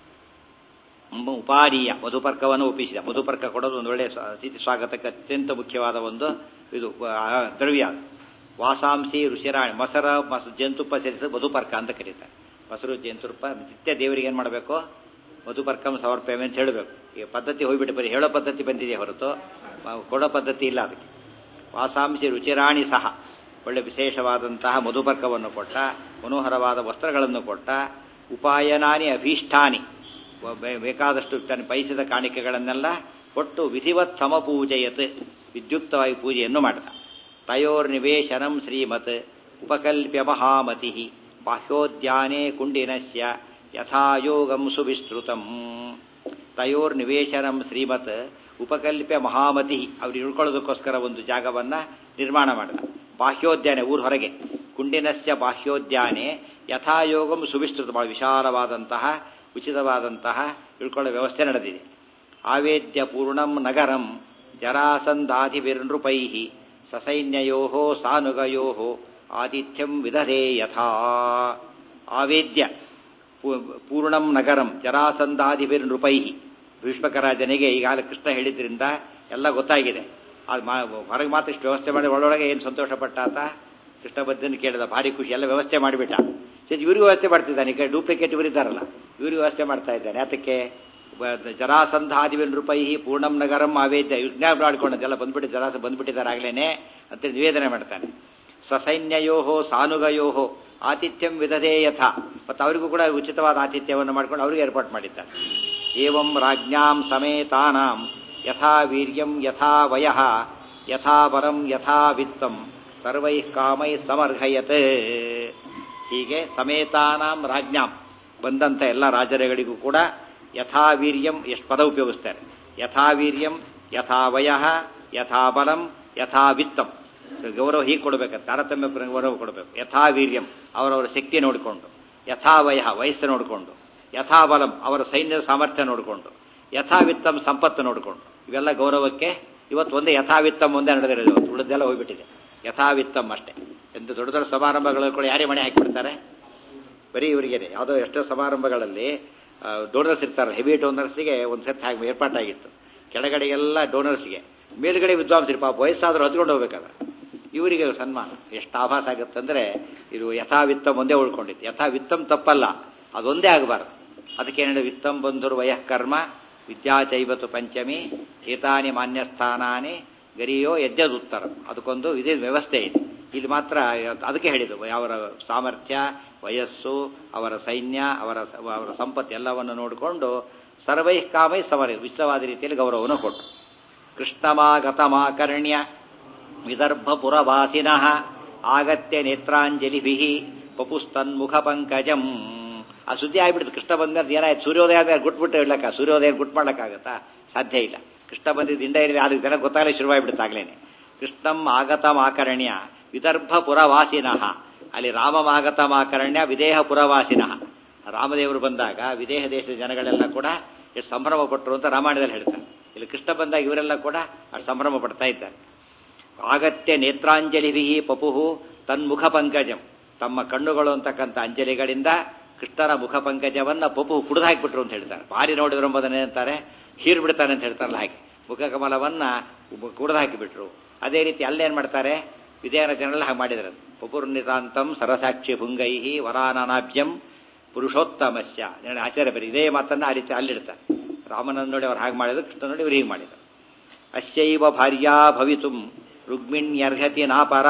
ಉಪಾನೀಯ, ಮಧುಪರ್ಕವನ್ನು ಒಪ್ಪಿಸಿದ. ಮಧುಪರ್ಕ ಕೊಡೋದು ಒಂದು ಒಳ್ಳೆಯ ಅತಿಥಿ ಸ್ವಾಗತಕ್ಕೆ ಅತ್ಯಂತ ಮುಖ್ಯವಾದ ಒಂದು ಇದು ದ್ರವ್ಯ. ವಾಸಾಂಸಿ ರುಚಿರಾಣಿ, ಮೊಸರ ಮಸ ಜೇನುತುಪ್ಪ ಸೇರಿಸಿ ಮಧುಪರ್ಕ ಅಂತ ಕರೀತಾರೆ. ಮೊಸರು ಜೇನುತುಪ್ಪ ನಿತ್ಯ ದೇವರಿಗೆ ಏನು ಮಾಡಬೇಕು? ಮಧುಪರ್ಕಂ ಸಮರ್ಪಯಮೆ ಅಂತ ಹೇಳಬೇಕು. ಈ ಪದ್ಧತಿ ಹೋಗ್ಬಿಟ್ಟು ಬರೀ ಹೇಳೋ ಪದ್ಧತಿ ಬಂದಿದೆ ಹೊರತು ಕೊಡೋ ಪದ್ಧತಿ ಇಲ್ಲ ಅದಕ್ಕೆ. ವಾಸಾಂಸಿ ರುಚಿರಾಣಿ ಸಹ, ಒಳ್ಳೆ ವಿಶೇಷವಾದಂತಹ ಮಧುಪರ್ಕವನ್ನು ಕೊಟ್ಟ, ಮನೋಹರವಾದ ವಸ್ತ್ರಗಳನ್ನು ಕೊಟ್ಟ, ಉಪಾಯನಾನಿ ಅಭೀಷ್ಟಾನಿ, ಬೇಕಾದಷ್ಟು ತನ್ನ ಬಯಸಿದ ಕಾಣಿಕೆಗಳನ್ನೆಲ್ಲ ಕೊಟ್ಟು ವಿಧಿವತ್ ಸಮಪೂಜಯತ್, ವಿದ್ಯುಕ್ತವಾಗಿ ಪೂಜೆಯನ್ನು ಮಾಡಿದ. ತಯೋರ್ನಿವೇಶನಂ ಶ್ರೀಮತ್ ಉಪಕಲ್ಪ್ಯ ಮಹಾಮತಿ ಬಾಹ್ಯೋದ್ಯಾನೆ ಕುಂಡಿನಸ್ಯ ಯಥಾಯೋಗಂ ಸುವಿಸ್ತೃತಂ. ತಯೋರ್ನಿವೇಶನಂ ಶ್ರೀಮತ್ ಉಪಕಲ್ಪ್ಯ ಮಹಾಮತಿ, ಅವ್ರು ಇಳ್ಕೊಳ್ಳೋದಕ್ಕೋಸ್ಕರ ಒಂದು ಜಾಗವನ್ನ ನಿರ್ಮಾಣ ಮಾಡಿದ. ಬಾಹ್ಯೋದ್ಯಾನೆ, ಊರ ಹೊರಗೆ, ಕುಂಡಿನಸ್ಯ ಬಾಹ್ಯೋದ್ಯಾನೆ ಯಥಾಯೋಗಂ ಸುವಿಸ್ತೃತ, ಬಹಳ ವಿಶಾಲವಾದಂತಹ ಉಚಿತವಾದಂತಹ ಇಳ್ಕೊಳ್ಳೋ ವ್ಯವಸ್ಥೆ ನಡೆದಿದೆ. ಆವೇದ್ಯ ಪೂರ್ಣಂ ನಗರಂ ಜರಾಸಂಧಾಧಿವಿರ್ನೃಪೈ ಸಸೈನ್ಯಯೋ ಸಾನುಗಯೋ ಆತಿಥ್ಯಂ ವಿದಧೇ ಯಥಾ. ಆವೇದ್ಯ ಪೂರ್ಣಂ ನಗರಂ ಜರಾಸಂಧಾಧಿವಿರ್ನೃಪೈ, ಭೀಷ್ಮಕರಾಜನಿಗೆ ಈಗಾಗಲೇ ಕೃಷ್ಣ ಹೇಳಿದ್ರಿಂದ ಎಲ್ಲ ಗೊತ್ತಾಗಿದೆ. ಅದು ಹೊರಗೆ ಮಾತ್ರ ಇಷ್ಟು ವ್ಯವಸ್ಥೆ ಮಾಡಿ, ಒಳೊಳಗೆ ಏನು ಸಂತೋಷಪಟ್ಟಾತ ಕೃಷ್ಣ ಬದ್ದನ್ನು ಕೇಳಿದ, ಭಾರಿ ಖುಷಿ, ಎಲ್ಲ ವ್ಯವಸ್ಥೆ ಮಾಡಿಬಿಟ್ಟ. ಇವ್ರಿಗೂ ವ್ಯವಸ್ಥೆ ಮಾಡ್ತಿದ್ದಾನೆ, ಈಗ ಡೂಪ್ಲಿಕೇಟ್ ಇವರಿದ್ದಾರಲ್ಲ ಇವ್ರಿಗೂ ವ್ಯವಸ್ಥೆ ಮಾಡ್ತಾ ಇದ್ದಾನೆ. ಅದಕ್ಕೆ ಜರಾಸಂಧಾದಿವಿಲ್ ರೂಪಾಯಿ ಪೂರ್ಣಂ ನಗರಂ ಆವೇದ್ಯ ವಿಜ್ಞಾನ ಮಾಡ್ಕೊಂಡದೆಲ್ಲ ಬಂದ್ಬಿಟ್ಟು ಜರಾಸ ಬಂದ್ಬಿಟ್ಟಿದ್ದಾರೆ ಆಗ್ಲೇನೆ ಅಂತ ನಿವೇದನೆ ಮಾಡ್ತಾನೆ. ಸಸೈನ್ಯಯೋಹೋ ಸಾನುಗಯೋಹೋ ಆತಿಥ್ಯಂ ವಿದಧೇ ಯಥ, ಮತ್ತು ಅವರಿಗೂ ಕೂಡ ಉಚಿತವಾದ ಆತಿಥ್ಯವನ್ನು ಮಾಡ್ಕೊಂಡು ಅವ್ರಿಗೆ ಏರ್ಪಾಟ್ ಮಾಡಿದ್ದಾನೆ. ಏವಂ ರಾಜ್ಞಾಂ ಸಮೇತಾನಾಂ ಯಥಾ ವೀರ್ಯಂ ಯಥಾ ವಯಃ ಯಥಾ ಬಲಂ ಯಥಾ ವಿತ್ತಂ ಸರ್ವೈ ಕಾಮೈ ಸಮರ್ಹಯತ್. ಹೀಗೆ ಸಮೇತಾನಾಂ ರಾಜ್ಞಾಂ, ಬಂದಂಥ ಎಲ್ಲ ರಾಜರುಗಳಿಗೂ ಕೂಡ ಯಥಾ ವೀರ್ಯಂ, ಎಷ್ಟು ಪದ ಉಪಯೋಗಿಸ್ತಾರೆ, ಯಥಾ ವೀರ್ಯಂ ಯಥಾ ವಯಃ ಯಥಾ ಬಲಂ ಯಥಾ ವಿತ್ತಂ, ಗೌರವ ಹೀಗೆ ಕೊಡಬೇಕು, ತಾರತಮ್ಯ ಗೌರವ ಕೊಡಬೇಕು. ಯಥಾ ವೀರ್ಯಂ ಅವರವರ ಶಕ್ತಿ ನೋಡಿಕೊಂಡು, ಯಥಾ ವಯಃ ವಯಸ್ಸು ನೋಡಿಕೊಂಡು, ಯಥಾ ಬಲಂ ಅವರ ಸೈನ್ಯದ ಸಾಮರ್ಥ್ಯ ನೋಡಿಕೊಂಡು, ಯಥಾ ವಿತ್ತಂ ಸಂಪತ್ತು ನೋಡಿಕೊಂಡು, ಇವೆಲ್ಲ ಗೌರವಕ್ಕೆ ಇವತ್ತು ಒಂದೇ ಯಥಾವಿತ್ತಂ ಒಂದೇ ನಡೆದಿರೋದು. ಇವತ್ತು ಉಳಿದೆಲ್ಲ ಹೋಗ್ಬಿಟ್ಟಿದೆ, ಯಥಾವಿತ್ತಂ ಅಷ್ಟೇ. ಎಂತ ದೊಡ್ಡ ದೊಡ್ಡ ಸಮಾರಂಭಗಳು ಕೂಡ ಯಾರೇ ಮಣೆ ಹಾಕಿಬಿಡ್ತಾರೆ, ಬರೀ ಇವರಿಗೇನೆ. ಯಾವುದೋ ಎಷ್ಟೋ ಸಮಾರಂಭಗಳಲ್ಲಿ ಡೋನರ್ಸ್ ಇರ್ತಾರೆ, ಹೆವಿ ಡೋನರ್ಸ್ಗೆ ಒಂದು ಸೆಟ್ ಹಾಕಿ ಏರ್ಪಾಟಾಗಿತ್ತು. ಕೆಳಗಡೆಗೆಲ್ಲ ಡೋನರ್ಸ್ಗೆ, ಮೇಲ್ಗಡೆ ವಿದ್ವಾಂಸರು ಪಾಪ ವಯಸ್ಸಾದರೂ ಹತ್ಕೊಂಡು ಹೋಗ್ಬೇಕಾದ್ರೆ ಇವರಿಗೆ ಸನ್ಮಾನ. ಎಷ್ಟು ಆಭಾಸ ಆಗುತ್ತಂದ್ರೆ ಇದು ಯಥಾವಿತ್ತಂ ಒಂದೇ ಉಳ್ಕೊಂಡಿತ್ತು. ಯಥಾವಿತ್ತಂ ತಪ್ಪಲ್ಲ, ಅದೊಂದೇ ಆಗಬಾರ್ದು. ಅದಕ್ಕೆ ಏನಿದೆ, ವಿತ್ತಂ ಬಂಧುರು ವಯಃ ಕರ್ಮ ವಿದ್ಯಾ ಚೈವತು ಪಂಚಮಿ ಏತಾನಿ ಮಾನ್ಯಸ್ಥಾನಾನಿ ಗರಿಯೋ ಯಜ್ಜದುತ್ತರ, ಅದಕ್ಕೊಂದು ಇದೇ ವ್ಯವಸ್ಥೆ ಇದೆ. ಇಲ್ಲಿ ಮಾತ್ರ ಅದಕ್ಕೆ ಹೇಳಿದ್ದು, ಅವರ ಸಾಮರ್ಥ್ಯ, ವಯಸ್ಸು, ಅವರ ಸೈನ್ಯ, ಅವರ ಅವರ ಸಂಪತ್ತು ಎಲ್ಲವನ್ನು ನೋಡಿಕೊಂಡು ಸರ್ವೈ ಕಾಮೈ ಸಮರ ವಿಶ್ವವಾದ ರೀತಿಯಲ್ಲಿ ಗೌರವವನ್ನು ಕೊಟ್ಟು. ಕೃಷ್ಣಮಾಗತಮಾಕರ್ಣ್ಯ ವಿದರ್ಭಪುರವಾಸಿನಃ ಆಗತ್ಯ ನೇತ್ರಾಂಜಲಿಭಿ ಪಪುಸ್ತನ್ಮುಖ ಪಂಕಜಂ. ಆ ಸುದ್ದಿ ಆಗ್ಬಿಡ್ತು. ಕೃಷ್ಣ ಬಂದ್ಮೇಲೆ ಏನಾಯ್ತು, ಸೂರ್ಯೋದಯ ಆದ್ಮೇಲೆ ಗುಟ್ಬಿಟ್ಟು ಹೇಳಕ್ಕ, ಸೂರ್ಯೋದಯ ಗುಟ್ ಮಾಡ್ಲಿಕ್ಕಾಗತ್ತಾ? ಸಾಧ್ಯ ಇಲ್ಲ. ಕೃಷ್ಣ ಬಂದಿದ್ದು ಇಂಡ ಇರಲಿ, ಆದ್ರೆ ಜನ ಗೊತ್ತಾಗಲೇ ಶುರುವಾಗ್ಬಿಡುತ್ತೆ ಆಗ್ಲೇನೆ. ಕೃಷ್ಣಂ ಆಗತಂ ಆಕರ್ಣ್ಯ ವಿದರ್ಭಪುರವಾಸಿನಃ, ಅಲ್ಲಿ ರಾಮಮಾಗತಮಾಕರಣ್ಯ ವಿದೇಹ ಪುರವಾಸಿನಃ. ರಾಮದೇವರು ಬಂದಾಗ ವಿದೇಹ ದೇಶದ ಜನಗಳೆಲ್ಲ ಕೂಡ ಎಷ್ಟು ಸಂಭ್ರಮ ಪಟ್ಟರು ಅಂತ ರಾಮಾಯಣದಲ್ಲಿ ಹೇಳ್ತಾರೆ. ಇಲ್ಲಿ ಕೃಷ್ಣ ಬಂದಾಗ ಇವರೆಲ್ಲ ಕೂಡ ಅಷ್ಟು ಸಂಭ್ರಮ ಪಡ್ತಾ ಇದ್ದಾರೆ. ಆಗತ್ಯ ನೇತ್ರಾಂಜಲಿಭಿ ಪಪುಹು ತನ್ಮುಖ ಪಂಕಜಂ. ತಮ್ಮ ಕಣ್ಣುಗಳು ಅಂತಕ್ಕಂಥ ಅಂಜಲಿಗಳಿಂದ ಕೃಷ್ಣನ ಮುಖ ಪಂಕಜವನ್ನ ಪಪು ಕುಡಿದು ಹಾಕಿಬಿಟ್ರು ಅಂತ ಹೇಳ್ತಾರೆ. ಭಾರಿ ನೋಡಿದ್ರು ಎಂಬುದನ್ನ ಏನಂತಾರೆ, ಹೀರ್ ಬಿಡ್ತಾನೆ ಅಂತ ಹೇಳ್ತಾರಲ್ಲ ಹಾಗೆ ಮುಖ ಕಮಲವನ್ನ ಕುಡಿದು ಹಾಕಿಬಿಟ್ರು. ಅದೇ ರೀತಿ ಅಲ್ಲೇನ್ ಮಾಡ್ತಾರೆ, ವಿದೇಹನ ಜನರೆಲ್ಲ ಹಾಗೆ ಮಾಡಿದ್ರು. ಪಪುರ್ನಿತಾಂತಂ ಸರಸಾಕ್ಷಿ ಭುಂಗೈಹಿ ವರಾನನಾಬ್ಜಂ ಪುರುಷೋತ್ತಮಸ್ಯ. ಆಚಾರ್ಯ ಬರೀ ಇದೇ ಮಾತನ್ನ ಆ ರೀತಿ ಅಲ್ಲಿಡ್ತಾರೆ. ರಾಮನನ್ನು ನೋಡಿ ಅವ್ರು ಹಾಗೆ ಮಾಡಿದ್ರು, ಕೃಷ್ಣ ನೋಡಿ ಇವ್ರು ಹೀಗೆ ಮಾಡಿದ್ರು. ಅಸ್ಯೈವ ಭಾರ್ಯಾ ಭವಿತುಂ ರುಗ್ಮಿಣ್ಯರ್ಹತಿ ನಾಪರ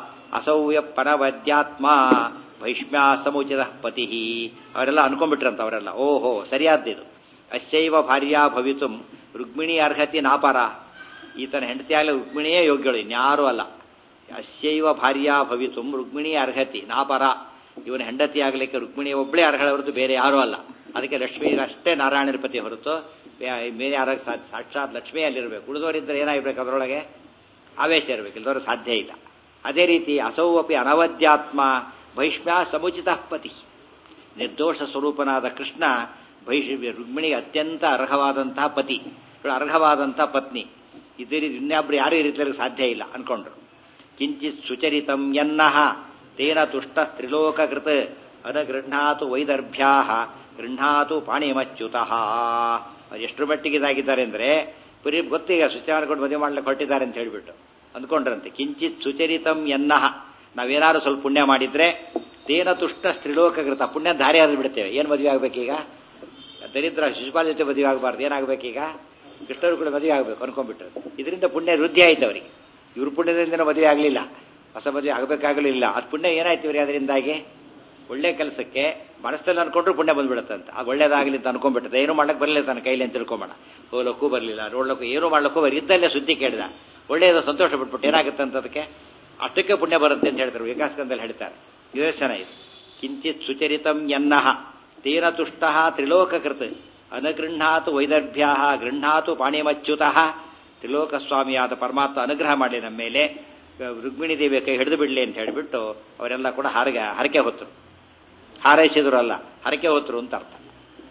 ಅಸೌಯ ಪರವದ್ಯಾತ್ಮ ಭೈಷ್ಮ್ಯಾ ಸಮುಚಿತ ಪತಿ. ಅವರೆಲ್ಲ ಅನ್ಕೊಂಡ್ಬಿಟ್ರಂತ ಅವರೆಲ್ಲ. ಓಹೋ ಸರಿಯಾದ್ದಿದು. ಅಸ್ಯೈವ ಭಾರ್ಯಾ ಭವಿತುಂ ರುಗ್ಮಿಣಿ ಅರ್ಹತಿ ನಾಪರ. ಈತನ ಹೆಂಡತಿಯಾಗಲಿ ರುಕ್ಮಿಣಿಯೇ ಯೋಗ್ಯಳು, ಇನ್ಯಾರೂ ಅಲ್ಲ. ಅಸ್ಯೈವ ಭಾರ್ಯಾ ಭವಿತುಂ ರುಕ್ಮಿಣಿ ಅರ್ಹತಿ ನಾಪರ. ಇವನ ಹೆಂಡತಿ ಆಗಲಿಕ್ಕೆ ರುಕ್ಮಿಣಿ ಒಬ್ಬಳೇ ಅರ್ಹಳ ಹೊರತು ಬೇರೆ ಯಾರೂ ಅಲ್ಲ. ಅದಕ್ಕೆ ಲಕ್ಷ್ಮೀ ಅಷ್ಟೇ ನಾರಾಯಣರ ಪತಿ ಹೊರತು ಬೇರೆ ಯಾರ ಸಾಕ್ಷಾತ್ ಲಕ್ಷ್ಮೀ ಅಲ್ಲಿರಬೇಕು. ಉಳಿದವರಿದ್ದರೆ ಏನಾಗಿರ್ಬೇಕು, ಅದರೊಳಗೆ ಆವೇಶ ಇರಬೇಕು, ಇಲ್ಲದವರು ಸಾಧ್ಯ ಇಲ್ಲ. ಅದೇ ರೀತಿ ಅಸೌ ಅಪಿ ಅನವದ್ಯಾತ್ಮ ಭೈಷ್ಮ್ಯಾ ಸಮುಚಿತ ಪತಿ. ನಿರ್ದೋಷ ಸ್ವರೂಪನಾದ ಕೃಷ್ಣ ಭೈಷ್ ರುಕ್ಮಿಣಿಗೆ ಅತ್ಯಂತ ಅರ್ಹವಾದಂತಹ ಪತಿ, ಅರ್ಹವಾದಂತಹ ಪತ್ನಿ. ಇದೇ ರೀತಿ ಇನ್ನೊಬ್ರು ಯಾರು ಈ ರೀತಿ ಸಾಧ್ಯ ಇಲ್ಲ ಅನ್ಕೊಂಡ್ರು. ಕಿಂಚಿತ್ ಸುಚರಿತಂ ಯನ್ನಃ ತೇನ ತುಷ್ಟ ತ್ರಿಲೋಕಕೃತ್ ಅನಗೃಹ್ಣಾತು ವೈದರ್ಭ್ಯಾ ಗೃಹ್ಣಾತು ಪಾಣಿಮಚ್ಯುತಃ. ಎಷ್ಟರ ಮಟ್ಟಿಗೆ ಇದಾಗಿದ್ದಾರೆ ಅಂದ್ರೆ ಬರೀ ಗೊತ್ತೀಗ ಸುಚ ಮಾಡ್ಕೊಂಡು ಮದುವೆ ಮಾಡ್ಲಿಕ್ಕೆ ಹೊರಟಿದ್ದಾರೆ ಅಂತ ಹೇಳ್ಬಿಟ್ಟು ಅಂದ್ಕೊಂಡ್ರಂತೆ. ಕಿಂಚಿತ್ ಸುಚರಿತಂ ಯನ್ನಃ, ನಾವೇನಾದ್ರು ಸ್ವಲ್ಪ ಪುಣ್ಯ ಮಾಡಿದ್ರೆ ತೇನ ತುಷ್ಟ ಸ್ತ್ರೀಲೋಕಕೃತ, ಪುಣ್ಯ ದಾರಿ ಆದ್ರೂ ಬಿಡ್ತೇವೆ. ಏನು ಮದುವೆ ಆಗ್ಬೇಕೀಗ, ದರಿದ್ರ ಶಿಶುಪಾಲ ಜೊತೆ ಮದುವೆ ಆಗಬಾರ್ದು, ಏನಾಗಬೇಕೀಗ ಕೃಷ್ಣರು ಕೂಡ ಮದುವೆ ಆಗಬೇಕು ಅನ್ಕೊಂಡ್ಬಿಟ್ರು. ಇದರಿಂದ ಪುಣ್ಯ ವೃದ್ಧಿ ಆಯ್ತು ಅವರಿಗೆ. ಇವ್ರ ಪುಣ್ಯದಿಂದ ಮದುವೆ ಆಗಲಿಲ್ಲ, ಹೊಸ ಮದುವೆ ಆಗಬೇಕಾಗಲಿಲ್ಲ. ಅದು ಪುಣ್ಯ ಏನಾಯ್ತು ಇವರಿಗೆ, ಅದರಿಂದಾಗಿ ಒಳ್ಳೆ ಕೆಲಸಕ್ಕೆ ಮನಸ್ಸಲ್ಲಿ ಅನ್ಕೊಂಡ್ರು ಪುಣ್ಯ ಬಂದ್ಬಿಡುತ್ತಂತ. ಅದು ಒಳ್ಳೇದಾಗಲಿ ಅಂತ ಅನ್ಕೊಂಡ್ಬಿಟ್ಟದೆ. ಏನೂ ಮಾಡ್ಲಿಕ್ಕೆ ಬರಲಿಲ್ಲ ತನ್ನ ಕೈಲಿ ಅಂತ ತಿಳ್ಕೊಂಬೋಣ. ಹೋಗ್ಲಕ್ಕೂ ಬರಲಿಲ್ಲ, ನೋಡ್ಲಕ್ಕೂ ಏನೂ ಮಾಡ್ಲಕ್ಕೂ ಬರ ಇದ್ದಲ್ಲೇ ಸುದ್ದಿ ಕೇಳಿದ, ಒಳ್ಳೆಯದು ಸಂತೋಷ ಪಟ್ಬಿಟ್ಟು ಏನಾಗುತ್ತೆ ಅಂತ ಅದಕ್ಕೆ ಅಷ್ಟಕ್ಕೆ ಪುಣ್ಯ ಬರುತ್ತೆ ಅಂತ ಹೇಳ್ತಾರೆ. ವಿಕಾಸಕಂದಲ್ಲಿ ಹೇಳ್ತಾರೆ ನಿದರ್ಶನ ಇದು. ಕಿಂಚಿತ್ ಸುಚರಿತಂ ಯನ್ನಃ ತೇನ ತುಷ್ಟ ತ್ರಿಲೋಕಕೃತ್ ಅನಗೃಹ್ಣಾತು ವೈದರ್ಭ್ಯಾ ಗೃಹ್ಣಾತು ಪಾಣಿಮಚ್ಯುತಃ. ತ್ರಿಲೋಕಸ್ವಾಮಿಯಾದ ಪರಮಾತ್ಮ ಅನುಗ್ರಹ ಮಾಡಲಿ ನಮ್ಮ ಮೇಲೆ, ರುಕ್ಮಿಣಿ ದೇವಿಯ ಕೈ ಹಿಡಿದು ಬಿಡಲಿ ಅಂತ ಹೇಳಿಬಿಟ್ಟು ಅವರೆಲ್ಲ ಕೂಡ ಹಾರಗೆ ಹರಕೆ ಹೊತ್ತರು. ಹಾರೈಸಿದ್ರು ಅಲ್ಲ, ಹರಕೆ ಹೊತ್ತರು ಅಂತ ಅರ್ಥ.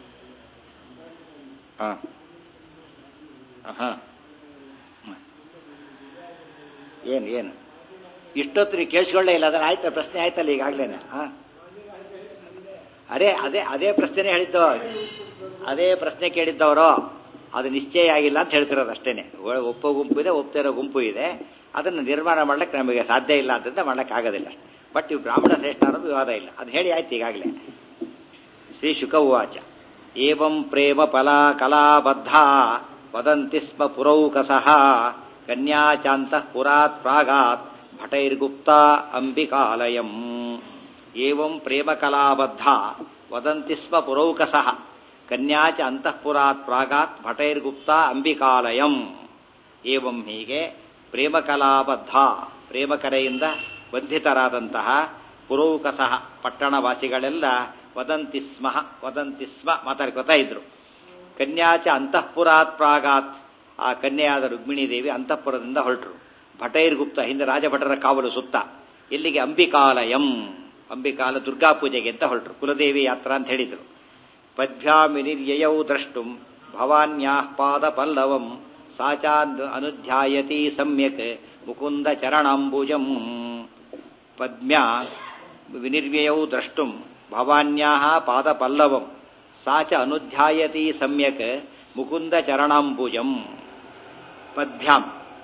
ಹ ಹ ಏನು ಏನು ಇಷ್ಟೊತ್ತು ನೀವು ಕೇಳಿಸ್ಕೊಳ್ಳೇ ಇಲ್ಲ. ಅದನ್ನ ಆಯ್ತಾ, ಪ್ರಶ್ನೆ ಆಯ್ತಲ್ಲ ಈಗಾಗ್ಲೇನೆ. ಹ ಅದೇ ಅದೇ ಅದೇ ಪ್ರಶ್ನೆನೇ ಹೇಳಿದ್ದು, ಅದೇ ಪ್ರಶ್ನೆ ಕೇಳಿದ್ದವರು. ಅದು ನಿಶ್ಚಯ ಆಗಿಲ್ಲ ಅಂತ ಹೇಳ್ತಿರೋದು ಅಷ್ಟೇನೆ. ಒಪ್ಪೋ ಗುಂಪು ಇದೆ, ಒಪ್ತಿರೋ ಗುಂಪು ಇದೆ. ಅದನ್ನು ನಿರ್ಮಾಣ ಮಾಡ್ಲಿಕ್ಕೆ ನಮಗೆ ಸಾಧ್ಯ ಇಲ್ಲ ಅಂತಂದ್ರೆ ಮಾಡ್ಲಿಕ್ಕೆ ಆಗೋದಿಲ್ಲ. ಬಟ್ ಇವು ಬ್ರಾಹ್ಮಣ ಶ್ರೇಷ್ಠ ಅನ್ನೋದು ವಿವಾದ ಇಲ್ಲ, ಅದು ಹೇಳಿ ಆಯ್ತು ಈಗಾಗಲೇ. ಶ್ರೀ ಶುಕ ಉವಾಚ ಏವಂ ಪ್ರೇಮ ಫಲಾ ಕಲಾಬದ್ಧ ವದಂತಿ ಸ್ಮ ಪುರೌಕಸಃ ಕನ್ಯಾ ಚಾಂತಃ ಪುರಾತ್ ಪ್ರಾಗಾತ್ ಭಟೈರ್ಗುಪ್ತ ಅಂಬಿಕಾಲಯಂ. ಏವಂ ಪ್ರೇಮ ಕಲಾಬದ್ಧ ವದಂತಿ ಸ್ಮ ಪುರೌಕಸಃ ಕನ್ಯಾ ಚ ಅಂತಃಪುರಾತ್ ಪ್ರಾಗಾತ್ ಭಟೈರ್ಗುಪ್ತ ಅಂಬಿಕಾಲಯಂ. ಏವಂ ಹೀಗೆ ಪ್ರೇಮಕಲಾಬದ್ಧ ಪ್ರೇಮಕರೆಯಿಂದ ಬಂಧಿತರಾದಂತಹ ಪುರೌಕಸಃ ಪಟ್ಟಣವಾಸಿಗಳೆಲ್ಲ ವದಂತಿ ಸ್ಮ ವದಂತಿ ಸ್ಮ ಮಾತಾಡ್ಕೊತಾ ಇದ್ರು. ಕನ್ಯಾಚ ಅಂತಃಪುರಾತ್ ಪ್ರಾಗಾತ್, ಆ ಕನ್ಯೆಯಾದ ರುಕ್ಮಿಣೀ ದೇವಿ ಅಂತಃಪುರದಿಂದ ಹೊರಟರು. ಭಟೈರ್ಗುಪ್ತ, ಹಿಂದೆ ರಾಜಭಟರ ಕಾವಲು ಸುತ್ತ. ಎಲ್ಲಿಗೆ? ಅಂಬಿಕಾಲಯಂ, ಅಂಬಿಕಾಲ ದುರ್ಗಾ ಪೂಜೆಗೆ ಅಂತ ಹೊರಟರು. ಕುಲದೇವಿ ಯಾತ್ರಾ ಅಂತ ಹೇಳಿದ್ರು. ಪದ್ಭ್ಯಾಮಿನಿರ್ಯಯೌ ದ್ರಷ್ಟುಂ ಭವಾನ್ಯಾಃ ಪಾದ ಪಲ್ಲವಂ ಸಾಚಾ ಅನುಧ್ಯಾಯತಿ ಸಮ್ಯಕ್ ಮುಕುಂದ ಚರಣಾಂಬುಜಂ. ಪದ್ಮ್ಯಾ ವಿನಿರ್ವ್ಯಯೌ ದ್ರಷ್ಟುಂ ಭವಾನ್ಯಾಃ ಪಾದ ಪಲ್ಲವಂ ಸಾಚ ಅನುಧ್ಯಾಯತಿ ಸಮ್ಯಕ್ ಮುಕುಂದ ಚರಣಾಂಬುಜಂ. ಪದ್ಭ್ಯಾಂ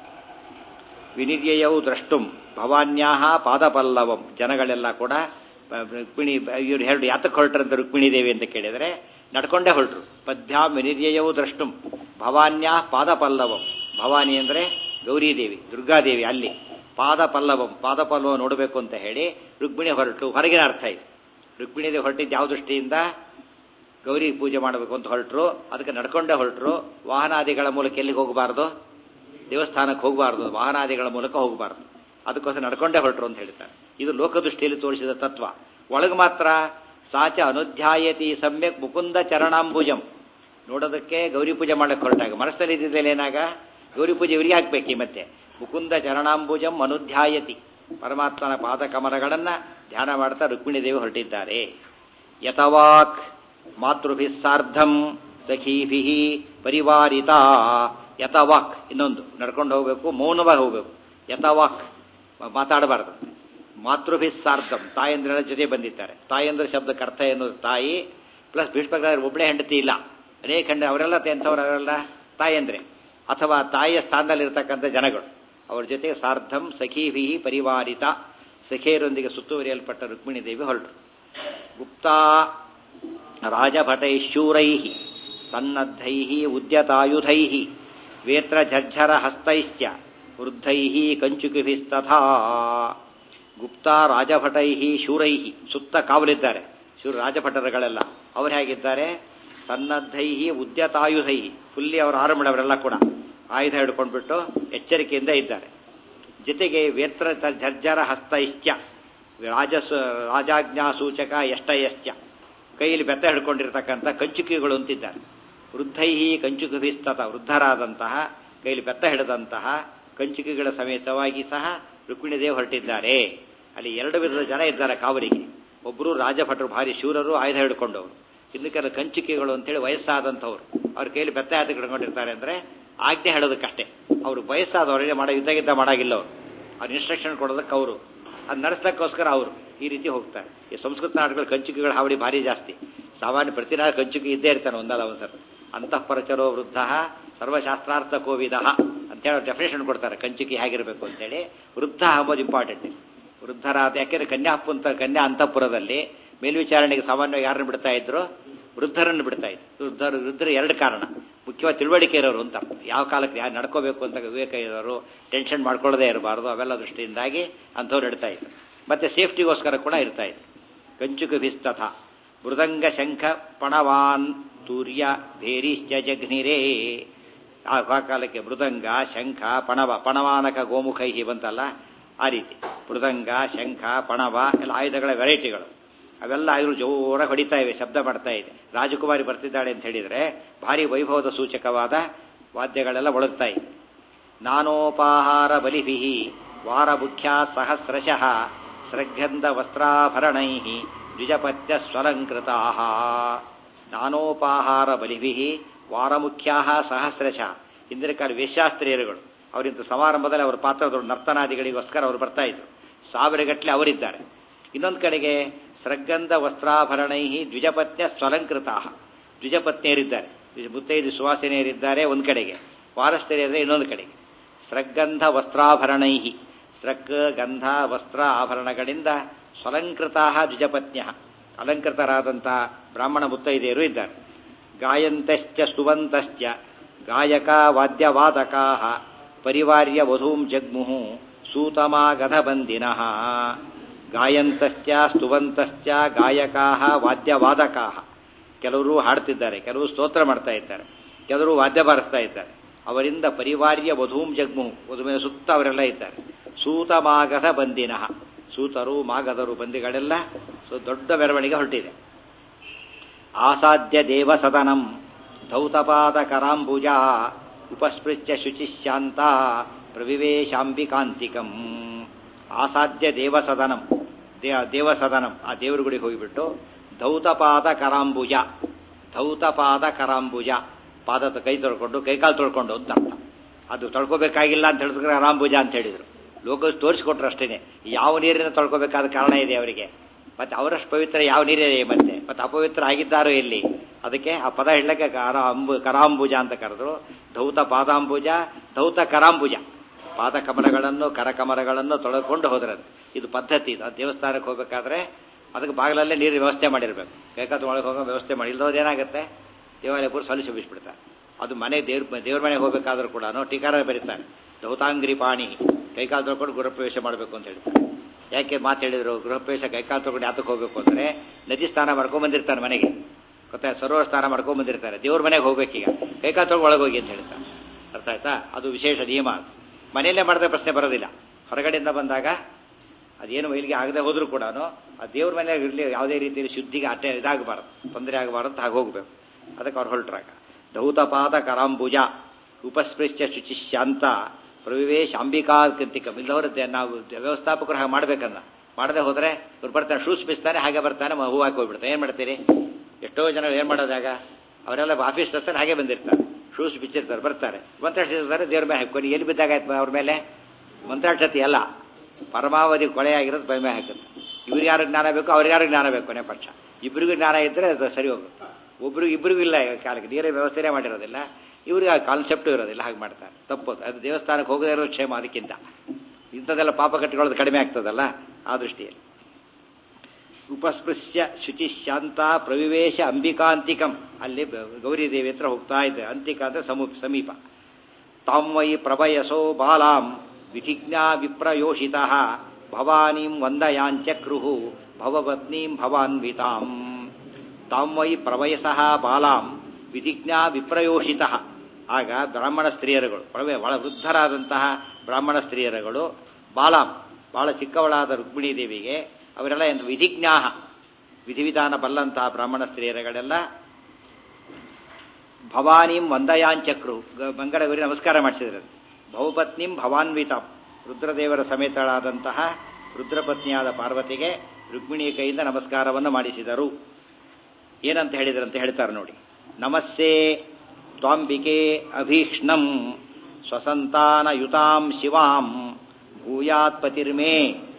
ವಿನಿರ್ಯಯೌ ದ್ರಷ್ಟುಂ ಭವಾನ್ಯಾಃ ಪಾದ ಪಲ್ಲವಂ. ಜನಗಳೆಲ್ಲ ಕೂಡ ರುಕ್ಮಿಣಿ, ಇವ್ರು ಎರಡು ಯಾತಕ್ಕೆ ಹೊರಟ್ರಂತ ರುಕ್ಮಿಣಿ ದೇವಿ ಅಂತ ಕೇಳಿದರೆ ನಡ್ಕೊಂಡೇ ಹೊರಟ್ರು. ಪದ್ಭ್ಯಾಂ ವಿನಿರ್ಯಯೌ ದ್ರಷ್ಟುಂ ಭವಾನ್ಯಾಃ ಪಾದ ಪಲ್ಲವಂ. ಭವಾನಿ ಅಂದರೆ ಗೌರಿದೇವಿ, ದುರ್ಗಾದೇವಿ. ಅಲ್ಲಿ ಪಾದ ಪಲ್ಲವಂ, ಪಾದ ಪಲ್ಲವ ನೋಡಬೇಕು ಅಂತ ಹೇಳಿ ರುಕ್ಮಿಣಿ ಹೊರಟು. ಹೊರಗಿನ ಅರ್ಥ ಇದು. ರುಕ್ಮಿಣಿ ದೇವಿ ಹೊರಟಿದ್ದು ಯಾವ ದೃಷ್ಟಿಯಿಂದ? ಗೌರಿ ಪೂಜೆ ಮಾಡಬೇಕು ಅಂತ ಹೊರಟರು. ಅದಕ್ಕೆ ನಡ್ಕೊಂಡೇ ಹೊರಟರು. ವಾಹನಾದಿಗಳ ಮೂಲಕ ಎಲ್ಲಿಗೆ ಹೋಗಬಾರ್ದು? ದೇವಸ್ಥಾನಕ್ಕೆ ಹೋಗಬಾರ್ದು, ವಾಹನಾದಿಗಳ ಮೂಲಕ ಹೋಗಬಾರ್ದು. ಅದಕ್ಕೋಸ್ಕರ ನಡ್ಕೊಂಡೇ ಹೊರಟರು ಅಂತ ಹೇಳ್ತಾರೆ. ಇದು ಲೋಕದೃಷ್ಟಿಯಲ್ಲಿ ತೋರಿಸಿದ ತತ್ವ. ಒಳಗೆ ಮಾತ್ರ ಸಾಚ ಅನುಧ್ಯಾಯತಿ ಸಮ್ಯಕ್ ಮುಕುಂದ ಚರಣಾಂಬುಜಂ. ನೋಡೋದಕ್ಕೆ ಗೌರಿ ಪೂಜೆ ಮಾಡಕ್ಕೆ ಹೊರಟಾಗ ಮನಸ್ಸಲ್ಲಿ ಇದ್ದಿದ್ದಲ್ಲ ಏನಾಗ ಗೌರಿ ಪೂಜೆ ಇವರಿಗೆ ಹಾಕ್ಬೇಕು. ಮತ್ತೆ ಮುಕುಂದ ಚರಣಾಂಬುಜಂ ಅನುಧ್ಯಾಯತಿ, ಪರಮಾತ್ಮನ ಪಾದ ಕಮಲಗಳನ್ನ ಧ್ಯಾನ ಮಾಡ್ತಾ ರುಕ್ಮಿಣಿ ದೇವಿ ಹೊರಟಿದ್ದಾರೆ. ಯತವಾಕ್ ಮಾತೃಭಿ ಸಾರ್ಧಂ ಸಖೀಭಿ ಪರಿವಾರಿತಾ. ಯತವಾಕ್ ಇನ್ನೊಂದು ನಡ್ಕೊಂಡು ಹೋಗ್ಬೇಕು, ಮೌನವಾಗಿ ಹೋಗ್ಬೇಕು. ಯತವಾಕ್ ಮಾತಾಡಬಾರ್ದು. ಮಾತೃಭಿ ಸಾರ್ಧಂ ತಾಯಂದ್ರರ ಜೊತೆ ಬಂದಿದ್ದಾರೆ. ತಾಯಂದ್ರ ಶಬ್ದಕ್ಕೆ ಅರ್ಥ ಎನ್ನುವುದು ತಾಯಿ ಪ್ಲಸ್ ಭೀಷ್ಮರ ಒಬ್ಬಳೇ ಹೆಂಡತಿ ಇಲ್ಲ, ಅನೇಕ ಹೆಂಡ ಅವರೆಲ್ಲ ಎಂಥವ್ರು ಅವರೆಲ್ಲ ತಾಯಂದ್ರೆ ಅಥವಾ ತಾಯಿಯ ಸ್ಥಾನದಲ್ಲಿರ್ತಕ್ಕಂಥ ಜನಗಳು. ಅವರ ಜೊತೆಗೆ ಸಾರ್ಧಂ ಸಖೀಭಿ ಪರಿವಾರಿತ, ಸಖಿಯರೊಂದಿಗೆ ಸುತ್ತುವರಿಯಲ್ಪಟ್ಟ ರುಕ್ಮಿಣಿ ದೇವಿ ಹೊರಟರು. ಗುಪ್ತಾ ರಾಜಭಟೈ ಶೂರೈ ಸನ್ನದ್ಧೈ ಉದ್ಯತಾಯುಧೈ ವೇತ್ರ ಝರ್ಝರ ಹಸ್ತೈಶ್ಚ ವೃದ್ಧೈ ಕಂಚುಕಿಭಿಸ್ತಥಾ. ಗುಪ್ತಾ ರಾಜಭಟೈ ಶೂರೈ ಸುತ್ತ ಕಾವಲಿದ್ದಾರೆ ಶೂರ ರಾಜಭಟರುಗಳೆಲ್ಲ. ಅವರು ಹೇಗಿದ್ದಾರೆ? ಸನ್ನದ್ಧೈ ಉದ್ಯತಾಯುಧೈ ಫುಲ್ಲಿ ಅವರ ಆರಂಭ ಅವರೆಲ್ಲ ಕೂಡ ಆಯುಧ ಹಿಡ್ಕೊಂಡ್ಬಿಟ್ಟು ಎಚ್ಚರಿಕೆಯಿಂದ ಇದ್ದಾರೆ. ಜೊತೆಗೆ ವೇತ್ರ ಝರ್ಜರ ಹಸ್ತೈಶ್ಚ ರಾಜ ರಾಜಾಜ್ಞಾ ಸೂಚಕ ಎಷ್ಟಯಶ್ಚ ಕೈಯಲ್ಲಿ ಬೆತ್ತ ಹಿಡ್ಕೊಂಡಿರ್ತಕ್ಕಂಥ ಕಂಚುಕಿಗಳು ಅಂತಿದ್ದಾರೆ. ವೃದ್ಧೈ ಕಂಚುಕಿಭಿಸ್ತತ ವೃದ್ಧರಾದಂತಹ ಕೈಯಲ್ಲಿ ಬೆತ್ತ ಹಿಡಿದಂತಹ ಕಂಚುಕಿಗಳ ಸಮೇತವಾಗಿ ಸಹ ರುಕ್ಮಿಣಿ ದೇವಿ ಹೊರಟಿದ್ದಾರೆ. ಅಲ್ಲಿ ಎರಡು ವಿಧದ ಜನ ಇದ್ದಾರೆ ಕಾವಲಿಗೆ. ಒಬ್ಬರು ರಾಜಭಟರು ಭಾರಿ ಶೂರರು ಆಯುಧ ಹಿಡ್ಕೊಂಡವರು, ಇನ್ನು ಕೆಲ ಕಂಚುಕಿಗಳು ಅಂತೇಳಿ ವಯಸ್ಸಾದಂಥವ್ರು. ಅವ್ರ ಕೈಯಲ್ಲಿ ಬೆತ್ತ ಹಾಕಿ ಹಿಡ್ಕೊಂಡಿರ್ತಾರೆ ಅಂದ್ರೆ ಆಜ್ಞೆ ಹೇಳೋದಕ್ಕಷ್ಟೇ. ಅವರು ವಯಸ್ಸಾದವರಿಗೆ ಮಾಡೋ ಯುದ್ಧ ಗಿದ್ದ ಮಾಡಾಗಿಲ್ಲ. ಅವರು ಅವ್ರ ಇನ್ಸ್ಟ್ರಕ್ಷನ್ ಕೊಡೋದಕ್ಕೆ ಅವರು ಅದು ನಡೆಸೋಕ್ಕೋಸ್ಕರ ಅವರು ಈ ರೀತಿ ಹೋಗ್ತಾರೆ. ಈ ಸಂಸ್ಕೃತ ನಾಟಕಗಳು ಕಂಚುಕಿಗಳ ಹಾವಳಿ ಭಾರಿ ಜಾಸ್ತಿ. ಸಾಮಾನ್ಯ ಪ್ರತಿನಾಳ ಕಂಚುಕಿ ಇದ್ದೇ ಇರ್ತಾನೆ ಒಂದಲ್ಲ ಒಂದ್ಸಲ. ಅಂತಃಪರಚರೋ ವೃದ್ಧ ಸರ್ವಶಾಸ್ತ್ರಾರ್ಥ ಕೋವಿದ ಅಂತೇಳಿ ಡೆಫಿನೇಷನ್ ಕೊಡ್ತಾರೆ ಕಂಚುಕಿ ಹೇಗಿರಬೇಕು ಅಂತೇಳಿ. ವೃದ್ಧ ಅಂಬೋದು ಇಂಪಾರ್ಟೆಂಟ್. ವೃದ್ಧರಾದ ಯಾಕೆಂದ್ರೆ ಕನ್ಯಾಪುಂತ ಕನ್ಯಾ ಅಂತಃಪುರದಲ್ಲಿ ಮೇಲ್ವಿಚಾರಣೆಗೆ ಸಾಮಾನ್ಯವಾಗಿ ಯಾರನ್ನು ಬಿಡ್ತಾ ಇದ್ರು? ವೃದ್ಧರನ್ನು ಬಿಡ್ತಾ ಇದ್ರು. ವೃದ್ಧರು ವೃದ್ಧರು ಎರಡು ಕಾರಣ. ಮುಖ್ಯವಾಗಿ ತಿಳುವಳಿಕೆ ಇರೋರು ಅಂತ, ಯಾವ ಕಾಲಕ್ಕೆ ಯಾರು ನಡ್ಕೋಬೇಕು ಅಂತ ವಿವೇಕ ಇರೋರು, ಟೆನ್ಷನ್ ಮಾಡ್ಕೊಳ್ಳೋದೇ ಇರಬಾರ್ದು, ಅವೆಲ್ಲ ದೃಷ್ಟಿಯಿಂದಾಗಿ ಅಂಥವ್ರು ಇಡ್ತಾ ಇದ್ರು. ಮತ್ತೆ ಸೇಫ್ಟಿಗೋಸ್ಕರ ಕೂಡ ಇರ್ತಾ ಇದ್ರು. ಕಂಚುಕ ಭಿಸ್ತಥ ಮೃದಂಗ ಶಂಖ ಪಣವಾನ್ ತೂರ್ಯ ಭೇರಿಶ್ಚ ಜಘ್ನಿರೇ. ಆ ಕಾಲಕ್ಕೆ ಮೃದಂಗ ಶಂಖ ಪಣವ ಪಣವಾನಕ ಗೋಮುಖೈಹಿ ಬಂತಲ್ಲ, ಆ ರೀತಿ ಮೃದಂಗ ಶಂಖ ಪಣವ ಎಲ್ಲ ಆಯುಧಗಳ ವೆರೈಟಿಗಳು. ಅವೆಲ್ಲ ಆಯುಧ ಜೋರಾಗಿ ಹೊಡಿತಾ ಇವೆ, ಶಬ್ದ ಮಾಡ್ತಾ ಇದೆ. ರಾಜಕುಮಾರಿ ಬರ್ತಿದ್ದಾಳೆ ಅಂತ ಹೇಳಿದ್ರೆ ಭಾರಿ ವೈಭವದ ಸೂಚಕವಾದ ವಾದ್ಯಗಳೆಲ್ಲ ಒಳಗ್ತಾ ಇದೆ. ನಾನೋಪಾಹಾರ ಬಲಿಭಿ ವಾರಮುಖ್ಯ ಸಹಸ್ರಶಃ ಸ್ರಗ್ಗಂಧ ವಸ್ತ್ರಾಭರಣೈ ದ್ವಿಜಪತ್ಯ ಸ್ವಲಂಕೃತಾ. ನಾನೋಪಾಹಾರ ಬಲಿಭಿ ವಾರಮುಖ್ಯಾ ಸಹಸ್ರಶಃ. ಹಿಂದಿನ ಕಾಲ ವೇಶ್ಯಾಸ್ತ್ರೀಯರುಗಳು ಅವರಿಂತ ಸಮಾರಂಭದಲ್ಲಿ ಅವರ ಪಾತ್ರದವರು ನರ್ತನಾದಿಗಳಿಗೋಸ್ಕರ ಅವರು ಬರ್ತಾ ಇದ್ರು. ಸಾವಿರಗಟ್ಟಲೆ ಅವರಿದ್ದಾರೆ. ಇನ್ನೊಂದು ಕಡೆಗೆ ಸ್ರಗ್ಗಂಧ ವಸ್ತ್ರಾಭರಣೈ ದ್ವಿಜಪತ್ಯ ಸ್ವಲಂಕೃತಾ. ದ್ವಿಜಪತ್ನಿಯರಿದ್ದಾರೆ, ಮುತ್ತೈದು ಸುವಾಸಿನಿಯರಿದ್ದಾರೆ ಒಂದು ಕಡೆಗೆ, ವಾರಸ್ಥರಿಯರೇ ಇನ್ನೊಂದು ಕಡೆಗೆ. ಸ್ರಗ್ಗಂಧ ವಸ್ತ್ರಾಭರಣೈ ಸ್ರಗ್ ಗಂಧ ವಸ್ತ್ರ ಆಭರಣಗಳಿಂದ ಸ್ವಲಂಕೃತಾ ದ್ವಿಜಪತ್ನ್ಯ ಅಲಂಕೃತರಾದಂತಹ ಬ್ರಾಹ್ಮಣ ಮುತ್ತೈದೆಯರು ಇದ್ದಾರೆ. ಗಾಯಂತಶ್ಚ ಸ್ತುವಂತಶ್ಚ ಗಾಯಕ ವಾದ್ಯವಾದಕಾ ಪರಿವಾರ್ಯ ವಧೂಂ ಜಗ್ಮುಹು ಸೂತಮಾಗಧಬಂದಿನಃ. ಗಾಯಂತಶ್ಚ ಸ್ತುವಂತಶ್ಚ ಗಾಯಕಾ ವಾದ್ಯವಾದಕಾ. ಕೆಲವರು ಹಾಡ್ತಿದ್ದಾರೆ, ಕೆಲವರು ಸ್ತೋತ್ರ ಮಾಡ್ತಾ ಇದ್ದಾರೆ, ಕೆಲವರು ವಾದ್ಯ ಬಾರಿಸ್ತಾ ಇದ್ದಾರೆ. ಅವರಿಂದ ಪರಿವಾರ್ಯ ವಧೂಂ ಜಗ್ಮುಹು ವಧುವಿನ ಸುತ್ತ ಅವರೆಲ್ಲ ಇದ್ದಾರೆ. ಸೂತಮಾಗಧ ಬಂದಿನಃ ಸೂತರು ಮಾಗಧರು ಬಂದಿಗಳೆಲ್ಲ ದೊಡ್ಡ ಮೆರವಣಿಗೆ ಹೊರಟಿದೆ. ಆಸಾದ್ಯ ದೇವಸದನಂ ಧೌತಪಾದ ಕರಾಂಬುಜ ಉಪಸ್ಪೃಚ್ಯ ಶುಚಿಶಾಂತ ಪ್ರವಿವೇಶಾಂಬಿಕಾಂತಿಕಂ. ಆಸಾದ್ಯ ದೇವಸದನಂ ದೇವಸದನಂ ಆ ದೇವರ ಗುಡಿಗೆ ಹೋಗಿಬಿಟ್ಟು ಧೌತಪಾದ ಕರಾಂಬುಜ ಧೌತಪಾದ ಕರಾಂಬುಜ ಪಾದ ಕೈ ತೊಳ್ಕೊಂಡು ಕೈಕಾಲು ತೊಳ್ಕೊಂಡು ಅಂತ ಅರ್ಥ. ಅದು ತೊಳ್ಕೋಬೇಕಾಗಿಲ್ಲ ಅಂತ ಹೇಳಿದ್ರೆ ಅರಾಂಬುಜ ಅಂತ ಹೇಳಿದ್ರು. ಲೋಕ ತೋರಿಸಿಕೊಟ್ರು ಅಷ್ಟೇನೆ. ಯಾವ ನೀರಿನ ತೊಳ್ಕೋಬೇಕಾದ ಕಾರಣ ಇದೆ ಅವರಿಗೆ. ಮತ್ತೆ ಅವರಷ್ಟು ಪವಿತ್ರ ಯಾವ ನೀರಿದೆ ಮತ್ತೆ ಮತ್ತೆ ಅಪವಿತ್ರ ಆಗಿದ್ದಾರೋ ಎಲ್ಲಿ? ಅದಕ್ಕೆ ಆ ಪದ ಹೇಳಕ್ಕೆ ಅಂಬು ಕರಾಂಬುಜ ಅಂತ ಕರೆದ್ರು. ಧೌತ ಪಾದಾಂಬುಜ ಧೌತ ಕರಾಂಬುಜ. ಪಾದಕಮಲಗಳನ್ನು ಕರಕಮಲಗಳನ್ನು ತೊಳೆದುಕೊಂಡು ಹೋದ್ರದು. ಇದು ಪದ್ಧತಿ. ಇದು ದೇವಸ್ಥಾನಕ್ಕೆ ಹೋಗ್ಬೇಕಾದ್ರೆ ಅದಕ್ಕೆ ಬಾಗಿಲಲ್ಲೇ ನೀರಿನ ವ್ಯವಸ್ಥೆ ಮಾಡಿರ್ಬೇಕು. ಬೇಕಾದ ಒಳಗೆ ಹೋಗೋ ವ್ಯವಸ್ಥೆ ಮಾಡಿ, ಇಲ್ಲದೋದು ಏನಾಗುತ್ತೆ ದೇವಾಲಯ ಪೂರ ಸಲ್ಲಿಸಿ ಬಿಡಿಸ್ಬಿಡ್ತಾರೆ. ಅದು ಮನೆ ದೇವ್ರ ದೇವ್ರ ಮನೆಗೆ ಹೋಗ್ಬೇಕಾದ್ರೂ ಕೂಡ ಟೀಕಾರ ಬರೀತಾರೆ ಧೌತಾಂಗ್ರಿ ಪಾಣಿ ಕೈಕಾಲು ತೊಳ್ಕೊಂಡು ಗೃಹಪ್ರವೇಶ ಮಾಡಬೇಕು ಅಂತ ಹೇಳ್ತಾರೆ. ಯಾಕೆ ಮಾತು ಹೇಳಿದ್ರು? ಗೃಹಪ್ರವೇಶ ಕೈಕಾಲು ತೊಳ್ಕೊಂಡು ಯಾತಕ್ಕೆ ಹೋಗ್ಬೇಕು ಅಂದರೆ ನದಿ ಸ್ನಾನ ಮಾಡ್ಕೊಂಡ್ ಬಂದಿರ್ತಾರೆ ಮನೆಗೆ, ಗೊತ್ತಾ, ಸರೋವರ ಸ್ನಾನ ಮಾಡ್ಕೊಂಡ್ ಬಂದಿರ್ತಾರೆ. ದೇವ್ರ ಮನೆಗೆ ಹೋಗ್ಬೇಕೀಗ ಕೈಕಾಲು ತೊಳ್ಕೊಂಡು ಒಳಗೆ ಹೋಗಿ ಅಂತ ಹೇಳ್ತಾರೆ. ಅರ್ಥ ಆಯ್ತಾ? ಅದು ವಿಶೇಷ ನಿಯಮ. ಅದು ಮನೆಯಲ್ಲೇ ಮಾಡಿದ್ರೆ ಪ್ರಶ್ನೆ ಬರೋದಿಲ್ಲ. ಹೊರಗಡೆಯಿಂದ ಬಂದಾಗ ಅದೇನು ಮೈಲಿಗೆ ಆಗದೆ ಹೋದ್ರೂ ಕೂಡ ಆ ದೇವ್ರ ಮನೆಯಾಗ ಇರಲಿ, ಯಾವುದೇ ರೀತಿಯಲ್ಲಿ ಶುದ್ಧಿಗೆ ಅಟ್ಟೆ ಇದಾಗಬಾರದು, ತೊಂದರೆ ಆಗಬಾರದು ಅಂತ ಹಾಗೆ ಹೋಗ್ಬೇಕು. ಅದಕ್ಕೆ ಅವ್ರು ಹೊರಟ್ರಾಗ ಧೌತಪಾದ ಕರಾಂಬುಜ ಉಪಸ್ಪೃಶ್ಯ ಶುಚಿಶಾಂತ ಪ್ರವಿವೇಶ ಅಂಬಿಕಾ ಕಂತಿಕಂ. ಇಲ್ಲವರದ್ದೇ ನಾವು ವ್ಯವಸ್ಥಾಪಕರು ಹಾಗೆ ಮಾಡ್ಬೇಕನ್ನ ಮಾಡದೆ ಹೋದರೆ ಇವ್ರು ಬರ್ತಾನೆ ಶೂಸ್ ಬಿಸ್ತಾನೆ ಹಾಗೆ ಬರ್ತಾನೆ ಹೂ ಹಾಕಿ ಹೋಗ್ಬಿಡ್ತಾನೆ. ಏನು ಮಾಡ್ತೀರಿ? ಎಷ್ಟೋ ಜನ ಏನು ಮಾಡೋದಾಗ ಅವರೆಲ್ಲ ಆಫೀಸ್ ತರ್ತಾರೆ ಹಾಗೆ ಬಂದಿರ್ತಾರೆ, ಶೂಸ್ ಬಿಚ್ಚಿರ್ತಾರೆ, ಬರ್ತಾರೆ ಮಂತ್ರಾಕ್ಷತೆ ದೇವ್ರ ಮೇಲೆ ಹಾಕಿ ಎಲ್ಲಿ ಬಿದ್ದಾಗ ಆಯ್ತು ಅವ್ರ ಮೇಲೆ ಮಂತ್ರಾಕ್ಷತೆ ಎಲ್ಲ ಪರಮಾವಧಿ ಕೊಳೆ ಆಗಿರೋದು ಬೈ ಮೇಲೆ ಹಾಕುತ್ತೆ. ಇವ್ರಿಗೆ ಯಾರು ಜ್ಞಾನ ಬೇಕು, ಅವ್ರಿಗೆ ಯಾರು ಜ್ಞಾನ ಬೇಕು ಕೊನೆ ಪಕ್ಷ. ಇಬ್ಬರಿಗೂ ಜ್ಞಾನ ಇದ್ದರೆ ಅದು ಸರಿ ಹೋಗುತ್ತೆ. ಒಬ್ರಿಗೂ ಇಬ್ಬರಿಗೂ ಇಲ್ಲ ಕಾಲಕ್ಕೆ ನೀರೇ ವ್ಯವಸ್ಥೆನೇ ಮಾಡಿರೋದಿಲ್ಲ, ಇವ್ರಿಗೆ ಆ ಕಾನ್ಸೆಪ್ಟು ಇರೋದಿಲ್ಲ, ಹಾಗೆ ಮಾಡ್ತಾರೆ. ತಪ್ಪೋದು. ಅದು ದೇವಸ್ಥಾನಕ್ಕೆ ಹೋಗದೇ ಇರೋ ಕ್ಷೇಮ. ಅದಕ್ಕಿಂತ ಇಂಥದ್ದೆಲ್ಲ ಪಾಪ ಕಟ್ಟಿಕೊಳ್ಳೋದು ಕಡಿಮೆ ಆಗ್ತದಲ್ಲ ಆ ದೃಷ್ಟಿಯಲ್ಲಿ. ಉಪಸ್ಪೃಶ್ಯ ಶುಚಿ ಶಾಂತ ಪ್ರವಿವೇಶ ಅಂಬಿಕಾಂತಿಕಂ. ಅಲ್ಲಿ ಗೌರಿದೇವಿ ಹತ್ರ ಹೋಗ್ತಾ ಇದ್ದೆ. ಅಂತಿಕ ಅಂದ್ರೆ ಸಮೂ ಸಮೀಪ. ತಾಂ ವೈ ಪ್ರಭಯಸೋ ಬಾಲಾಂ ವಿಧಿಜ್ಞಾ ವಿಪ್ರಯೋಷಿತ ಭವಾನೀಂ ವಂದಯಾಂಚಕ್ರುಹು ಭವಪತ್ನೀಂ ಭವಾನ್ವಿತಾಂ. ತಾಂ ವೈ ಪ್ರವಯಸಃ ಬಾಲಾಂ ವಿಧಿಜ್ಞಾ ವಿಪ್ರಯೋಷಿತ. ಆಗ ಬ್ರಾಹ್ಮಣ ಸ್ತ್ರೀಯರುಗಳು, ಪ್ರವೇ ಬಹಳ ವೃದ್ಧರಾದಂತಹ ಬ್ರಾಹ್ಮಣ ಸ್ತ್ರೀಯರುಗಳು ಬಾಲಾಂ ಬಹಳ ಚಿಕ್ಕವಳಾದ ರುಕ್ಮಿಣೀ ದೇವಿಗೆ ಅವರೆಲ್ಲ ಎಂದು ವಿಧಿಜ್ಞಾ ವಿಧಿವಿಧಾನ ಬಲ್ಲಂತಹ ಬ್ರಾಹ್ಮಣ ಸ್ತ್ರೀಯರುಗಳೆಲ್ಲ ಭವಾನೀಂ ವಂದಯಾಂಚಕ್ರು ಮಂಗಳಗೌರಿ ನಮಸ್ಕಾರ ಮಾಡಿಸಿದ್ರು. ಭವಪತ್ನಿಂ ಭವಾನ್ವಿತಾಂ ರುದ್ರದೇವರ ಸಮೇತಳಾದಂತಹ ರುದ್ರಪತ್ನಿಯಾದ ಪಾರ್ವತಿಗೆ ರುಕ್ಮಿಣಿಯ ಕೈಯಿಂದ ನಮಸ್ಕಾರವನ್ನು ಮಾಡಿಸಿದರು. ಏನಂತ ಹೇಳಿದ್ರಂತ ಹೇಳ್ತಾರೆ ನೋಡಿ. ನಮಸ್ಸೇ ತ್ವಾಂಬಿಕೆ ಅಭೀಕ್ಷ್ಣಂ ಸ್ವಸಂತಾನಯುತಾಂ ಶಿವಾಂ ಭೂಯಾತ್ ಪತಿರ್ಮೇ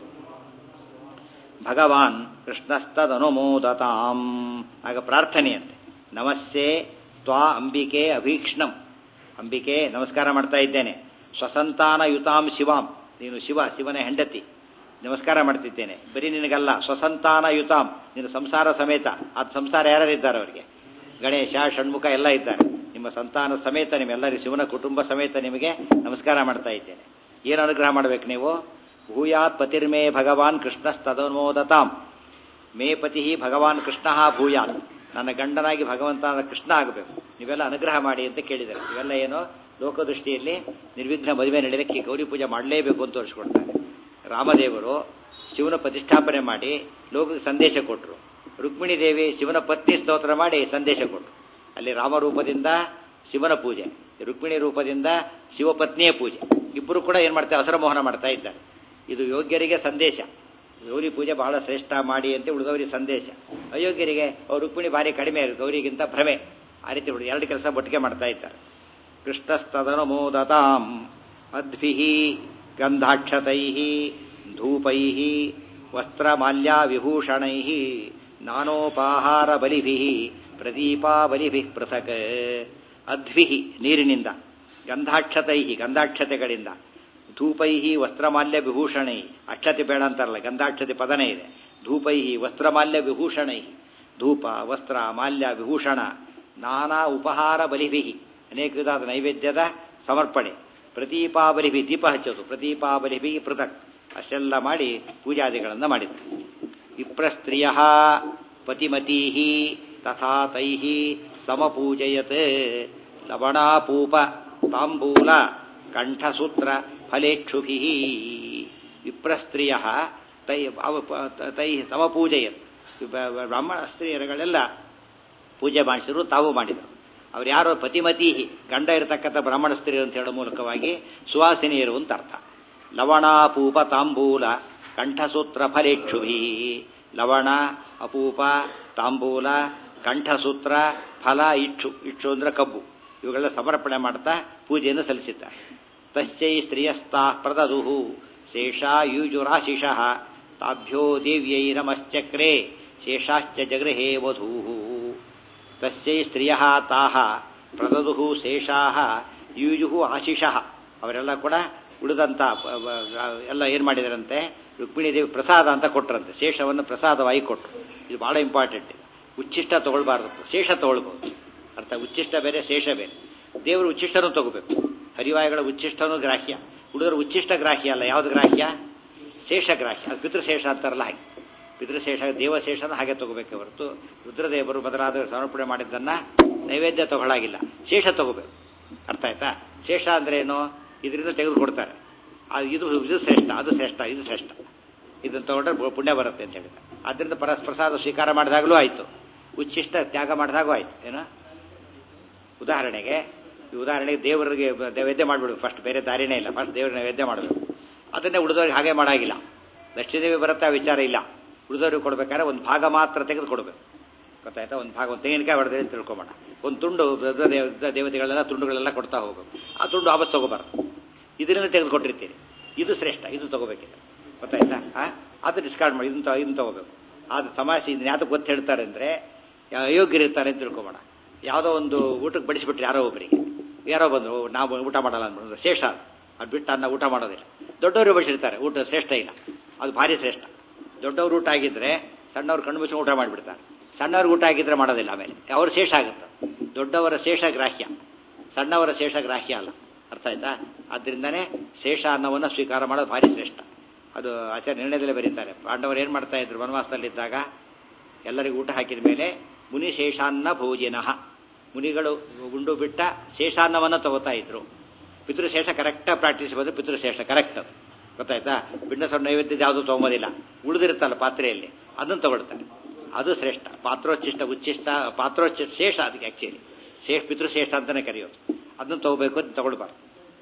ಭಗವಾನ್ ಕೃಷ್ಣಸ್ತದನುಮೋದತಾಂ. ಆಗ ಪ್ರಾರ್ಥನೆಯಂತೆ. ನಮಸ್ಸೇ ತ್ವಾ ಅಂಬಿಕೆ ಅಭೀಕ್ಷ್ಣಂ. ಅಂಬಿಕೆ ನಮಸ್ಕಾರ ಮಾಡ್ತಾ ಇದ್ದೇನೆ. ಸ್ವಸಂತಾನಯುತಾಂ ಶಿವಾಂ, ನೀನು ಶಿವ, ಶಿವನ ಹೆಂಡತಿ, ನಮಸ್ಕಾರ ಮಾಡ್ತಿದ್ದೇನೆ. ಬರೀ ನಿನಗಲ್ಲ, ಸ್ವಸಂತಾನಯುತಾಂ, ನೀನು ಸಂಸಾರ ಸಮೇತ. ಅದು ಸಂಸಾರ ಯಾರ್ಯಾರಿದ್ದಾರೆ ಅವರಿಗೆ? ಗಣೇಶ, ಷಣ್ಮುಖ ಎಲ್ಲ ಇದ್ದಾರೆ. ನಿಮ್ಮ ಸಂತಾನ ಸಮೇತ ನಿಮ್ಮೆಲ್ಲರಿಗೂ ಶಿವನ ಕುಟುಂಬ ಸಮೇತ ನಿಮಗೆ ನಮಸ್ಕಾರ ಮಾಡ್ತಾ ಇದ್ದೇನೆ. ಏನು ಅನುಗ್ರಹ ಮಾಡಬೇಕು ನೀವು? ಭೂಯಾತ್ ಪತಿರ್ಮೇ ಭಗವಾನ್ ಕೃಷ್ಣಸ್ತದನುಮೋದತಾಂ. ಮೇ ಪತಿ ಭಗವಾನ್ ಕೃಷ್ಣ ಭೂಯಾತ್, ನನ್ನ ಗಂಡನಾಗಿ ಭಗವಂತನ ಕೃಷ್ಣ ಆಗಬೇಕು, ನೀವೆಲ್ಲ ಅನುಗ್ರಹ ಮಾಡಿ ಅಂತ ಕೇಳಿದ್ದಾರೆ. ಇವೆಲ್ಲ ಏನು ಲೋಕದೃಷ್ಟಿಯಲ್ಲಿ ನಿರ್ವಿಘ್ನ ಮದುವೆ ನಡೆಯಲಿಕ್ಕೆ ಗೌರಿ ಪೂಜೆ ಮಾಡಲೇಬೇಕು ಅಂತ ತೋರಿಸ್ಕೊಡ್ತಾರೆ. ರಾಮದೇವರು ಶಿವನ ಪ್ರತಿಷ್ಠಾಪನೆ ಮಾಡಿ ಲೋಕಕ್ಕೆ ಸಂದೇಶ ಕೊಟ್ಟರು. ರುಕ್ಮಿಣಿ ದೇವಿ ಶಿವನ ಪತ್ನಿ ಸ್ತೋತ್ರ ಮಾಡಿ ಸಂದೇಶ ಕೊಟ್ಟರು. ಅಲ್ಲಿ ರಾಮರೂಪದಿಂದ ಶಿವನ ಪೂಜೆ, ರುಕ್ಮಿಣಿ ರೂಪದಿಂದ ಶಿವಪತ್ನಿಯ ಪೂಜೆ. ಇಬ್ಬರು ಕೂಡ ಏನು ಮಾಡ್ತಾರೆ? ಅಸುರಮೋಹನ ಮಾಡ್ತಾ ಇದ್ದಾರೆ. ಇದು ಯೋಗ್ಯರಿಗೆ ಸಂದೇಶ, ಗೌರಿ ಪೂಜೆ ಬಹಳ ಶ್ರೇಷ್ಠ ಮಾಡಿ ಅಂತ ಉಳಿದವರಿಗೆ ಸಂದೇಶ. ಅಯೋಗ್ಯರಿಗೆ ಅವ್ರು ರುಕ್ಮಿಣಿ ಭಾರಿ ಕಡಿಮೆ, ಗೌರಿಗಿಂತ ಭ್ರಮೆ. ಆ ರೀತಿ ಎರಡು ಕೆಲಸ ಒಟ್ಟಿಗೆ ಮಾಡ್ತಾ ಇದ್ದಾರೆ. ಕೃಷ್ಣಸ್ತದನುಮೋದತಾಂ ಅದ್ಭಿಃ ಗಂಧಾಕ್ಷತೈಃ ಧೂಪೈಃ ವಸ್ತ್ರಮಾಲ್ಯ ವಿಭೂಷಣೈಃ ನಾನೋಪಾಹಾರ ಬಲಿಭಿಃ ಪ್ರದೀಪಾಬಲಿಭಿಃ ಪೃಥಕ್. ಅದ್ಭಿಃ ನೀರಿನಿಂದ, ಗಂಧಾಕ್ಷತೈಃ ಗಂಧಾಕ್ಷತೆಗಳಿಂದ, ಧೂಪೈಹಿ ವಸ್ತ್ರಮಾಲ್ಯ ವಿಭೂಷಣೈ, ಅಕ್ಷತೆ ಬೇಡ ಅಂತಾರಲ್ಲ, ಗಂಧಾಕ್ಷತೆ ಪದನೇ ಇದೆ. ಧೂಪೈಹಿ ವಸ್ತ್ರಮಾಲ್ಯ ವಿಭೂಷಣೈ, ಧೂಪ ವಸ್ತ್ರ ಮಾಲ್ಯ ವಿಭೂಷಣ, ನಾನಾ ಉಪಹಾರ ಬಲಿಭಿಹಿ, ಅನೇಕ ವಿಧವಾದ ನೈವೇದ್ಯದ ಸಮರ್ಪಣೆ, ಪ್ರದೀಪಾಬಲಿಭಿ ದೀಪ ಹಚ್ಚೋದು, ಪ್ರದೀಪಾಬಲಿಭಿ ಪೃಥಕ್, ಅಷ್ಟೆಲ್ಲ ಮಾಡಿ ಪೂಜಾದಿಗಳನ್ನು ಮಾಡಿದರು. ವಿಪ್ರಸ್ತ್ರೀಯ ಪತಿಮತೀ ತಥಾ ತೈ ಸಮಪೂಜಯತ್ ಲವಣಾಪೂಪ ತಾಂಬೂಲ ಕಂಠಸೂತ್ರ ಫಲೇಕ್ಷುಭಿ. ವಿಪ್ರಸ್ತ್ರೀಯ ತೈ ತೈ ಸಮಪೂಜಯತ್, ಬ್ರಾಹ್ಮಣ ಸ್ತ್ರೀಯರುಗಳೆಲ್ಲ ಪೂಜೆ ಮಾಡಿಸಿದ್ರು, ತಾವು ಮಾಡಿದರು. ಅವ್ರು ಯಾರೋ ಪತಿಮತೀ, ಗಂಡ ಇರತಕ್ಕಂಥ ಬ್ರಾಹ್ಮಣ ಸ್ತ್ರೀಯರು ಅಂತ ಹೇಳೋ ಮೂಲಕವಾಗಿ ಸುವಾಸಿನಿಯರು ಅಂತ ಅರ್ಥ. ಲವಣಾಪೂಪ ತಾಂಬೂಲ ಕಂಠಸೂತ್ರ ಫಲೇಕ್ಷುಭಿ. ಲವಣ, ಅಪೂಪ, ತಾಂಬೂಲ, ಕಂಠಸೂತ್ರ, ಫಲ, ಇಕ್ಷು. ಇಕ್ಷು ಅಂದ್ರೆ ಕಬ್ಬು. ಇವುಗಳ ಸಮರ್ಪಣೆ ಮಾಡ್ತಾ ಪೂಜೆಯನ್ನು ಸಲ್ಲಿಸಿದ್ದಾರೆ. ತಸ್ಯೈ ಸ್ತ್ರೀಯಸ್ತಾ ಪ್ರದದುಹು ಶೇಷಾಯುಜುರಾಶಿಷಃ ತಾಭ್ಯೋ ದೇವ್ಯೈ ನಮಶ್ಚಕ್ರೆ ಶೇಷಾಶ್ಚ ಜಗೃಹೇ ವಧೂಹು. ತಸ್ಯೈ ಸ್ತ್ರೀಯಃ ತಾಹ ಪ್ರದದುಹು ಶೇಷಾಃ ಯೂಜುಹು ಆಶಿಷಃ. ಅವರೆಲ್ಲ ಕೂಡ ಉಳಿದಂಥ ಎಲ್ಲ ಏನು ಮಾಡಿದರಂತೆ? ರುಕ್ಮಿಣಿ ದೇವಿ ಪ್ರಸಾದ ಅಂತ ಕೊಟ್ಟರಂತೆ. ಶೇಷವನ್ನು ಪ್ರಸಾದವಾಗಿ ಕೊಟ್ಟರು. ಇದು ಬಹಳ ಇಂಪಾರ್ಟೆಂಟ್. ಇದು ಉಚ್ಚಿಷ್ಟ ತಗೊಳ್ಬಾರ್ದು, ಶೇಷ ತಗೊಳ್ಬೋದು. ಅರ್ಥ, ಉಚ್ಚಿಷ್ಟ ಬೇರೆ, ಶೇಷ ಬೇರೆ. ದೇವರು ಉಚ್ಚಿಷ್ಟನೂ ತಗೋಬೇಕು. ಹರಿವಾಯುಗಳ ಉಚ್ಚಿಷ್ಟನೂ ಗ್ರಾಹ್ಯ, ಉಳಿದವರು ಉಚ್ಚಿಷ್ಟ ಗ್ರಾಹ್ಯ ಅಲ್ಲ. ಯಾವುದು ಗ್ರಾಹ್ಯ? ಶೇಷ ಗ್ರಾಹ್ಯ. ಅದು ಪಿತೃಶೇಷ ಅಂತಾರಲ್ಲ ಹಾಗೆ. ಪಿತೃಶೇಷ ದೇವಶೇಷನ ಹಾಗೆ ತಗೋಬೇಕೆ ಹೊರತು ರುದ್ರದೇವರು ಬದಲಾದ ಸಮರ್ಪಣೆ ಮಾಡಿದ್ದನ್ನ ನೈವೇದ್ಯ ತಗೊಳ್ಳಾಗಿಲ್ಲ, ಶೇಷ ತಗೋಬೇಕು. ಅರ್ಥ ಆಯ್ತಾ? ಶೇಷ ಅಂದ್ರೆ ಏನು? ಇದರಿಂದ ತೆಗೆದು ಕೊಡ್ತಾರೆ. ಇದು ಇದು ಶ್ರೇಷ್ಠ, ಅದು ಶ್ರೇಷ್ಠ, ಇದು ಶ್ರೇಷ್ಠ, ಇದನ್ನು ತಗೊಂಡ್ರೆ ಪುಣ್ಯ ಬರುತ್ತೆ ಅಂತ ಹೇಳಿದ್ದಾರೆ. ಆದ್ದರಿಂದ ಪರಸ್ ಪ್ರಸಾದ ಸ್ವೀಕಾರ ಮಾಡಿದಾಗಲೂ ಆಯಿತು, ಉಚ್ಚಿಷ್ಟ ತ್ಯಾಗ ಮಾಡಿದಾಗೂ ಆಯಿತು. ಏನೋ ಉದಾಹರಣೆಗೆ ಉದಾಹರಣೆಗೆ ದೇವರಿಗೆ ನೈವೇದ್ಯ ಮಾಡಿಬಿಡ್ಬೇಕು ಫಸ್ಟ್, ಬೇರೆ ದಾರಿನೇ ಇಲ್ಲ. ಫಸ್ಟ್ ದೇವ್ರಿಗೆ ನೈವೇದ್ಯ ಮಾಡಬೇಕು. ಅದನ್ನೇ ಉಳಿದವ್ರಿಗೆ ಹಾಗೆ ಮಾಡಾಗಿಲ್ಲ. ಲಕ್ಷ್ಮೀದೇವಿ ಬರುತ್ತೆ ಆ ವಿಚಾರ ಇಲ್ಲ. ಉಳಿದವ್ರಿಗೆ ಕೊಡ್ಬೇಕಾದ್ರೆ ಒಂದು ಭಾಗ ಮಾತ್ರ ತೆಗೆದು ಕೊಡಬೇಕು. ಗೊತ್ತಾಯ್ತಾ? ಒಂದು ಭಾಗ, ಒಂದು ತೆಂಗಿನಕಾಯಿ ಹೊಡೆದ್ರೆ ಅಂತ ತಿಳ್ಕೊಂಬೋಣ. ಒಂದು ತುಂಡು ದೇವತೆಗಳೆಲ್ಲ ತುಂಡುಗಳೆಲ್ಲ ಕೊಡ್ತಾ ಹೋಗ್ಬೇಕು. ಆ ತುಂಡು ವಾಪಸ್ ತಗೋಬಾರ್ದು. ಇದರಿಂದ ತೆಗೆದುಕೊಟ್ಟಿರ್ತೀರಿ, ಇದು ಶ್ರೇಷ್ಠ, ಇದು ತಗೋಬೇಕಿದೆ. ಗೊತ್ತಾಯ್ತಾ? ಆ ಅದು ಡಿಸ್ಕಾರ್ಡ್ ಮಾಡಿ ಇದನ್ನ ಇದನ್ನ ತಗೋಬೇಕು. ಅದು ಸಮಾಜ ಇದನ್ನ ಯಾವ್ದಕ್ಕೆ ಗೊತ್ತು ಹೇಳ್ತಾರೆ ಅಂದರೆ, ಅಯೋಗ್ಯರಿರ್ತಾರೆ ಅಂತ ತಿಳ್ಕೊಂಬೋಣ. ಯಾವುದೋ ಒಂದು ಊಟಕ್ಕೆ ಬಡಿಸಿಬಿಟ್ರೆ ಯಾರೋ ಒಬ್ಬರಿಗೆ, ಯಾರೋ ಬಂದರು, ನಾವು ಊಟ ಮಾಡಲ್ಲ ಅಂದ್ಬಿಟ್ಟು ಶೇಷ ಅದು ಅದು ಬಿಟ್ಟು ಅನ್ನ ಊಟ ಮಾಡೋದಿಲ್ಲ. ದೊಡ್ಡವರು ಬಡಿಸಿರ್ತಾರೆ, ಊಟ ಶ್ರೇಷ್ಠ ಇಲ್ಲ, ಅದು ಭಾರಿ ಶ್ರೇಷ್ಠ. ದೊಡ್ಡವ್ರು ಊಟ ಆಗಿದ್ರೆ ಸಣ್ಣವ್ರು ಕಣ್ಣು ಮುಚ್ಚಿ ಊಟ ಮಾಡಿಬಿಡ್ತಾರೆ. ಸಣ್ಣವ್ರಿಗೆ ಊಟ ಆಗಿದ್ರೆ ಮಾಡೋದಿಲ್ಲ, ಆಮೇಲೆ ಅವ್ರ ಶೇಷ ಆಗುತ್ತೆ. ದೊಡ್ಡವರ ಶೇಷ ಗ್ರಾಹ್ಯ, ಸಣ್ಣವರ ಶೇಷ ಗ್ರಾಹ್ಯ ಅಲ್ಲ. ಅರ್ಥ ಆಯ್ತಾ? ಆದ್ದರಿಂದನೇ ಶೇಷ ಅನ್ನವನ್ನು ಸ್ವೀಕಾರ ಮಾಡೋದು ಭಾರಿ ಶ್ರೇಷ್ಠ. ಅದು ಆಚಾರ್ಯ ನಿರ್ಣಯದಲ್ಲೇ ಬರೀತಾರೆ. ಪಾಂಡವರು ಏನು ಮಾಡ್ತಾ ಇದ್ರು ವನವಾಸದಲ್ಲಿದ್ದಾಗ, ಎಲ್ಲರಿಗೂ ಊಟ ಹಾಕಿದ ಮೇಲೆ ಮುನಿ ಶೇಷಾನ್ನ ಭೋಜಿನಃ, ಮುನಿಗಳು ಉಂಡು ಬಿಟ್ಟ ಶೇಷಾನ್ನವನ್ನು ತಗೋತಾ ಇದ್ರು. ಪಿತೃಶೇಷ ಕರೆಕ್ಟಾಗಿ ಪ್ರಾಕ್ಟೀಸ್ ಬಂದರೆ ಪಿತೃಶೇಷ ಕರೆಕ್ಟ್ ಅದು. ಗೊತ್ತಾಯ್ತಾ? ಬಿಂಡಸರ ನೈವೇದ್ಯದ ಯಾವುದೂ ತೊಗೊಂಬೋದಿಲ್ಲ, ಉಳಿದಿರುತ್ತಲ್ಲ ಪಾತ್ರೆಯಲ್ಲಿ ಅದನ್ನು ತಗೊಳ್ತಾರೆ, ಅದು ಶ್ರೇಷ್ಠ. ಪಾತ್ರೋಚ್ಚಿಷ್ಟ ಉಚ್ಚಿಷ್ಟ ಪಾತ್ರೋಚ್ಚಿಷ್ಟ ಶೇಷ ಅದಕ್ಕೆ ಆ್ಯಕ್ಚುಲಿ ಶೇಷ ಪಿತೃಶ್ರೇಷ್ಠ ಅಂತಲೇ ಕರೆಯೋದು. ಅದನ್ನು ತಗೋಬೇಕು, ಅದು ತಗೊಳ್ಬಾರ್ದು.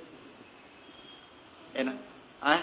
ಏನ ಆ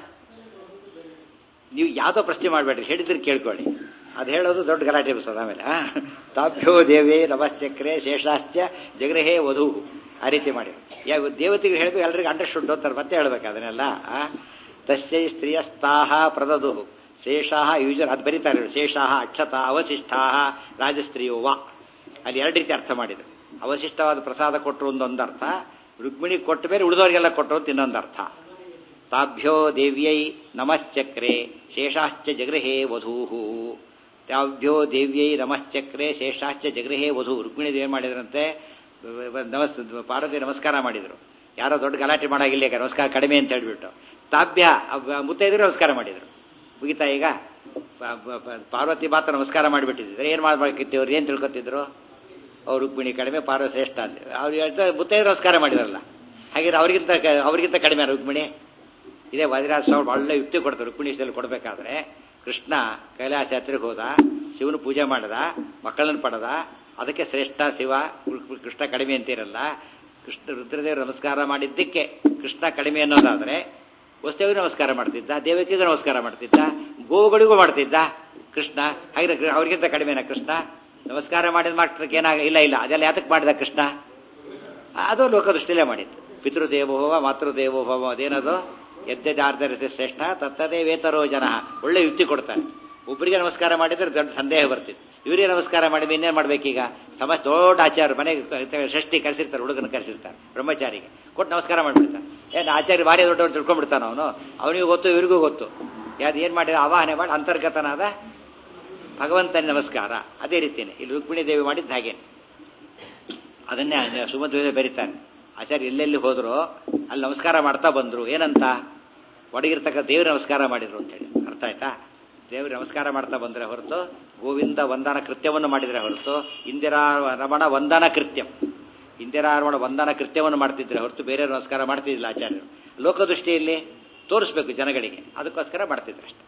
ನೀವು ಯಾವುದೋ ಪ್ರಶ್ನೆ ಮಾಡಬೇಡ್ರಿ, ಹೇಳಿದ್ರೆ ಕೇಳ್ಕೊಳ್ಳಿ. ಅದು ಹೇಳೋದು ದೊಡ್ಡ ಗಲಾಟೆ ಬರ್ತದೆ ಆಮೇಲೆ. ತಾಭ್ಯೋ ದೇವೇ ನಮಶ್ಚಕ್ರೆ ಶೇಷಾಶ್ಚ ಜಗೃಹೇ ವಧು, ಆ ರೀತಿ ಮಾಡಿ ಯಾವ ದೇವತೆಗೆ ಹೇಳಬೇಕು, ಎಲ್ಲರಿಗೂ ಅಂಡರ್ಸ್ಟುಡ್ ಅಂತಾರೆ, ಮತ್ತೆ ಹೇಳ್ಬೇಕು ಅದನ್ನೆಲ್ಲ. ತಸ್ಯೈ ಸ್ತ್ರೀಯಸ್ತಾಹ ಪ್ರದದು ಶೇಷಾಹ ಯೂಜರ್, ಅದು ಬರೀತಾರೆ. ಶೇಷಾಹ ಅಕ್ಷತ ಅವಶಿಷ್ಟಾ ರಾಜಸ್ತ್ರೀಯೋ ವಾ, ಅಲ್ಲಿ ಎರಡು ರೀತಿ ಅರ್ಥ ಮಾಡಿದರು. ಅವಶಿಷ್ಟವಾದ ಪ್ರಸಾದ ಕೊಟ್ಟರು ಒಂದೊಂದು ಅರ್ಥ, ರುಕ್ಮಿಣಿ ಕೊಟ್ಟ ಬೇರೆ ಉಳಿದವರಿಗೆಲ್ಲ ಕೊಟ್ಟರು ಅಂತ ಇನ್ನೊಂದು ಅರ್ಥ. ತಾಭ್ಯೋ ದೇವ್ಯೈ ನಮಶ್ಚಕ್ರೆ ಶೇಷಾಶ್ಚ ಜಗೃಹೇ ವಧೂಹು, ತಾಭ್ಯೋ ದೇವ್ಯೈ ನಮಶ್ಚಕ್ರೆ ಶೇಷಾಶ್ಚ ಜಗೃಹೇ ವಧು. ರುಕ್ಮಿಣಿ ದೇವಿ ಮಾಡಿದ್ರಂತೆ, ನಮಸ್ ಪಾರ್ವತಿ ನಮಸ್ಕಾರ ಮಾಡಿದರು. ಯಾರೋ ದೊಡ್ಡ ಗಲಾಟೆ ಮಾಡಾಗಿಲ್ಲ, ನಮಸ್ಕಾರ ಕಡಿಮೆ ಅಂತ ಹೇಳ್ಬಿಟ್ಟು ತಾಭ್ಯ ಮುತ್ತೈದರು ನಮಸ್ಕಾರ ಮಾಡಿದರು. ಮುಗಿತಾ? ಈಗ ಪಾರ್ವತಿ ಮಾತ್ರ ನಮಸ್ಕಾರ ಮಾಡಿಬಿಟ್ಟಿದ್ರು. ಏನು ಮಾಡ್ಬೇಕಿತ್ತು ಅವ್ರು? ಏನು ತಿಳ್ಕೊತಿದ್ರು? ಅವ್ರು ರುಕ್ಮಿಣಿ ಕಡಿಮೆ, ಪಾರ್ವತಿ ಶ್ರೇಷ್ಠ ಅಂತ ಅವ್ರು ಹೇಳ್ತಾರೆ. ಮುತ್ತೈದರು ನಮಸ್ಕಾರ ಮಾಡಿದಾರಲ್ಲ, ಹಾಗೆ ಅವ್ರಿಗಿಂತ ಅವ್ರಿಗಿಂತ ಕಡಿಮೆ ರುಕ್ಮಿಣಿ. ಇದೇ ವಜ್ರಾಜ ಸ್ವಾಮಿ ಒಳ್ಳೆ ಯುಕ್ತಿ ಕೊಡ್ತಾರೆ. ರುಕ್ಮಿಣಿ ವಿಷಯದಲ್ಲಿ ಕೊಡಬೇಕಾದ್ರೆ, ಕೃಷ್ಣ ಕೈಲಾಸ ಯಾತ್ರೆಗೆ ಹೋದ, ಶಿವನು ಪೂಜೆ ಮಾಡಿದ, ಮಕ್ಕಳನ್ನು ಪಡೆದ, ಅದಕ್ಕೆ ಶ್ರೇಷ್ಠ ಶಿವ, ಕೃಷ್ಣ ಕಡಿಮೆ ಅಂತಿರಲ್ಲ. ಕೃಷ್ಣ ರುದ್ರದೇವರು ನಮಸ್ಕಾರ ಮಾಡಿದ್ದಕ್ಕೆ ಕೃಷ್ಣ ಕಡಿಮೆ ಅನ್ನೋದಾದರೆ, ವಸುದೇವಿಗೂ ನಮಸ್ಕಾರ ಮಾಡ್ತಿದ್ದ, ದೇವಕಿಗೂ ನಮಸ್ಕಾರ ಮಾಡ್ತಿದ್ದ, ಗೋವುಗಳಿಗೂ ಮಾಡ್ತಿದ್ದ ಕೃಷ್ಣ. ಹಾಗೆ ಅವ್ರಿಗಿಂತ ಕಡಿಮೆನಾ ಕೃಷ್ಣ? ನಮಸ್ಕಾರ ಮಾಡಿದ ಮಾತ್ರಕ್ಕೆ ಏನಾಗ ಇಲ್ಲ ಇಲ್ಲ ಅದೆಲ್ಲ ಯಾತಕ್ಕೆ ಮಾಡಿದ ಕೃಷ್ಣ? ಅದು ಲೋಕದೃಷ್ಟಿಲೇ ಮಾಡಿದ್ದು. ಪಿತೃದೇವೋಭವ ಮಾತೃದೇವೋಭವ, ಅದೇನದು ಯಜ್ಞಾರ್ಧರಿಸಿ ಶ್ರೇಷ್ಠ ತತ್ತದೇ ವೇತರೋ ಜನ. ಒಳ್ಳೆ ಯುಕ್ತಿ ಕೊಡ್ತಾರೆ. ಒಬ್ಬರಿಗೆ ನಮಸ್ಕಾರ ಮಾಡಿದ್ರೆ ದೊಡ್ಡ ಸಂದೇಹ ಬರ್ತಿತ್ತು. ಇವರಿಗೆ ನಮಸ್ಕಾರ ಮಾಡಿದ್ರೆ ಇನ್ನೇನು ಮಾಡ್ಬೇಕೀಗ? ಸಮಸ್ತ ದೊಡ್ಡ ಆಚಾರ್ಯ ಮನೆಗೆ ಷಷ್ಠಿ ಕರೆಸಿರ್ತಾರೆ, ಹುಡುಗನ ಕರೆಸಿರ್ತಾರೆ, ಬ್ರಹ್ಮಚಾರಿಗೆ ಕೊಟ್ಟು ನಮಸ್ಕಾರ ಮಾಡಿಬಿಡ್ತಾರೆ. ಏನು ಆಚಾರ್ಯ ಭಾರಿ ದೊಡ್ಡವ್ರು ತಿಳ್ಕೊಂಡ್ಬಿಡ್ತಾನ ಅವನು, ಅವನಿಗೂ ಗೊತ್ತು ಇವರಿಗೂ ಗೊತ್ತು. ಯಾವ್ದು ಏನು ಮಾಡಿದ ಆವಾಹನೆ ಮಾಡಿ ಅಂತರ್ಗತನಾದ ಭಗವಂತನ ನಮಸ್ಕಾರ. ಅದೇ ರೀತಿಯೇ ಇಲ್ಲಿ ರುಕ್ಮಿಣಿ ದೇವಿ ಮಾಡಿದ್ದು ಹಾಗೇನೆ. ಅದನ್ನೇ ಸುಮಧ್ವ ಬೆರೀತಾರೆ. ಆಚಾರ್ಯ ಎಲ್ಲೆಲ್ಲಿ ಹೋದ್ರು ಅಲ್ಲಿ ನಮಸ್ಕಾರ ಮಾಡ್ತಾ ಬಂದ್ರು. ಏನಂತ? ಒಡಗಿರ್ತಕ್ಕ ದೇವ್ರ ನಮಸ್ಕಾರ ಮಾಡಿದ್ರು ಅಂತೇಳಿ. ಅರ್ಥ ಆಯ್ತಾ? ದೇವ್ರ ನಮಸ್ಕಾರ ಮಾಡ್ತಾ ಬಂದ್ರೆ ಹೊರತು ಗೋವಿಂದ ವಂದನ ಕೃತ್ಯವನ್ನು ಮಾಡಿದ್ರೆ ಹೊರತು ಇಂದಿರಾ ರಮಣ ವಂದನ ಕೃತ್ಯ ಇಂದಿರಾ ರಮಣ ವಂದನ ಕೃತ್ಯವನ್ನು ಮಾಡ್ತಿದ್ರೆ ಹೊರತು ಬೇರೆ ನಮಸ್ಕಾರ ಮಾಡ್ತಿದ್ದಿಲ್ಲ ಆಚಾರ್ಯರು. ಲೋಕದೃಷ್ಟಿಯಲ್ಲಿ ತೋರಿಸ್ಬೇಕು ಜನಗಳಿಗೆ, ಅದಕ್ಕೋಸ್ಕರ ಮಾಡ್ತಿದ್ರು ಅಷ್ಟೆ.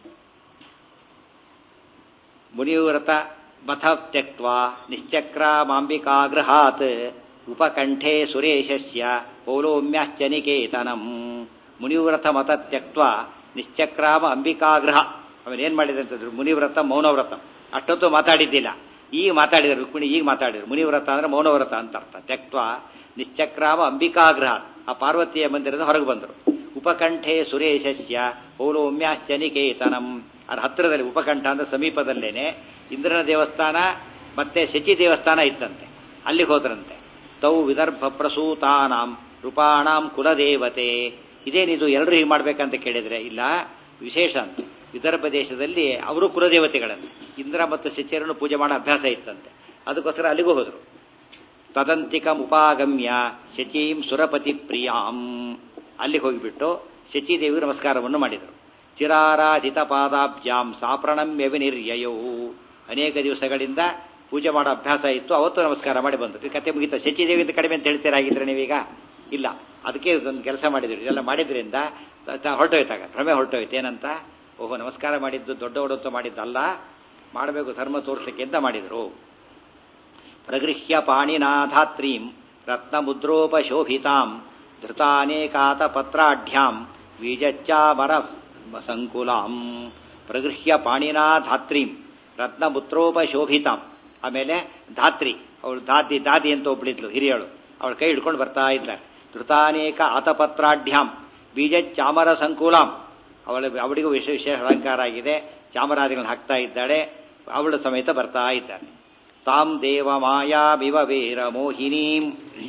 ಮುನಿವ್ರತ ಮಥ ತ್ಯಕ್ತ್ವಾ ನಿಶ್ಚಕ್ರಾಮಾಂಬಿಕಾಗೃಹಾತ್ ಉಪಕಂಠೆ ಸುರೇಶಸ್ಯ ಪೌಲೋಮ್ಯಾಶ್ಚ ನಿಕೇತನಂ. ಮುನಿವ್ರತ ಮತ ತ್ಯಕ್ತ್ವ ನಿಶ್ಚಕ್ರಾಮ ಅಂಬಿಕಾಗೃಹ. ಅವನೇನ್ ಮಾಡಿದಂತಂದ್ರು? ಮುನಿವ್ರತ ಮೌನವ್ರತ. ಅಷ್ಟೊತ್ತು ಮಾತಾಡಿದ್ದಿಲ್ಲ, ಈಗ ಮಾತಾಡಿದ್ರು ರುಕ್ಮಿಣಿ, ಈಗ ಮಾತಾಡಿದ್ರು. ಮುನಿವ್ರತ ಅಂದ್ರೆ ಮೌನವ್ರತ ಅಂತ ಅರ್ಥ. ತ್ಯಕ್ತ್ವ ನಿಶ್ಚಕ್ರಾಮ ಅಂಬಿಕಾಗೃಹ, ಆ ಪಾರ್ವತಿಯ ಮಂದಿರದ ಹೊರಗೆ ಬಂದರು. ಉಪಕಂಠೆ ಸುರೇಶಸ್ಯ ಪೌಲೋಮ್ಯಾಶ್ಚ ನಿಕೇತನಂ. ಅದ್ರ ಹತ್ತಿರದಲ್ಲಿ, ಉಪಕಂಠ ಅಂದ್ರೆ ಸಮೀಪದಲ್ಲೇನೆ ಇಂದ್ರನ ದೇವಸ್ಥಾನ ಮತ್ತೆ ಶಚಿ ದೇವಸ್ಥಾನ ಇತ್ತಂತೆ. ಅಲ್ಲಿಗೆ ಹೋದ್ರಂತೆ. ತೌ ವಿದರ್ಭ ಪ್ರಸೂತಾನಾಂ ರೂಪಾಣಾಂ ಕುಲದೇವತೆ. ಇದೇನಿದು ಎಲ್ಲರೂ ಹೀಗೆ ಮಾಡ್ಬೇಕಂತ ಕೇಳಿದ್ರೆ ಇಲ್ಲ, ವಿಶೇಷ ಅಂತ. ವಿದರ್ಭ ದೇಶದಲ್ಲಿ ಅವರು ಕುಲದೇವತೆಗಳನ್ನು ಇಂದ್ರ ಮತ್ತು ಶಚಿಯರನ್ನು ಪೂಜೆ ಮಾಡೋ ಅಭ್ಯಾಸ ಇತ್ತಂತೆ. ಅದಕ್ಕೋಸ್ಕರ ಅಲ್ಲಿಗೂ ಹೋದರು. ತದಂತಿಕಂ ಉಪಾಗಮ್ಯ ಶಚೀಂ ಸುರಪತಿ ಪ್ರಿಯಾಂ. ಅಲ್ಲಿಗೆ ಹೋಗಿಬಿಟ್ಟು ಶಚಿದೇವಿ ನಮಸ್ಕಾರವನ್ನು ಮಾಡಿದರು. ಚಿರಾರಾಧಿತ ಪಾದಾಬ್ಜಾಂ ಸಾಪ್ರಣಮ್ಯ ವಿನಿರ್ಯಯೌ. ಅನೇಕ ದಿವಸಗಳಿಂದ ಪೂಜೆ ಮಾಡೋ ಅಭ್ಯಾಸ ಇತ್ತು, ಅವತ್ತು ನಮಸ್ಕಾರ ಮಾಡಿ ಬಂದರು. ಈ ಕತೆ ಮುಗಿತ. ಶಚಿದೇವಿ ಅಂತ ಕಡಿಮೆ ಅಂತ ಹೇಳ್ತೀರಾಗಿದ್ರೆ ನೀವೀಗ ಇಲ್ಲ. ಅದಕ್ಕೆ ಒಂದು ಕೆಲಸ ಮಾಡಿದ್ರು. ಇದೆಲ್ಲ ಮಾಡಿದ್ರಿಂದ ಹೊರಟೋಯ್ತಾಗ ಭ್ರಮೆ ಹೊರಟೋಯ್ತು. ಏನಂತ? ಓಹೋ, ನಮಸ್ಕಾರ ಮಾಡಿದ್ದು ದೊಡ್ಡ ಹೊಡತ್ತು ಮಾಡಿದ್ದಲ್ಲ, ಮಾಡಬೇಕು ಧರ್ಮ ತೋರಿಸಲಿಕ್ಕೆ ಅಂತ ಮಾಡಿದರು. ಪ್ರಗೃಹ್ಯ ಪಾಣಿನಾಧಾತ್ರೀಂ ರತ್ನಮುದ್ರೋಪಶೋಭಿತಾಂ ಧೃತಾನೇಕಾತ ಪತ್ರಾಢ್ಯಾಂ ಬೀಜಚ್ಚಾಮರ ಸಂಕುಲಾಂ ಪ್ರಗೃಹ್ಯ ಪಾಣಿನಾ ಧಾತ್ರೀಂ ರತ್ನಪುತ್ರೋಪಶೋಭಿತಾಂ. ಆಮೇಲೆ ಧಾತ್ರಿ ಅವಳು ದಾದಿ ದಾದಿ ಅಂತ ಒಬ್ಳಿದ್ಲು ಹಿರಿಯಳು, ಅವಳ ಕೈ ಹಿಡ್ಕೊಂಡು ಬರ್ತಾ ಇದ್ದಾರೆ. ಧೃತಾನೇಕ ಆತಪತ್ರಾಢ್ಯಾಂ ಬೀಜ ಚಾಮರ ಸಂಕುಲಾಂ. ಅವಳ ಅವಳಿಗೂ ವಿಶೇಷ ವಿಶೇಷ ಅಲಂಕಾರ ಆಗಿದೆ, ಚಾಮರಾದಿಗಳನ್ನ ಹಾಕ್ತಾ ಇದ್ದಾಳೆ, ಅವಳ ಸಮೇತ ಬರ್ತಾ ಇದ್ದಾಳೆ. ತಾಂ ದೇವ ಮಾಯಾಮಿವ ವೀರ ಮೋಹಿನೀಂ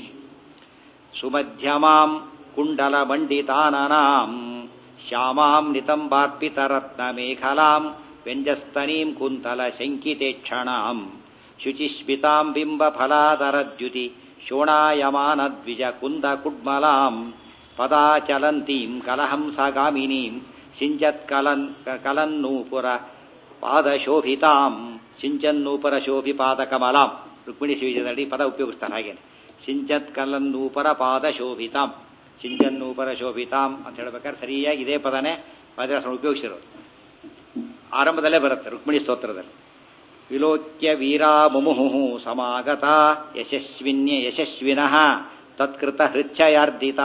ಸುಮಧ್ಯಮಾಂ ಕುಂಡಲ ಮಂಡಿತಾನನಾಂ ಶ್ಯಾಮಾಂ ನಿತಂಬಾರ್ಪಿತರತ್ನ ಮೇಖಲಾಂ ವ್ಯಂಜಸ್ತನೀಂ ಕುಂತಲ ಶಂಕಿತೇಕ್ಷಣಾಂ ಶುಚಿಸ್ಮಿತಾಂ ಬಿಂಬ ಫಲಾದರದ್ಯುತಿ ಶೋಣಾಯಮಾನ ದ್ವಿಜ ಕುಂದ ಕುಡ್ಮಲಾಂ ಪದಾಚಲಂತೀಂ ಕಲಹಂಸಗಾಮಿನೀಂ ಸಿಂಚತ್ ಕಲನ್ ಕಲನ್ನೂಪುರ ಪಾದಶೋಭಿತಾಂ ಸಿಂಚನ್ನೂಪರ ಶೋಭಿ ಪಾದ ಕಮಲಾಂ. ರುಕ್ಮಿಣಿ ಶ್ರೀಜದಲ್ಲಿ ಪದ ಉಪಯೋಗಿಸ್ತಾರೆ ಹಾಗೇನೆ. ಸಿಂಚತ್ ಕಲನ್ನೂಪರ ಪಾದ ಶೋಭಿತಾಂ, ಸಿಂಚನ್ನೂಪರ ಶೋಭಿತಾಂ ಅಂತ ಹೇಳ್ಬೇಕಾದ್ರೆ ಸರಿಯಾಗಿ ಇದೇ ಪದನೇ ವಾದಿರಾಜರು ಉಪಯೋಗಿಸಿರೋದು. ಆರಂಭದಲ್ಲೇ ಬರುತ್ತೆ ರುಕ್ಮಿಣಿ ಸ್ತೋತ್ರದಲ್ಲಿ. ವಿಲೋಕ್ಯ ವೀರಾ ಮುಮುಹು ಸಮಾಗತ ಯಶಸ್ವಿನ್ಯ ಯಶಸ್ವಿನಃ ತತ್ಕೃತ ಹೃಚ್ಛಯಾರ್ಧಿತಾ.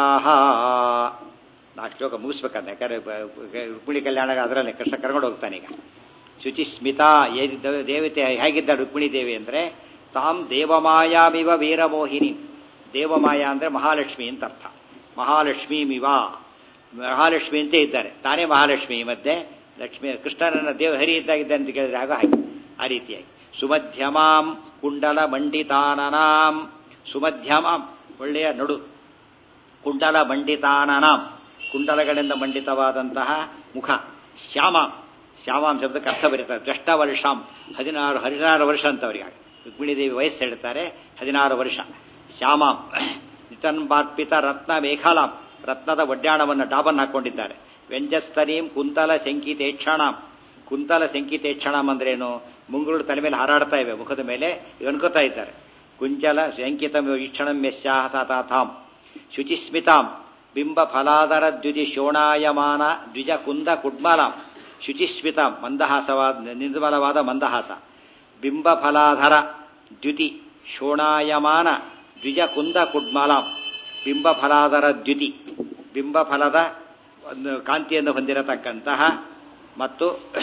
ನಾಲ್ಕು ಶ್ಲೋಕ ಮುಗಿಸ್ಬೇಕಂತ, ಯಾಕಂದ್ರೆ ರುಕ್ಮಿಣಿ ಕಲ್ಯಾಣ ಅದರಲ್ಲೇ ಕೃಷ್ಣ ಕರ್ಕೊಂಡು ಹೋಗ್ತಾನೀಗ. ಶುಚಿಸ್ಮಿತಾ ದೇವತೆ ಹೇಗಿದ್ದ ರುಕ್ಮಿಣಿ ದೇವಿ ಅಂದರೆ ತಾಂ ದೇವಮಾಯಾಮಿವ ವೀರಮೋಹಿನಿ. ದೇವಮಾಯ ಅಂದರೆ ಮಹಾಲಕ್ಷ್ಮಿ ಅಂತ ಅರ್ಥ. ಮಹಾಲಕ್ಷ್ಮೀಮಿವ, ಮಹಾಲಕ್ಷ್ಮಿ ಅಂತ ಇದ್ದಾರೆ, ತಾನೇ ಮಹಾಲಕ್ಷ್ಮಿ ಮಧ್ಯೆ ಲಕ್ಷ್ಮಿ ಕೃಷ್ಣನನ್ನ ದೇವ ಹರಿ ಇದ್ದಾಗಿದ್ದ ಅಂತ ಕೇಳಿದ್ರೆ ಆಗ ಹಾಗೆ ಆ ರೀತಿಯಾಗಿ. ಸುಮಧ್ಯಮಾಂ ಕುಂಡಲ ಮಂಡಿತಾನನಾಂ, ಸುಮಧ್ಯಮಾಂ ಒಳ್ಳೆಯ ನಡು, ಕುಂಡಲ ಮಂಡಿತಾನನಾಂ ಕುಂಡಲಗಳಿಂದ ಮಂಡಿತವಾದಂತಹ ಮುಖ, ಶ್ಯಾಮಾಂ ಶ್ಯಾಮಾಂ ಶಬ್ದಕ್ಕೆ ಅರ್ಥ ಬರೀತಾರೆ. ದ್ರಷ್ಟ ವರ್ಷಾಂ ಹದಿನಾರು ಹದಿನಾರು ವರ್ಷ ಅಂತ ಅವರಿಗೆ ರುಕ್ಮಿಣಿ ದೇವಿ ವಯಸ್ಸು ಹೇಳ್ತಾರೆ, ಹದಿನಾರು ವರ್ಷ. ಶ್ಯಾಮಾಂ ನಿತನ್ಬಾರ್ಪಿತ ರತ್ನ ಮೇಖಲಾಂ, ರತ್ನದ ಒಡ್ಯಾಣವನ್ನು ಡಾಬನ್ನು ಹಾಕೊಂಡಿದ್ದಾರೆ. ವ್ಯಂಜಸ್ತನೀಂ ಕುಂತಲ ಶಂಕಿತೇಕ್ಷಣಾಂ, ಕುಂತಲ ಶಂಕಿತೇಕ್ಷಣಾಂ ಅಂದ್ರೇನು? ಮುಂಗುರುಳು ತಲೆ ಮೇಲೆ ಹಾರಾಡ್ತಾ ಇವೆ, ಮುಖದ ಮೇಲೆ ಅನ್ಕೋತಾ ಇದ್ದಾರೆ. ಕುಂಚಲ ಶಂಕಿತ ಈಕ್ಷಣಂ ಯಶ್ಯಾಹ ಸಾತಾಥಾಂ ಶುಚಿಸ್ಮಿತಾಂ ಬಿಂಬ ಫಲಾದರ ದ್ವಿಜಿ ಶೋಣಾಯಮಾನ ದ್ವಿಜ ಕುಂದ ಕುಡ್ಮಲಾಂ. ಶುಚಿಸ್ಮಿತಾಂ ಮಂದಹಾಸವಾದ ನಿರ್ಮಲವಾದ ಮಂದಹಾಸ. ಬಿಂಬ ಫಲಾಧರ ದ್ಯುತಿ ಶೋಣಾಯಮಾನ ದ್ವಿಜ ಕುಂದ ಕುಡ್ಮಲಾಂ. ಬಿಂಬ ಫಲಾದರ ದ್ಯುತಿ, ಬಿಂಬಫಲದ ಕಾಂತಿಯನ್ನು ಹೊಂದಿರತಕ್ಕಂತಹ ಮತ್ತು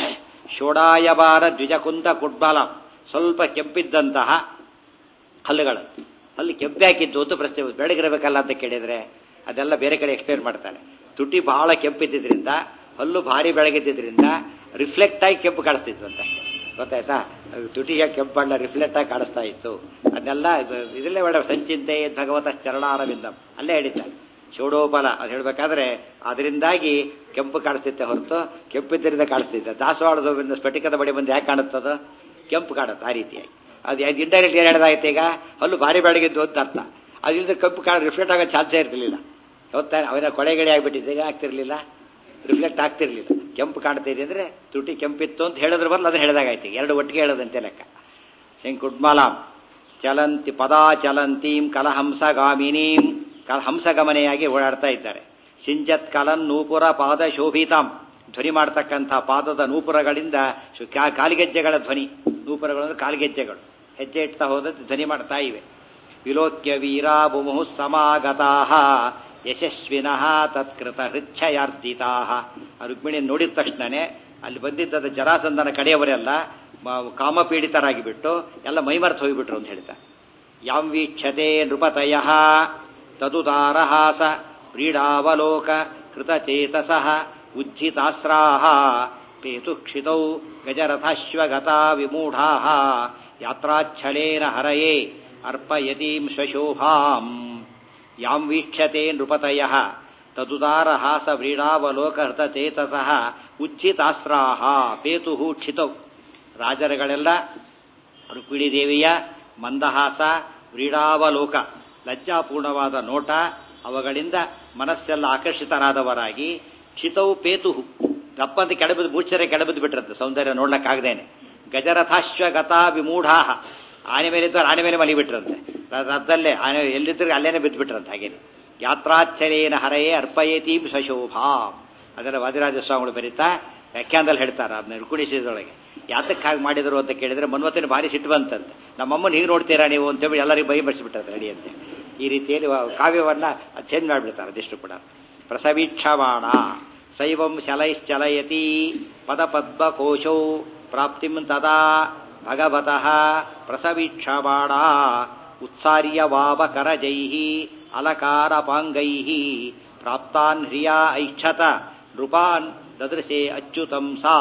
ಶೋಡಾಯಬಾರ ದ್ವಿಜಕುಂದ ಕುಡ್ಬಾಲ, ಸ್ವಲ್ಪ ಕೆಂಪಿದ್ದಂತಹ ಹಲ್ಲುಗಳು. ಅಲ್ಲಿ ಕೆಂಪಾಕಿದ್ದು ಅಂತ ಪ್ರಶ್ನೆ ಬೆಳಗಿರಬೇಕಲ್ಲ ಅಂತ ಕೇಳಿದರೆ ಅದೆಲ್ಲ ಬೇರೆ ಕಡೆ ಎಕ್ಸ್ಪ್ಲೇನ್ ಮಾಡ್ತಾನೆ. ತುಟಿ ಬಹಳ ಕೆಂಪಿದ್ದಿದ್ರಿಂದ, ಹಲ್ಲು ಭಾರಿ ಬೆಳಗಿದ್ದಿದ್ರಿಂದ ರಿಫ್ಲೆಕ್ಟ್ ಆಗಿ ಕೆಂಪು ಕಾಣಿಸ್ತಿತ್ತು ಅಂತ, ಗೊತ್ತಾಯ್ತಾ? ತುಟಿಗೆ ಕೆಂಪು ಬಣ್ಣ ರಿಫ್ಲೆಕ್ಟ್ ಆಗಿ ಕಾಣಿಸ್ತಾ ಇತ್ತು. ಅದನ್ನೆಲ್ಲ ಇದರಲ್ಲೇ ಒಳ್ಳೆ ಸಂಚಿಂತೆ ಭಗವತ ಚರಣಾರವಿಂದ ಅಲ್ಲೇ ಹೇಳಿದ್ದಾರೆ. ಶೋಡೋಪಲ ಅದು ಹೇಳಬೇಕಾದ್ರೆ ಅದರಿಂದಾಗಿ ಕೆಂಪು ಕಾಣಿಸ್ತಿತ್ತೆ ಹೊರತು ಕೆಂಪಿದ್ದರಿಂದ ಕಾಣಿಸ್ತಿದ್ದೆ. ದಾಸವಾಳದ ಸ್ಫಟಿಕದ ಬಡಿ ಬಂದು ಯಾಕೆ ಕಾಣುತ್ತದ? ಕೆಂಪು ಕಾಣುತ್ತೆ. ಆ ರೀತಿಯಾಗಿ ಅದು ಇಂಡೈರೆಕ್ಟ್ ಏನು ಹೇಳಿದಾಗೈತೆ, ಈಗ ಹಲ್ಲು ಭಾರಿ ಬೆಳಗಿದ್ದು ಅಂತ ಅರ್ಥ. ಅದಿಲ್ಲದೆ ಕೆಂಪು ಕಾಣ ರಿಫ್ಲೆಕ್ಟ್ ಆಗೋ ಚಾನ್ಸೇ ಇರ್ತಿರ್ಲಿಲ್ಲ. ಹೊತ್ತಾ ಅವನ ಕೊಳೆಗಡೆ ಆಗಿಬಿಟ್ಟಿದ್ದೆ, ಆಗ್ತಿರ್ಲಿಲ್ಲ, ರಿಫ್ಲೆಕ್ಟ್ ಆಗ್ತಿರ್ಲಿಲ್ಲ. ಕೆಂಪು ಕಾಣ್ತಿದೆ ಅಂದರೆ ತುಟಿ ಕೆಂಪಿತ್ತು ಅಂತ ಹೇಳಿದ್ರ ಬರಲ್ಲ, ಅದನ್ನ ಹೇಳಿದಾಗೈತಿ. ಎರಡು ಒಟ್ಟಿಗೆ ಹೇಳೋದಂತೆ ಲೆಕ್ಕ. ಶಂಕುಡ್ಮಾಲಾಂ ಚಲಂತಿ ಪದಾ ಚಲಂತೀಂ ಕಲಹಂಸಗಾಮಿನೀಂ, ಹಂಸಗಮನೆಯಾಗಿ ಓಡಾಡ್ತಾ ಇದ್ದಾರೆ. ಸಿಂಚತ್ ಕಲನ್ ನೂಪುರ ಪಾದ ಶೋಭಿತಾಂ, ಧ್ವನಿ ಮಾಡ್ತಕ್ಕಂಥ ಪಾದದ ನೂಪುರಗಳಿಂದ ಕಾಲಿಗೆಜ್ಜೆಗಳ ಧ್ವನಿ. ನೂಪುರಗಳು ಅಂದ್ರೆ ಕಾಲಿಗೆಜ್ಜೆಗಳು, ಹೆಜ್ಜೆ ಇಡ್ತಾ ಹೋದ ಧ್ವನಿ ಮಾಡ್ತಾ ಇವೆ. ವಿಲೋಕ್ಯ ವೀರಾ ಬುಮುಹು ಸಮಾಗತಾಹ ಯಶಸ್ವಿನಃ ತತ್ಕೃತ ಹೃಚ್ಛಯಾರ್ಧಿತಾಹ. ಆ ರುಕ್ಮಿಣಿಯನ್ನು ನೋಡಿದ ತಕ್ಷಣನೇ ಅಲ್ಲಿ ಬಂದಿದ್ದ ಜರಾಸಂಧನ ಕಡೆಯವರೆಲ್ಲ ಕಾಮಪೀಡಿತರಾಗಿ ಬಿಟ್ಟು ಎಲ್ಲ ಮೈಮರ್ತು ಹೋಗಿಬಿಟ್ರು ಅಂತ ಹೇಳ್ತಾರೆ. ಯಾಂ ವೀಕ್ಷತೆ ನೃಪತಯ ತದುದಾರಹಾಸ ಕ್ರೀಡಾವಲೋಕ ಕೃತಚೇತಸಃ ಉಜ್ಜಿತಾಸ್ರಾಹ ಪೇತುಕ್ಷಿತೌ ಗಜರಥಾಶ್ವಗತಾ ವಿಮೂಢಾಃ ಯಾತ್ರಾಚ್ಛಲೇನ ಹರಯೇ ಅರ್ಪಯತೀಂ ಸ್ವಶೋಭಾಂ. ಯಾಂ ವೀಕ್ಷತೆ ನೃಪತಯಃ ತದುದಾರಹಾಸ ವ್ರೀಡಾವಲೋಕ ಹೃತಚೇತಸಃ ಉಜ್ಜಿತಾಸ್ರಾಹ ಪೇತುಃ ಕ್ಷಿತೌ. ರಾಜರುಗಳೆಲ್ಲ ರುಕ್ಮಿಣಿ ದೇವಿಯ ಮಂದಹಾಸ, ವ್ರೀಡಾವಲೋಕ ಲಜ್ಜಾಪೂರ್ಣವಾದ ನೋಟ, ಅವುಗಳಿಂದ ಮನಸ್ಸೆಲ್ಲ ಆಕರ್ಷಿತರಾದವರಾಗಿ ಕ್ಷಿತೌ ಪೇತುಹು ದಪ್ಪಂತ ಕೆಡಬಿದ್ದು ಮೂರ್ಛರೆ ಕೆಡಬಿದ್ದು ಬಿಟ್ಟಿರುತ್ತೆ ಸೌಂದರ್ಯ ನೋಡ್ಲಕ್ಕಾಗದೇನೆ. ಗಜರಥಾಶ್ವಗತಾ ವಿಮೂಢಾಹ, ಆನೆ ಮೇಲೆ ಇದ್ದವ್ರು ಆನೆ ಮೇಲೆ ಮಲಿಬಿಟ್ರಂತೆ, ರಥದಲ್ಲೇ ಆನೆ ಎಲ್ಲಿದ್ದರೆ ಅಲ್ಲೇನೆ ಬಿದ್ದು ಬಿಟ್ರಂತೆ. ಹಾಗೇನೆ ಯಾತ್ರಾಚ್ಛಲೇನ ಹರೆಯೇ ಅರ್ಪಯತೀಂ ಸ್ವಶೋಭಾ. ಅದೆಲ್ಲ ವಾದಿರಾಜ ಸ್ವಾಮಿಗಳು ಬರೀತಾ ವ್ಯಾಖ್ಯಾನದಲ್ಲಿ ಹೇಳ್ತಾರೆ. ಅದನ್ನ ರುಕುಣಿಸಿದೊಳಗೆ ಯಾತಕ್ಕೆ ಹಾಗೆ ಮಾಡಿದರು ಅಂತ ಕೇಳಿದ್ರೆ ಮನ್ವತನ ಭಾರಿ ಸಿಟ್ಟು ಬಂತಂತೆ. ನಮ್ಮಮ್ಮನ ಹೀಗೆ ನೋಡ್ತೀರಾ ನೀವು ಅಂತೇಳಿ ಎಲ್ಲರಿಗೂ ಬೈ ಬಡಿಸಿಬಿಟ್ಟಾರೆ ರೆಡಿ ಅಂತೆ. ಈ ರೀತಿಯಲ್ಲಿ ಕಾವ್ಯವನ್ನ ಚೇಂಜ್ ಮಾಡಿಬಿಡ್ತಾರೆ ಅದೆಷ್ಟು ಕೂಡ. ಪ್ರಸವೀಕ್ಷಮಾಣ ಶೈವಂ ಶಲೈಶ್ಚಲಯತಿ ಪದಪದ್ಮಕೋಶೌ ಪ್ರಾಪ್ತಿಂ ತದಾ ಭಗವತಃ ಪ್ರಸವೀಕ್ಷಮಾಣ ಉತ್ಸಾರ್ಯವಾವಕರಜೈಃ ಅಲಕಾರಪಾಂಗೈಃ ಪ್ರಾಪ್ತಾನ್ ಹ್ರಿಯಾ ಐಕ್ಷತ ನೃಪಾನ್ ದದೃಶೆ ಅಚ್ಯುತಂ ಸಾ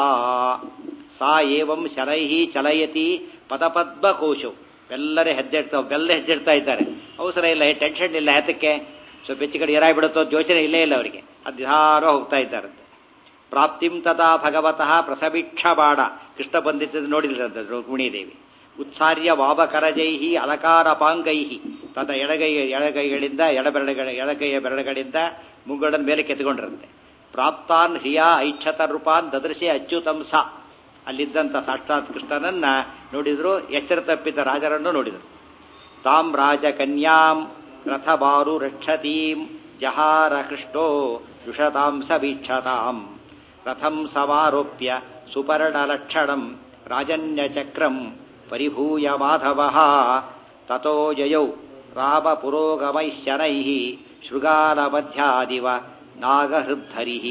ಸಾ ಏವಂ ಶರೈಃ ಚಲಯತಿ ಪದಪದ್ಮಕೋಶೌ. ಎಲ್ಲರೇ ಹೆಜ್ಜೆಡ್ತಾವೆ, ಬೆಲ್ಲ ಹೆಜ್ಜೆಡ್ತಾ ಇದ್ದಾರೆ. ಅವಸರ ಇಲ್ಲ, ಟೆನ್ಷನ್ ಇಲ್ಲ. ಯಾತಕ್ಕೆ? ಸ್ವಲ್ಪ ಹೆಚ್ಚು ಕಡೆ ಏರಾಗ್ಬಿಡುತ್ತೋ ಯೋಚನೆ ಇಲ್ಲೇ ಇಲ್ಲ ಅವರಿಗೆ. ಅದು ನಿಧಾನ ಹೋಗ್ತಾ ಇದ್ದಾರಂತೆ. ಪ್ರಾಪ್ತಿಂ ತದಾ ಭಗವತಃ ಪ್ರಸವೀಕ್ಷಮಾಣ. ಕೃಷ್ಣ ಬಂದಿದ್ದು ನೋಡಿದ್ರಂತೆ ರುಕ್ಮಿಣೀದೇವಿ. ಉತ್ಸಾರ್ಯ ವಾಮಕರಜೈಹಿ ಅಲಕಾರಪಾಂಗೈಹಿ. ತದ ಎಡಗೈ ಎಡಗೈಗಳಿಂದ ಎಡಬೆರಳುಗಳ ಎಡಗೈಯ ಬೆರಳುಗಳಿಂದ ಮುಂಗಡನ ಮೇಲೆ ಕೆತ್ಕೊಂಡ್ರಂತೆ. ಪ್ರಾಪ್ತಾನ್ ಹ್ರಿಯಾ ಐಚ್ಛತ ರೂಪಾನ್ ದದೃಶೆ ಅಚ್ಯುತಂ ಸಾ. ಅಲ್ಲಿದ್ದಂಥ ಸಾಕ್ಷಾತ್ ಕೃಷ್ಣನನ್ನ ನೋಡಿದ್ರು. ಎಚ್ಚರ ತಪ್ಪಿದ್ದ ರಾಜರನ್ನು ನೋಡಿದರು. ತಾಂ ರಾಜ ಕನ್ಯಾಂ ರಥಬಾರು ರಕ್ಷತೀಂ ಜಹಾರ ಕೃಷ್ಣೋ ದುಷತಾಂ ಸವೀಕ್ಷತಾಂ ರಥಂ ಸಮಾರೋಪ್ಯ ಸುಪರ್ಣಲಕ್ಷಣಂ ರಾಜನ್ಯಚಕ್ರಂ ಪರಿಭೂಯ ಮಾಧವಃ ತತೋ ಜಯೌ ರಾಮ ಪುರೋಗಮೈಃ ಶನೈಃ ಶೃಗಾಲಮಧ್ಯಾದಿವ ನಾಗಹೃದ್ಧರಿಃ.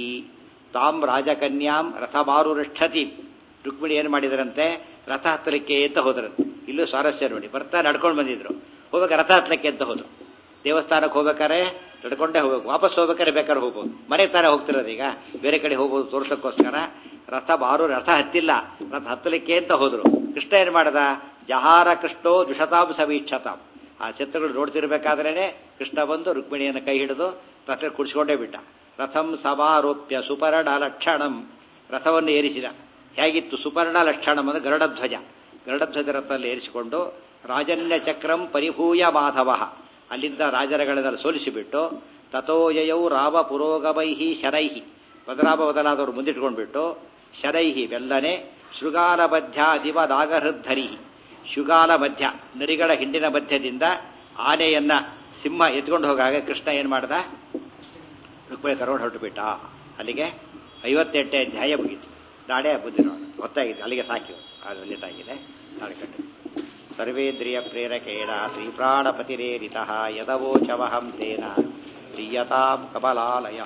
ತಾಂ ರಾಜಕನ್ಯಾಂ ರಥಮಾರು ರಕ್ಷತಿ. ರುಕ್ಮಿಣಿ ಏನು ಮಾಡಿದರಂತೆ? ರಥ ಹತ್ತಲಿಕ್ಕೆ ಅಂತ ಹೋದ್ರಂತೆ. ಇಲ್ಲೂ ಸ್ವಾರಸ್ಯ ನೋಡಿ. ಬರ್ತಾ ನಡ್ಕೊಂಡು ಬಂದಿದ್ರು. ಹೋಗ್ಬೇಕಾರೆ ರಥ ಹತ್ತಲಿಕ್ಕೆ ಅಂತ ಹೋದ್ರು. ದೇವಸ್ಥಾನಕ್ಕೆ ಹೋಗ್ಬೇಕಾರೆ ನಡ್ಕೊಂಡೇ ಹೋಗ್ಬೇಕು, ವಾಪಸ್ ಹೋಗ್ಬೇಕಾರೆ ಬೇಕಾದ್ರೆ ಹೋಗ್ಬೋದು. ಮನೆ ತಾನೇ ಹೋಗ್ತಿರೋದು, ಈಗ ಬೇರೆ ಕಡೆ ಹೋಗ್ಬೋದು ತೋರ್ಸಕ್ಕೋಸ್ಕರ. ರಥ ಬಾರು ರಥ ಹತ್ತಿಲ್ಲ, ರಥ ಹತ್ತಲಿಕ್ಕೆ ಅಂತ ಹೋದ್ರು. ಕೃಷ್ಣ ಏನು ಮಾಡ್ದ? ಜಹಾರ ಕೃಷ್ಣೋ ದುಷತಾಂ ಸವೀಕ್ಷತಾಂ. ಆ ಚಿತ್ರಗಳು ನೋಡ್ತಿರ್ಬೇಕಾದ್ರೇನೆ ಕೃಷ್ಣ ಬಂದು ರುಕ್ಮಿಣಿಯನ್ನು ಕೈ ಹಿಡಿದು ರಥ ಕುಡಿಸ್ಕೊಂಡೇ ಬಿಟ್ಟ. ರಥಂ ಸಮಾರೋಪ್ಯ ಸುಪರ್ಣ ಲಕ್ಷಣಂ. ರಥವನ್ನು ಏರಿಸಿದ. ಹೇಗಿತ್ತು? ಸುಪರ್ಣ ಲಕ್ಷಣಂ ಅಂದರೆ ಗರುಡಧ್ವಜ. ಗರುಡಧ್ವಜ ರಥದಲ್ಲಿ ಏರಿಸಿಕೊಂಡು ರಾಜನ್ಯ ಚಕ್ರಂ ಪರಿಭೂಯ ಮಾಧವ. ಅಲ್ಲಿಂದ ರಾಜರಗಳೆಲ್ಲ ಸೋಲಿಸಿಬಿಟ್ಟು ತಥೋಯಯೌ ರಾಮ ಪುರೋಗಮೈಹಿ ಶರೈಹಿ. ಬದಲಾಮ ಬದಲಾದವರು ಮುಂದಿಟ್ಕೊಂಡ್ಬಿಟ್ಟು ಶರೈಹಿ ಬೆಲ್ಲನೆ ಶೃಗಾಲ ಮಧ್ಯ ದಿವ ನಾಗಹೃದ್ಧರಿ. ಶೃಗಾಲ ಮಧ್ಯ ನರಿಗಳ ಹಿಂಡಿನ ಮಧ್ಯದಿಂದ ಆನೆಯನ್ನ ಸಿಂಹ ಎತ್ಕೊಂಡು ಹೋಗಾಗ ಕೃಷ್ಣ ಏನು ಮಾಡ್ದ? ರುಕ್ಮಿಣಿ ಕರ್ಕೊಂಡು ಹೊರಟುಬಿಟ್ಟ. ಅಲ್ಲಿಗೆ ಐವತ್ತೆಂಟನೇ ಅಧ್ಯಾಯ ಮುಗಿತು. ನಾಳೆ ಬುದ್ಧಿ ನೋಡ ಗೊತ್ತಾಗಿದೆ. ಅಲ್ಲಿಗೆ ಸಾಕಿ ಅದು ಲೇಟ್ ಆಗಿದೆ. ನಾಳೆ ಕಟ್ಟು. ಸರ್ವೇಂದ್ರಿಯ ಪ್ರೇರಕೇಣ ಶ್ರೀಪ್ರಾಣಪತಿರೇರಿತಃ ಯದವೋಚವಹಂ ತೇನ ಪ್ರೀಯತಾಂ ಕಮಲಾಲಯಃ.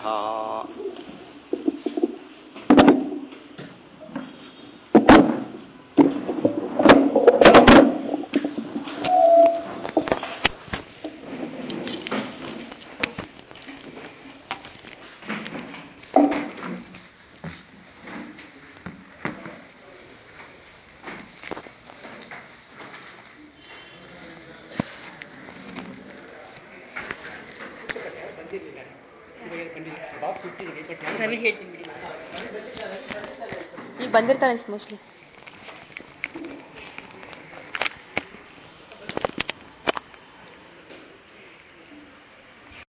ಈಗ ಬಂದಿರ್ತಾನೆ ಮೋಸ್ಟ್ಲಿ.